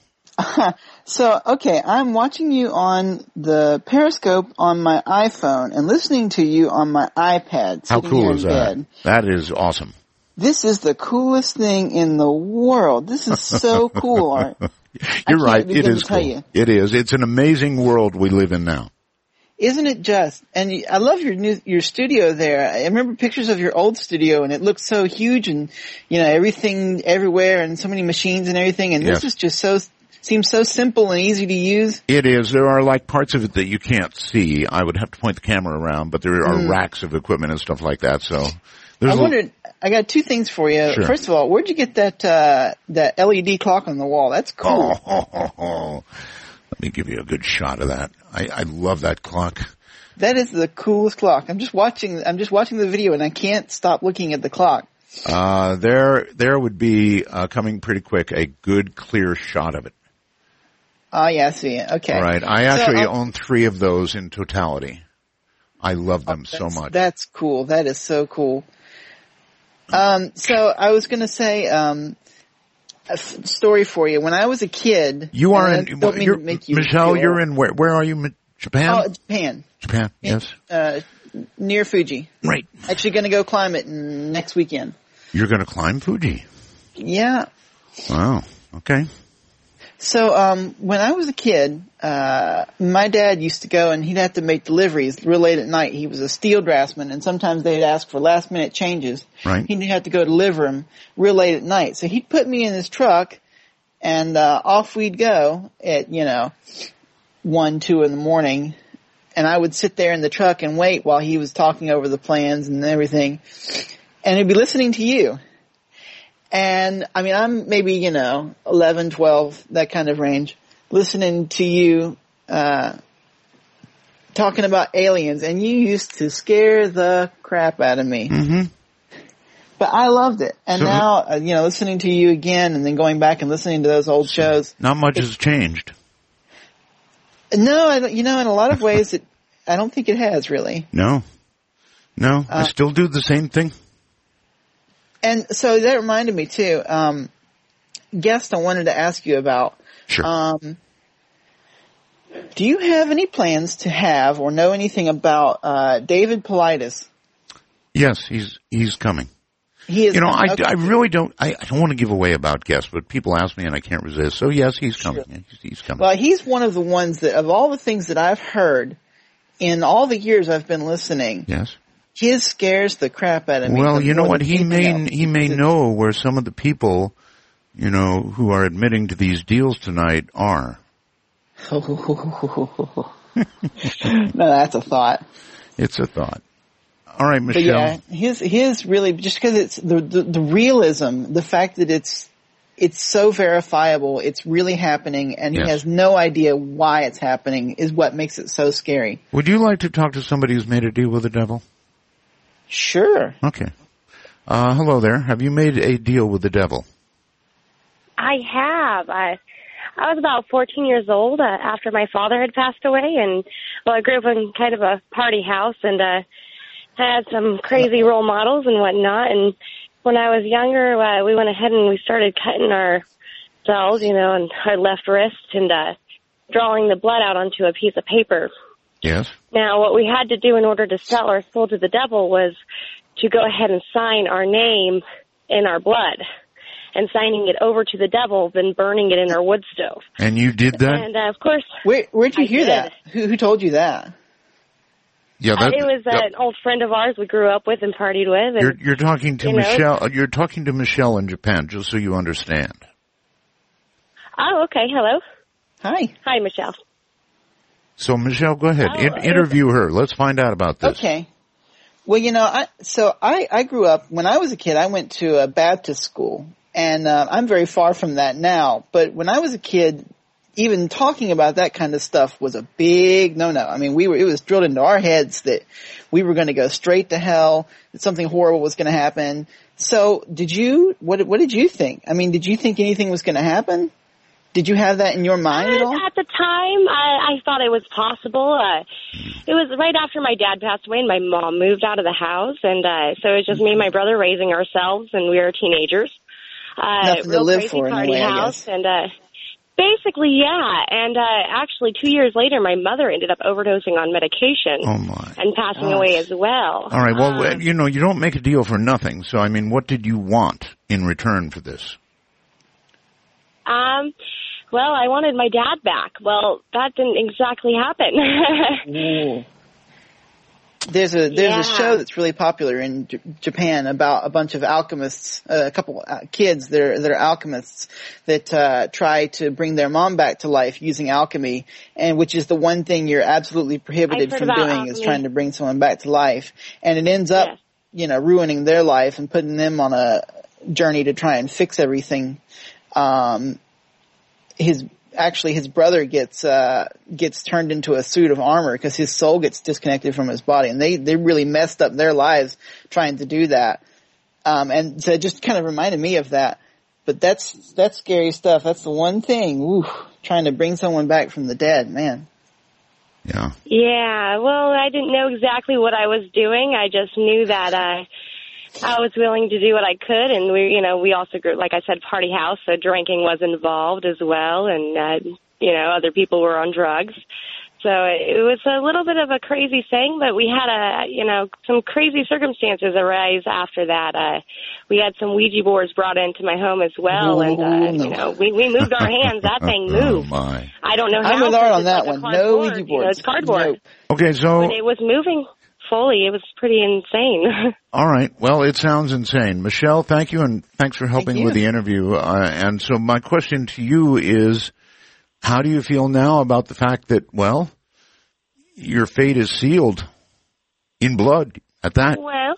So, okay, I'm watching you on the Periscope on my iPhone and listening to you on my iPad. How sitting cool here is in that? bed. That is awesome. This is the coolest thing in the world. This is so cool, Art. You're can't right. It begin is to tell cool. you. It is. It's an amazing world we live in now. Isn't it just? And you- I love your new, your studio there. I remember pictures of your old studio and it looked so huge and, you know, everything everywhere and so many machines and everything. And Yes. this is just so, seems so simple and easy to use. It is. There are like parts of it that you can't see. I would have to point the camera around, but there are Mm. racks of equipment and stuff like that. So there's I a- wondered, I got two things for you. Sure. First of all, where'd you get that, uh, that L E D clock on the wall? That's cool. Oh, oh, oh, oh. Let me give you a good shot of that. I, I love that clock. That is the coolest clock. I'm just watching, I'm just watching the video and I can't stop looking at the clock. Uh, there, there would be, uh, coming pretty quick, a good clear shot of it. Oh yeah, I see it. Okay. Right. I So, actually uh, own three of those in totality. I love them so much. That's cool. That is so cool. Um, so I was going to say, um, a f- story for you. When I was a kid, You are and in, I don't mean you're, to make you Michelle, feel- you're in where, where are you? Mi- Japan? Oh, Japan. Japan, yes. Uh, near Fuji. Right. Actually going to go climb it next weekend. You're gonna climb Fuji. Yeah. Wow. Okay. So, um, when I was a kid, uh, my dad used to go and he'd have to make deliveries real late at night. He was a steel draftsman and sometimes they'd ask for last minute changes. Right. He'd have to go deliver them real late at night. So he'd put me in his truck and, uh, off we'd go at, you know, one, two in the morning. And I would sit there in the truck and wait while he was talking over the plans and everything. And he'd be listening to you. And, I mean, I'm maybe, you know, eleven, twelve, that kind of range, listening to you, uh, talking about aliens, and you used to scare the crap out of me. Mm-hmm. But I loved it. And So- now, uh, you know, listening to you again and then going back and listening to those old shows. Not much has changed. No, I, don't- you know, in a lot of ways, it, I don't think it has really. No. No. I Uh, still do the same thing. And so that reminded me too, um, guest I wanted to ask you about. Sure. Um, do you have any plans to have or know anything about, uh, David Paulides? Yes, he's, he's coming. He is You know, I, coming. Okay. I really don't, I, I don't want to give away about guests, but people ask me and I can't resist. So yes, he's coming. He's, he's coming. Well, he's one of the ones that, of all the things that I've heard in all the years I've been listening, Yes. His scares the crap out of me. Well, you know what? He may he may know where some of the people, you know, who are admitting to these deals tonight are. No, that's a thought. It's a thought. All right, Michelle. But yeah, his his really just because it's the, the the realism, the fact that it's it's so verifiable, it's really happening, and Yes. he has no idea why it's happening, is what makes it so scary. Would you like to talk to somebody who's made a deal with the devil? Sure. Okay. Uh, hello there. Have you made a deal with the devil? I have. I I was about fourteen years old uh, after my father had passed away, and well, I grew up in kind of a party house, and uh, had some crazy role models and whatnot. And when I was younger, uh, we went ahead and we started cutting ourselves, you know, and our left wrist, and uh, drawing the blood out onto a piece of paper. Yes. Now, what we had to do in order to sell our soul to the devil was to go ahead and sign our name in our blood, and signing it over to the devil, then burning it in our wood stove. And you did that? And uh, of course, Where where'd you I hear did. that? Who who told you that? Yeah, Uh, that, it was uh, yep. an old friend of ours we grew up with and partied with. And, You're, you're talking to you know, Michelle. You're talking to Michelle in Japan, just so you understand. Oh, okay. Hello. Hi. Hi, Michelle. So, Michelle, go ahead. Oh, In- interview her. Let's find out about this. Okay. Well, you know, I so I I grew up when I was a kid. I went to a Baptist school, and uh, I'm very far from that now. But when I was a kid, even talking about that kind of stuff was a big no-no. I mean, we were it was drilled into our heads that we were going to go straight to hell, that something horrible was going to happen. So, did you what what did you think? I mean, did you think anything was going to happen? Did you have that in your mind at all? At the time, I, I thought it was possible. Uh, it was right after my dad passed away and my mom moved out of the house, and uh, so it was just me and my brother raising ourselves, and we were teenagers. Uh, Nothing to real live crazy for in a party way, I house, guess. and uh, basically, yeah. And uh, actually, two years later, my mother ended up overdosing on medication Oh, my. and passing Gosh. away as well. All right. Well, Um, you know, you don't make a deal for nothing. So, I mean, what did you want in return for this? Um, well, I wanted my dad back. Well, that didn't exactly happen. Ooh. There's a there's Yeah. a show that's really popular in J- Japan about a bunch of alchemists, uh, a couple uh, kids that are that are alchemists that uh, try to bring their mom back to life using alchemy, and which is the one thing you're absolutely prohibited I've heard from about doing is alchemy. trying to bring someone back to life, and it ends up you know ruining their life and putting them on a journey to try and fix everything. Um, his actually his brother gets uh gets turned into a suit of armor because his soul gets disconnected from his body, and they they really messed up their lives trying to do that. Um and so it just kind of reminded me of that. But that's that's scary stuff. That's the one thing. Ooh, trying to bring someone back from the dead, man. Yeah. Yeah, well, I didn't know exactly what I was doing. I just knew that uh, I was willing to do what I could, and we, you know, we also grew, like I said, party house, so drinking was involved as well, and uh, you know, other people were on drugs. So it was a little bit of a crazy thing, but we had a, you know, some crazy circumstances arise after that. Uh, we had some Ouija boards brought into my home as well, and uh, you know, we we moved our hands. That thing moved. Oh, my. I don't know how. I'm with Art on it's that like a one. No cardboard, Ouija you know, boards. it's cardboard. Okay, so When it was moving fully, it was pretty insane. all right. Well, it sounds insane. Michelle, thank you, and thanks for helping you. with the interview. Uh, and so my question to you is, how do you feel now about the fact that, well, your fate is sealed in blood at that? Well,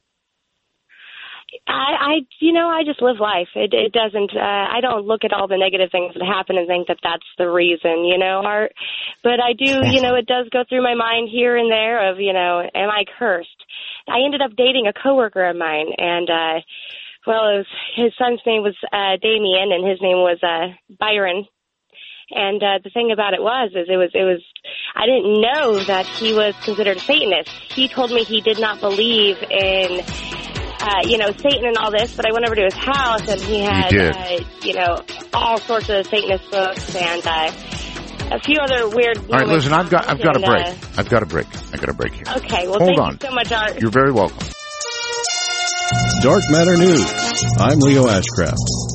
I, I, you know, I just live life. It, it doesn't, uh, I don't look at all the negative things that happen and think that that's the reason, you know, Art. But I do, you know, it does go through my mind here and there of, you know, am I cursed? I ended up dating a coworker of mine, and, uh, well, it was, his son's name was, uh, Damien, and his name was, uh, Byron. And, uh, the thing about it was, is it was, it was, I didn't know that he was considered a Satanist. He told me he did not believe in, uh, you know, Satan and all this, but I went over to his house and he had, did. uh, you know, all sorts of Satanist books and, uh, a few other weird. All right, listen, I've got, I've got a and, break. uh, I've got a break. I've got a break here. Okay, well, Hold thank on. you so much, Art. You're very welcome. Dark Matter News. I'm Leo Ashcraft.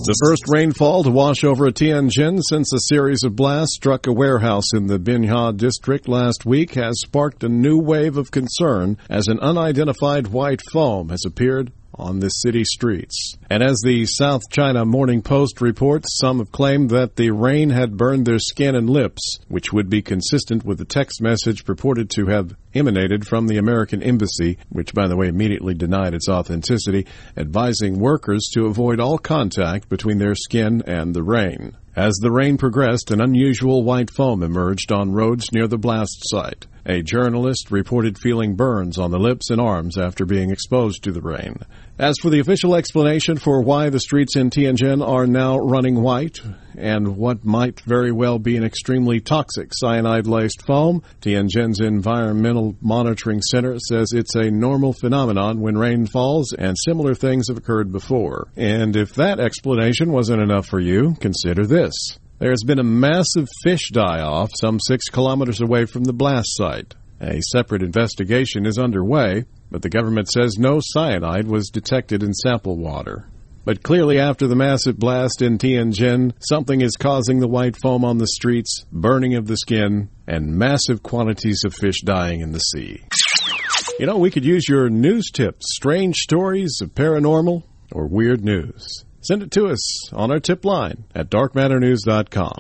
The first rainfall to wash over Tianjin since a series of blasts struck a warehouse in the Binhua district last week has sparked a new wave of concern as an unidentified white foam has appeared on the city streets. And as the South China Morning Post reports, some have claimed that the rain had burned their skin and lips, which would be consistent with the text message purported to have emanated from the American Embassy, which, by the way, immediately denied its authenticity, advising workers to avoid all contact between their skin and the rain. As the rain progressed, an unusual white foam emerged on roads near the blast site. A journalist reported feeling burns on the lips and arms after being exposed to the rain. As for the official explanation for why the streets in Tianjin are now running white and what might very well be an extremely toxic cyanide-laced foam, Tianjin's Environmental Monitoring Center says it's a normal phenomenon when rain falls and similar things have occurred before. And if that explanation wasn't enough for you, consider this. There's been a massive fish die-off some six kilometers away from the blast site. A separate investigation is underway, but the government says no cyanide was detected in sample water. But clearly after the massive blast in Tianjin, something is causing the white foam on the streets, burning of the skin, and massive quantities of fish dying in the sea. You know, we could use your news tips, strange stories of paranormal or weird news. Send it to us on our tip line at dark matter news dot com.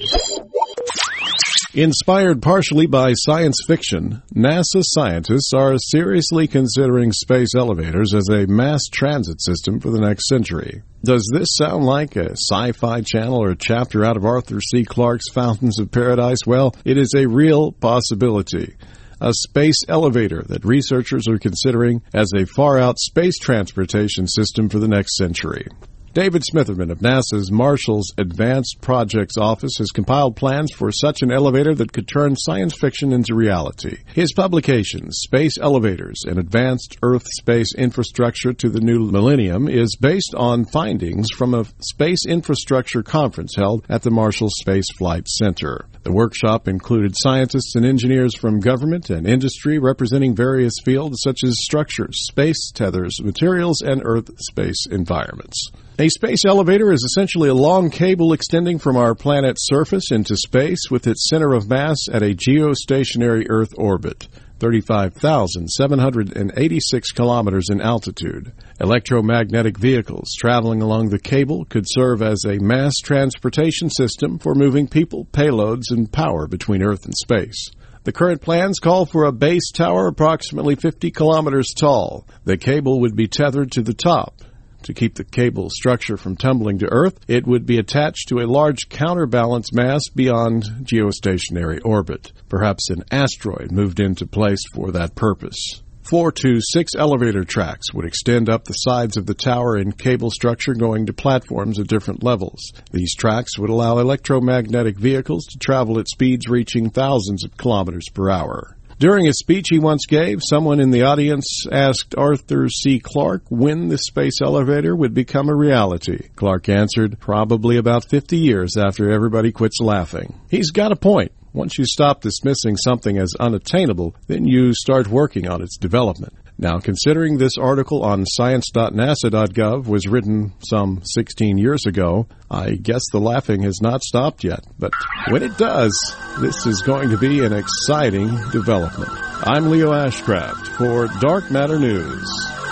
Inspired partially by science fiction, NASA scientists are seriously considering space elevators as a mass transit system for the next century. Does this sound like a sci-fi channel or a chapter out of Arthur C. Clarke's Fountains of Paradise? Well, it is a real possibility. A space elevator that researchers are considering as a far-out space transportation system for the next century. David Smitherman of NASA's Marshall's Advanced Projects Office has compiled plans for such an elevator that could turn science fiction into reality. His publication, Space Elevators, an Advanced Earth Space Infrastructure to the New Millennium, is based on findings from a space infrastructure conference held at the Marshall Space Flight Center. The workshop included scientists and engineers from government and industry representing various fields such as structures, space tethers, materials, and Earth-space environments. A space elevator is essentially a long cable extending from our planet's surface into space with its center of mass at a geostationary Earth orbit, thirty-five thousand seven hundred eighty-six kilometers in altitude. Electromagnetic vehicles traveling along the cable could serve as a mass transportation system for moving people, payloads, and power between Earth and space. The current plans call for a base tower approximately fifty kilometers tall. The cable would be tethered to the top. To keep the cable structure from tumbling to Earth, it would be attached to a large counterbalance mass beyond geostationary orbit. Perhaps an asteroid moved into place for that purpose. Four to six elevator tracks would extend up the sides of the tower in cable structure going to platforms at different levels. These tracks would allow electromagnetic vehicles to travel at speeds reaching thousands of kilometers per hour. During a speech he once gave, someone in the audience asked Arthur C. Clarke when the space elevator would become a reality. Clarke answered, probably about fifty years after everybody quits laughing. He's got a point. Once you stop dismissing something as unattainable, then you start working on its development. Now, considering this article on science dot nasa dot gov was written some sixteen years ago, I guess the laughing has not stopped yet. But when it does, this is going to be an exciting development. I'm Leo Ashcraft for Dark Matter News.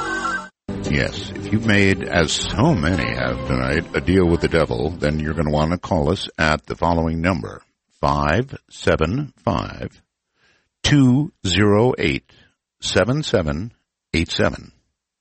Yes, if you've made, as so many have tonight, a deal with the devil, then you're going to want to call us at the following number, five seven five, two oh eight, seven seven eight seven.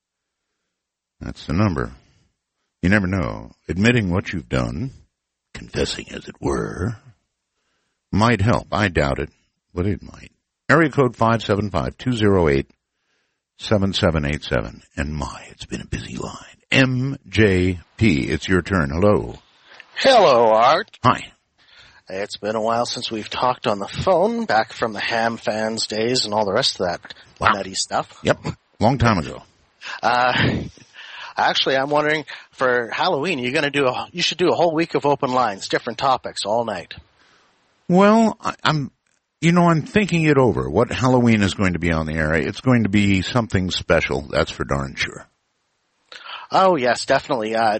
That's the number. You never know. Admitting what you've done, confessing as it were, might help. I doubt it, but it might. Area code five seven five, two oh eight, seven seven eight seven. And my, it's been a busy line. M J P, it's your turn. Hello. Hello, Art. Hi. It's been a while since we've talked on the phone, back from the Ham Fans days and all the rest of that wow. nutty stuff. Yep, long time ago. Uh, actually, I'm wondering, for Halloween, you're going to do a, you should do a whole week of open lines, different topics, all night. Well, I, I'm, you know, I'm thinking it over. What Halloween is going to be on the air? It's going to be something special, that's for darn sure. Oh, yes, definitely. Uh,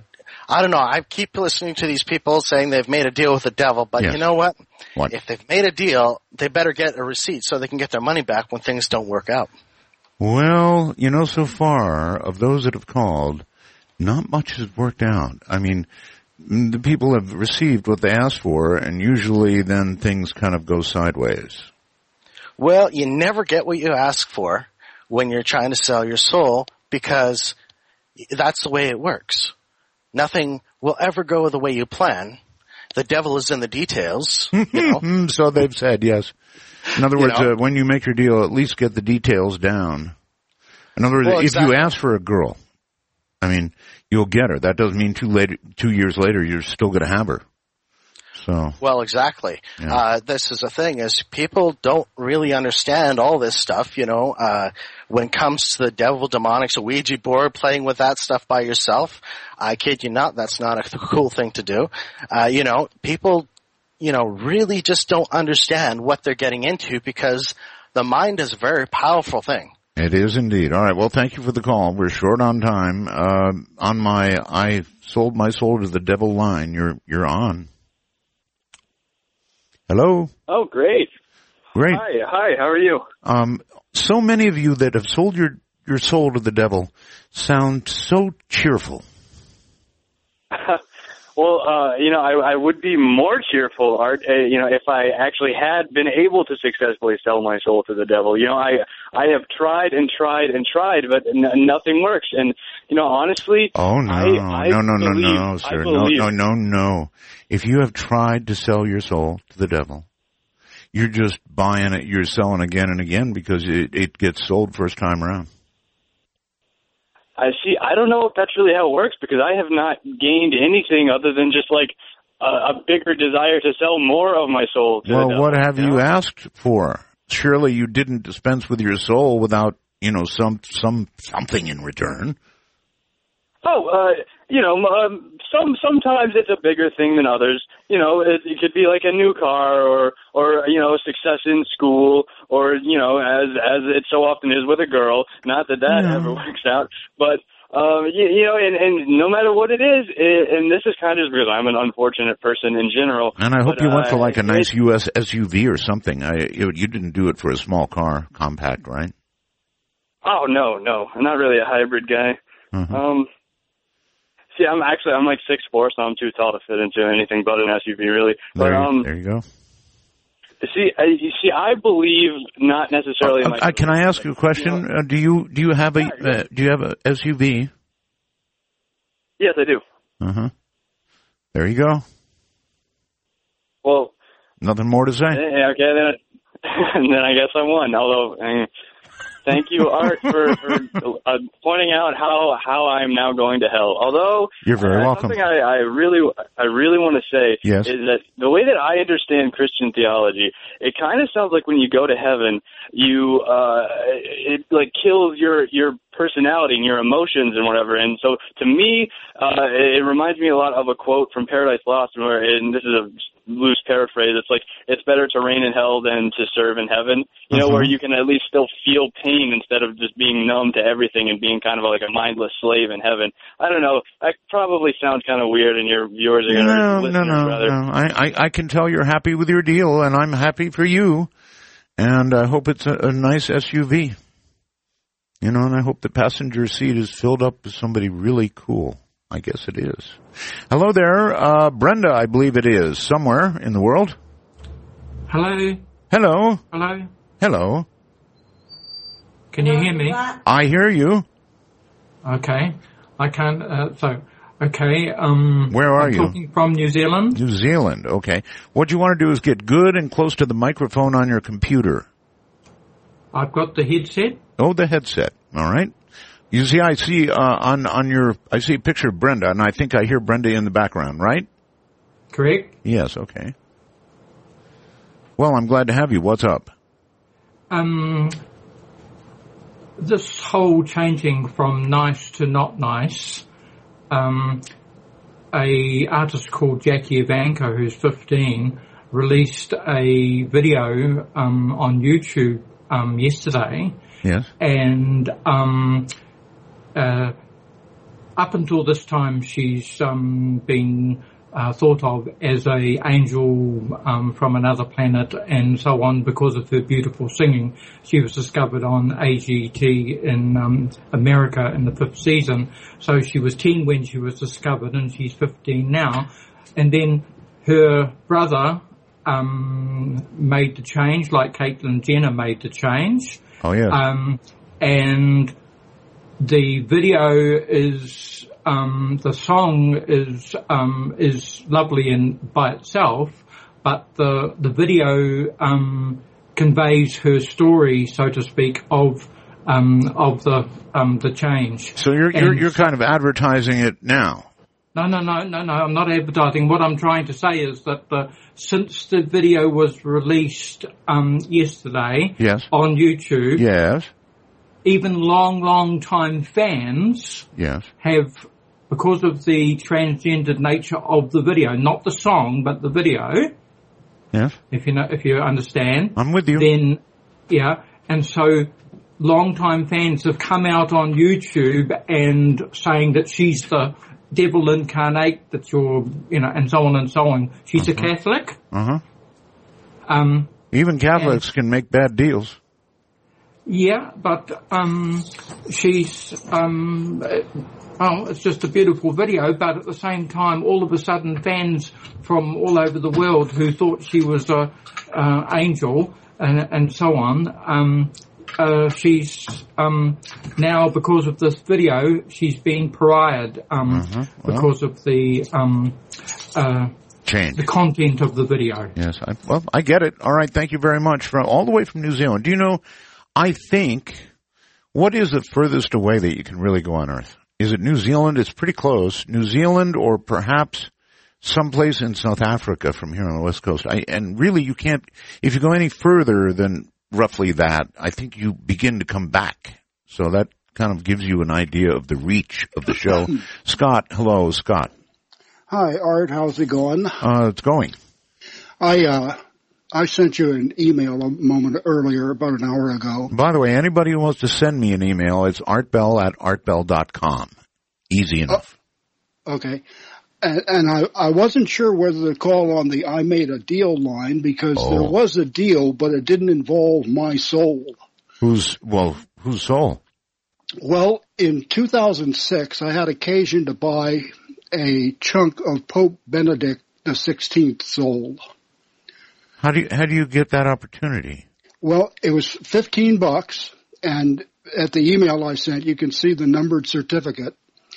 I don't know. I keep listening to these people saying they've made a deal with the devil, but Yes. you know what? What? If they've made a deal, they better get a receipt so they can get their money back when things don't work out. Well, you know, so far, of those that have called, not much has worked out. I mean, the people have received what they asked for, and usually then things kind of go sideways. Well, you never get what you ask for when you're trying to sell your soul, because that's the way it works. Nothing will ever go the way you plan. The devil is in the details. You know? So they've said, yes. In other words, You know? uh, when you make your deal, at least get the details down. In other words, Well, if exactly. you ask for a girl, I mean, you'll get her. That doesn't mean two later, two years later you're still going to have her. So, Well, exactly. Yeah. Uh, this is the thing, is people don't really understand all this stuff, you know. Uh, when it comes to the devil, demonics, a Ouija board, playing with that stuff by yourself, I kid you not, that's not a cool thing to do. Uh, you know, people, you know, really just don't understand what they're getting into, because the mind is a very powerful thing. it is indeed. All right. Well, thank you for the call. We're short on time. Uh, on my, I sold my soul to the devil line. You're, you're on. Hello? Oh, great. Great. Hi, hi, how are you? Um, so many of you that have sold your, your soul to the devil sound so cheerful. Well, uh, you know, I, I would be more cheerful, Art, uh, you know, if I actually had been able to successfully sell my soul to the devil. You know, I I have tried and tried and tried, but n- nothing works. And, you know, honestly, Oh, no. I, I no, no, no, believe, no, I sir. No, believe, no, no, no. If you have tried to sell your soul to the devil, you're just buying it, you're selling again and again because it, it gets sold first time around. I see. I don't know if that's really how it works, because I have not gained anything other than just like a, a bigger desire to sell more of my soul to the Well, devil. what have you asked for? Surely you didn't dispense with your soul without, you know, some, some, something in return. Oh, uh, you know, um, some sometimes it's a bigger thing than others. You know, it, it could be like a new car, or or you know, success in school, or you know, as as it so often is with a girl. Not that that Yeah. ever works out, but um, you, you know, and, and no matter what it is, it, and this is kind of because I'm an unfortunate person in general. And I hope but, you went uh, for like a it- nice U S S U V or something. I, you, you didn't do it for a small car, compact, right? Oh no, no, I'm not really a hybrid guy. Mhm. Um, see, I'm actually I'm like six foot four, so I'm too tall to fit into anything but an S U V, really. But There, um, there you go. see, I, you see, I believe not necessarily. in my, Uh, can I ask you a question? Uh, do you do you have a uh, do you have a S U V? yes, I do. Uh huh. There you go. Well, Nothing more to say. eh, okay, then then I guess I won. Although, eh, thank you, Art, for, for uh, pointing out how how I'm now going to hell. Although You're very uh, welcome. Something I, I really I really want to say Yes. is that the way that I understand Christian theology, it kind of sounds like when you go to heaven, you uh, it like kills your your personality and your emotions and whatever. And so to me, uh, it reminds me a lot of a quote from Paradise Lost, where, and this is a loose paraphrase, it's like, it's better to reign in hell than to serve in heaven, you know, Mhm. where you can at least still feel pain instead of just being numb to everything and being kind of like a mindless slave in heaven. I don't know. That probably sounds kind of weird, and your viewers are going to No, listen no, no, rather. no. I, I, I can tell you're happy with your deal, and I'm happy for you. And I hope it's a, a nice S U V. You know, and I hope the passenger seat is filled up with somebody really cool. I guess it is. Hello there, uh, Brenda, I believe it is, somewhere in the world. Hello? Hello. Hello? Hello. Can you hear me? I hear you. Okay. I can't, uh, so, okay, um... Where are I'm you? talking from New Zealand. New Zealand, okay. What you want to do is get good and close to the microphone on your computer. I've got the headset. Oh, the headset. All right. You see, I see uh, on on your, I see a picture of Brenda, and I think I hear Brenda in the background, right? Correct. Yes. Okay. Well, I'm glad to have you. What's up? Um, this whole changing from nice to not nice, um, a artist called Jackie Evanko, who's fifteen, released a video um, on YouTube um, yesterday. Yes. And um, uh, up until this time, she's um, been uh, thought of as a angel um, from another planet and so on because of her beautiful singing. She was discovered on A G T in um, America in the fifth season. So she was ten when she was discovered, and she's fifteen now. And then her brother um, made the change, like Caitlyn Jenner made the change. Oh, yeah. Um, and the video is, um, the song is, um, is lovely in, by itself, but the, the video, um, conveys her story, so to speak, of, um, of the, um, the change. So you're, you're, you're kind of advertising it now. No, no, no, no, no, I'm not advertising. What I'm trying to say is that the, since the video was released, um, yesterday. Yes. On YouTube. Yes. Even long, long time fans yes. have, because of the transgendered nature of the video, not the song, but the video. Yes. If you know, if you understand. I'm with you. Then, yeah, and so long time fans have come out on YouTube and saying that she's the devil incarnate, that you're, you know, and so on and so on. She's uh-huh. a Catholic. Uh-huh. Um. Even Catholics can make bad deals. Yeah, but um, she's, um, well, it's just a beautiful video, but at the same time, all of a sudden, fans from all over the world who thought she was a uh, angel and, and so on, um, uh, she's um, now, because of this video, she's been pariahed um, uh-huh. well. because of the um, uh, change, the content of the video. Yes, I, well, I get it. All right, thank you very much. From all the way from New Zealand. Do you know? I think, what is the furthest away that you can really go on Earth? Is it New Zealand? It's pretty close. New Zealand or perhaps someplace in South Africa from here on the West Coast. I, and really you can't, if you go any further than roughly that, I think you begin to come back. So that kind of gives you an idea of the reach of the show. Scott, hello, Scott. Hi, Art. How's it going? Uh, it's going. I, uh, I sent you an email a moment earlier, about an hour ago. By the way, anybody who wants to send me an email, it's artbell at artbell dot com. Easy enough. Uh, okay. And, and I, I wasn't sure whether to call on the I made a deal line because oh. there was a deal, but it didn't involve my soul. Whose, well, whose soul? Well, in two thousand six, I had occasion to buy a chunk of Pope Benedict the sixteenth soul. How do you, how do you get that opportunity? Well, it was fifteen bucks, and at the email I sent, you can see the numbered certificate.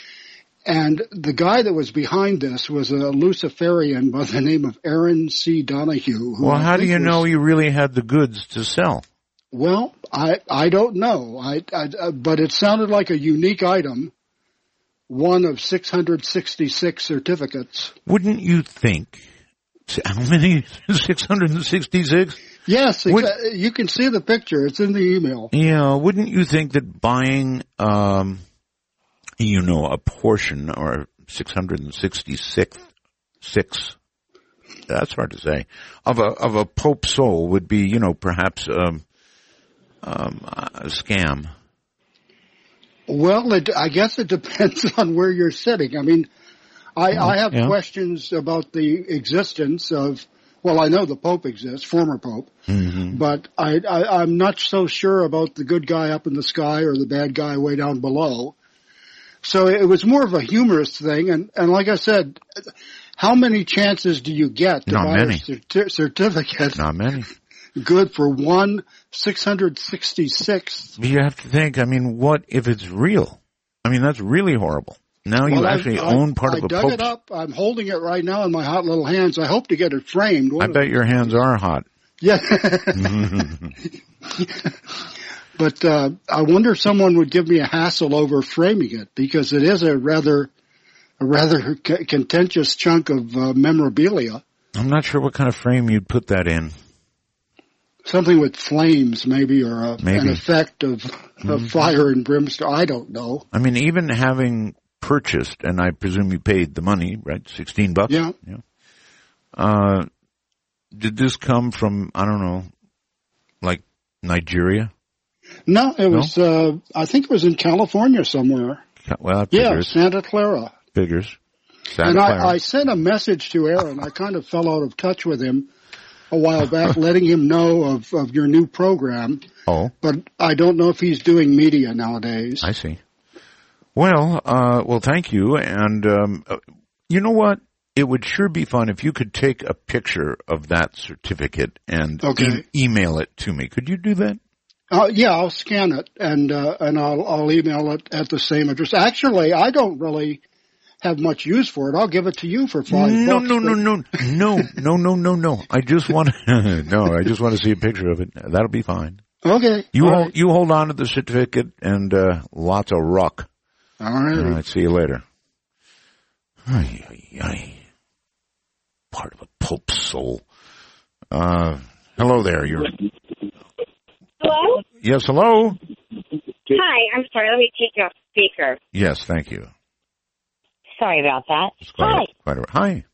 And the guy that was behind this was a Luciferian by the name of Aaron C. Donahue. Well, how do you was, know you really had the goods to sell? Well, I I don't know. I, I uh, but it sounded like a unique item, one of six hundred sixty-six certificates. Wouldn't you think? How many? six hundred sixty-six? Yes, Would, exa- you can see the picture. It's in the email. Yeah, wouldn't you think that buying, um, you know, a portion or six hundred sixty-six, six, that's hard to say, of a, of a Pope soul would be, you know, perhaps, um, um, a scam? Well, it, I guess it depends on where you're sitting. I mean, I, I have yeah. questions about the existence of, well, I know the Pope exists, former Pope, mm-hmm. but I, I, I'm not so sure about the good guy up in the sky or the bad guy way down below. So it was more of a humorous thing, and, and like I said, how many chances do you get to Not buy many. a certi- certificate? Not many. Good for one six hundred sixty-six. You have to think, I mean, what if it's real? I mean, that's really horrible. Now you well, actually I, own part I, of a I dug Pope's. it up. I'm holding it right now in my hot little hands. I hope to get it framed. I bet your hands are hot. Yeah. But uh, I wonder if someone would give me a hassle over framing it, because it is a rather a rather c- contentious chunk of uh, memorabilia. I'm not sure what kind of frame you'd put that in. Something with flames, maybe, or a, maybe. an effect of, mm-hmm. of fire and brimstone. I don't know. I mean, even having purchased, and I presume you paid the money, right? Sixteen bucks. Yeah. Yeah. Uh, did this come from, I don't know, like Nigeria? No, it no? was. Uh, I think it was in California somewhere. Well, that Yeah, figures. Santa Clara. Figures. Santa and Clara. I, I sent a message to Aaron. I kind of fell out of touch with him a while back, letting him know of, of your new program. Oh. But I don't know if he's doing media nowadays. I see. Well, uh, well, thank you. And, um, uh, you know what? It would sure be fun if you could take a picture of that certificate and Okay. e- email it to me. Could you do that? Uh, yeah, I'll scan it and uh, and I'll I'll email it at the same address. Actually, I don't really have much use for it. I'll give it to you for five No, bucks. no, no, no, no, no, no, no, no. I just want to, no, I just want to see a picture of it. That'll be fine. Okay. You All hold, right. you hold on to the certificate and, uh, lots of ruck. All right. All right. See you later. Ay, ay, ay. Part of a Pope's soul. Uh, hello there. You're, Hello? yes, hello? Hi, I'm sorry. Let me take you off speaker. Yes, thank you. Sorry about that. Quite Hi. a- quite a- hi.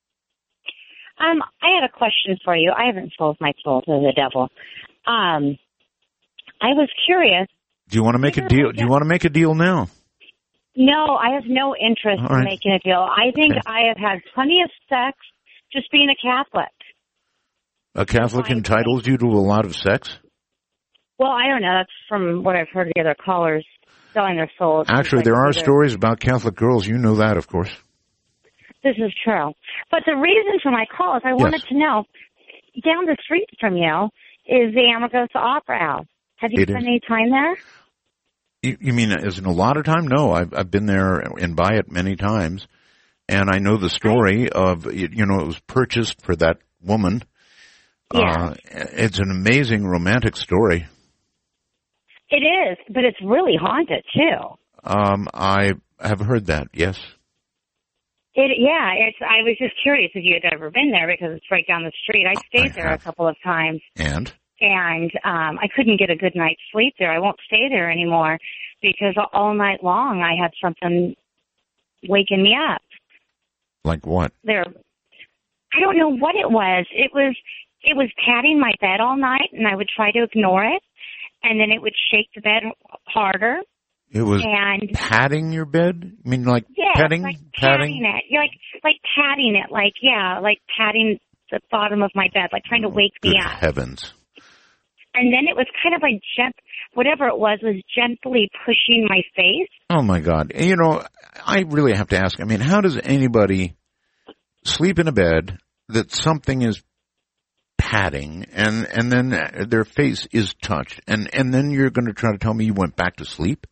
Um, I had a question for you. I haven't sold my soul to the devil. Um, I was curious. Do you want to make a deal? Do you want to make a deal now? No, I have no interest All right. in making a deal. I think Okay. I have had plenty of sex just being a Catholic. A Catholic entitles you to a lot of sex? Well, I don't know. That's from what I've heard the other callers selling their souls. Actually, Like, there are either- stories about Catholic girls. You know that, of course. This is true. But the reason for my call is I wanted to know, down the street from you is the Amargosa Opera House. Have you It spent is. any time there? You, you mean as in a lot of time? No, I've, I've been there and by it many times. And I know the story of, you you know, it was purchased for that woman. Yeah. Uh, it's an amazing romantic story. It is, but it's really haunted, too. Um, I have heard that, yes. It, yeah, it's. I was just curious if you had ever been there because it's right down the street. I stayed I there have. a couple of times, And? and um, I couldn't get a good night's sleep there. I won't stay there anymore because all night long I had something waking me up. Like what? There, I don't know what it was. It was it was patting my bed all night, and I would try to ignore it, and then it would shake the bed harder. It was and patting your bed? I mean, like yeah, petting? like patting? patting it. You're like like patting it, like yeah, like patting the bottom of my bed, like trying to wake me Good up. heavens. And then it was kind of like gent, whatever it was, was gently pushing my face. Oh my God. You know, I really have to ask, I mean, how does anybody sleep in a bed that something is patting and, and then their face is touched and, and then you're going to try to tell me you went back to sleep?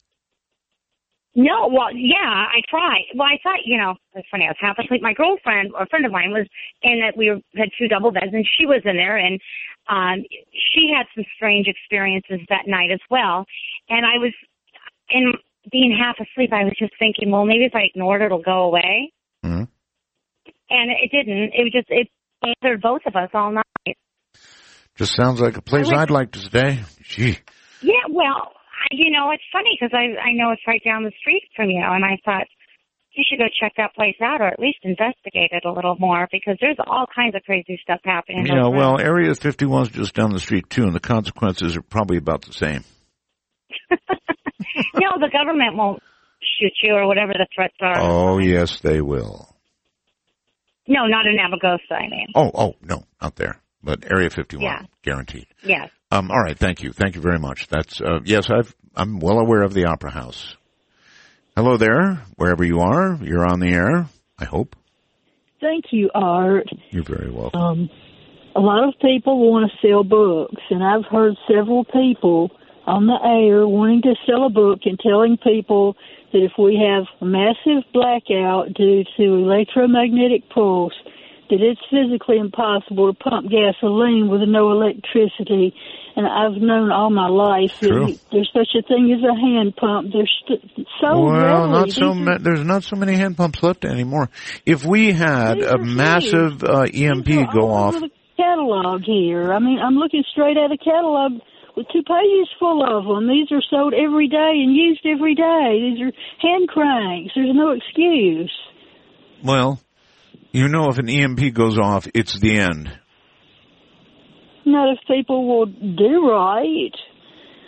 No, well, yeah, I tried. Well, I thought, you know, it's funny. I was half asleep. My girlfriend, or a friend of mine, was in that we were, had two double beds, and she was in there, and um, she had some strange experiences that night as well. And I was, in being half asleep, I was just thinking, well, maybe if I ignore it, it'll go away. Mm-hmm. And it didn't. It was just it bothered both of us all night. Just sounds like a place I went- I'd like to stay. Gee. Yeah, well, I, you know, it's funny because I I know it's right down the street from you, and I thought you should go check that place out, or at least investigate it a little more, because there's all kinds of crazy stuff happening. in Yeah, those well, rooms. Area fifty-one is just down the street too, and the consequences are probably about the same. No, the government won't shoot you or whatever the threats are. Oh, yes, they will. No, not in Amargosa, I mean. Oh, oh, no, not there. But Area fifty-one, Yeah. guaranteed. Yes. Um, all right, thank you. Thank you very much. That's, uh, yes, I've, I'm well aware of the Opera House. Hello there, wherever you are. You're on the air, I hope. Thank you, Art. You're very welcome. Um, a lot of people want to sell books, and I've heard several people on the air wanting to sell a book and telling people that if we have a massive blackout due to electromagnetic pulse, that it's physically impossible to pump gasoline with no electricity. And I've known all my life True. that there's such a thing as a hand pump. There's st- so Well, readily. not so. These Ma- are- there's not so many hand pumps left anymore. If we had These a are huge. massive uh, E M P These are go all off, over the catalog here. I mean, I'm looking straight at a catalog with two pages full of them. These are sold every day and used every day. These are hand cranks. There's no excuse. well, you know, if an E M P goes off, it's the end. Not if people will do right.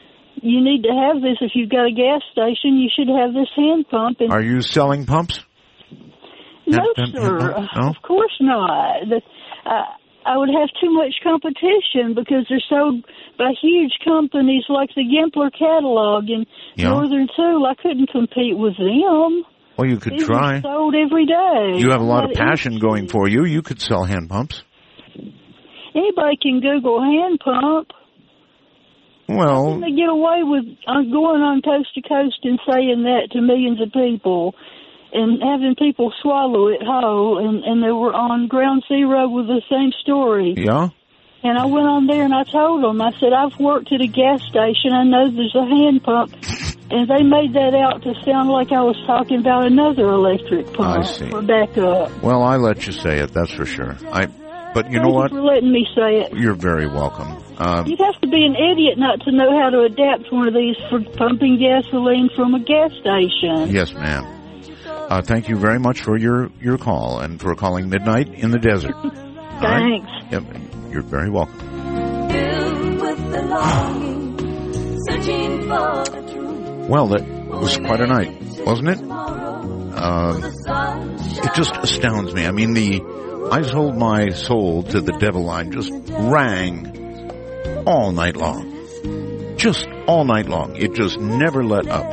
you need to have this. If you've got a gas station, you should have this hand pump. And Are you selling pumps? no, And- and- sir. and- no? Of course not. The, uh, I would have too much competition because they're sold by huge companies like the Gimpler catalog and Yeah. Northern Tool. I couldn't compete with them. Well, you could These try. are sold every day. You have a lot of Not passion going for you. You could sell hand pumps. Anybody can Google hand pump. Well, They get away with uh, going on coast to coast and saying that to millions of people and having people swallow it whole. And, and they were on Ground Zero with the same story. yeah? And I went on there and I told them, I said, I've worked at a gas station. I know there's a hand pump. And they made that out to sound like I was talking about another electric pump. I see. For backup. Well, I let you say it, that's for sure. I, But you Thank know what? you for letting me say it. You're very welcome. Um, You'd have to be an idiot not to know how to adapt one of these for pumping gasoline from a gas station. yes, ma'am. Uh, thank you very much for your, your call and for calling Midnight in the Desert. All right? Thanks. Yep, you're very welcome. Filled with the longing, searching for the truth. Well, that was quite a night, wasn't it? Uh, it just astounds me. I mean, the I sold my soul to the devil line just rang all night long. Just all night long. It just never let up.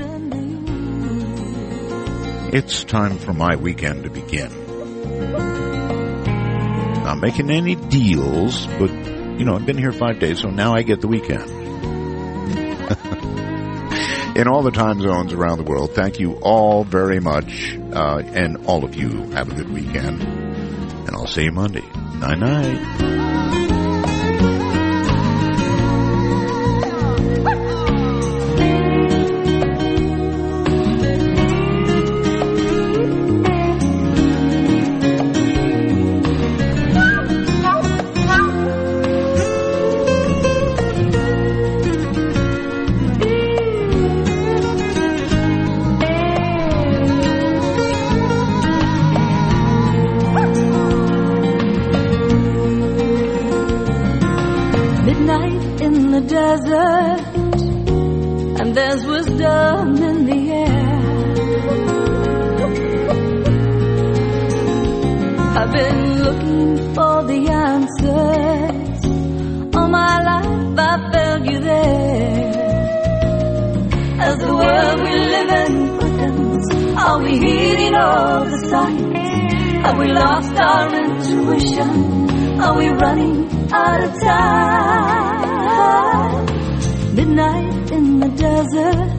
It's time for my weekend to begin. Not making any deals, but, you know, I've been here five days, so now I get the weekend. In all the time zones around the world, thank you all very much, uh, and all of you have a good weekend. And I'll see you Monday. Night-night. Midnight in the desert, and there's wisdom in the air. I've been looking for the answers. All my life I felt you there. As the world we live in quickens, are we heeding all the signs? Have we lost our intuition? Are we running out of time? Midnight in the desert,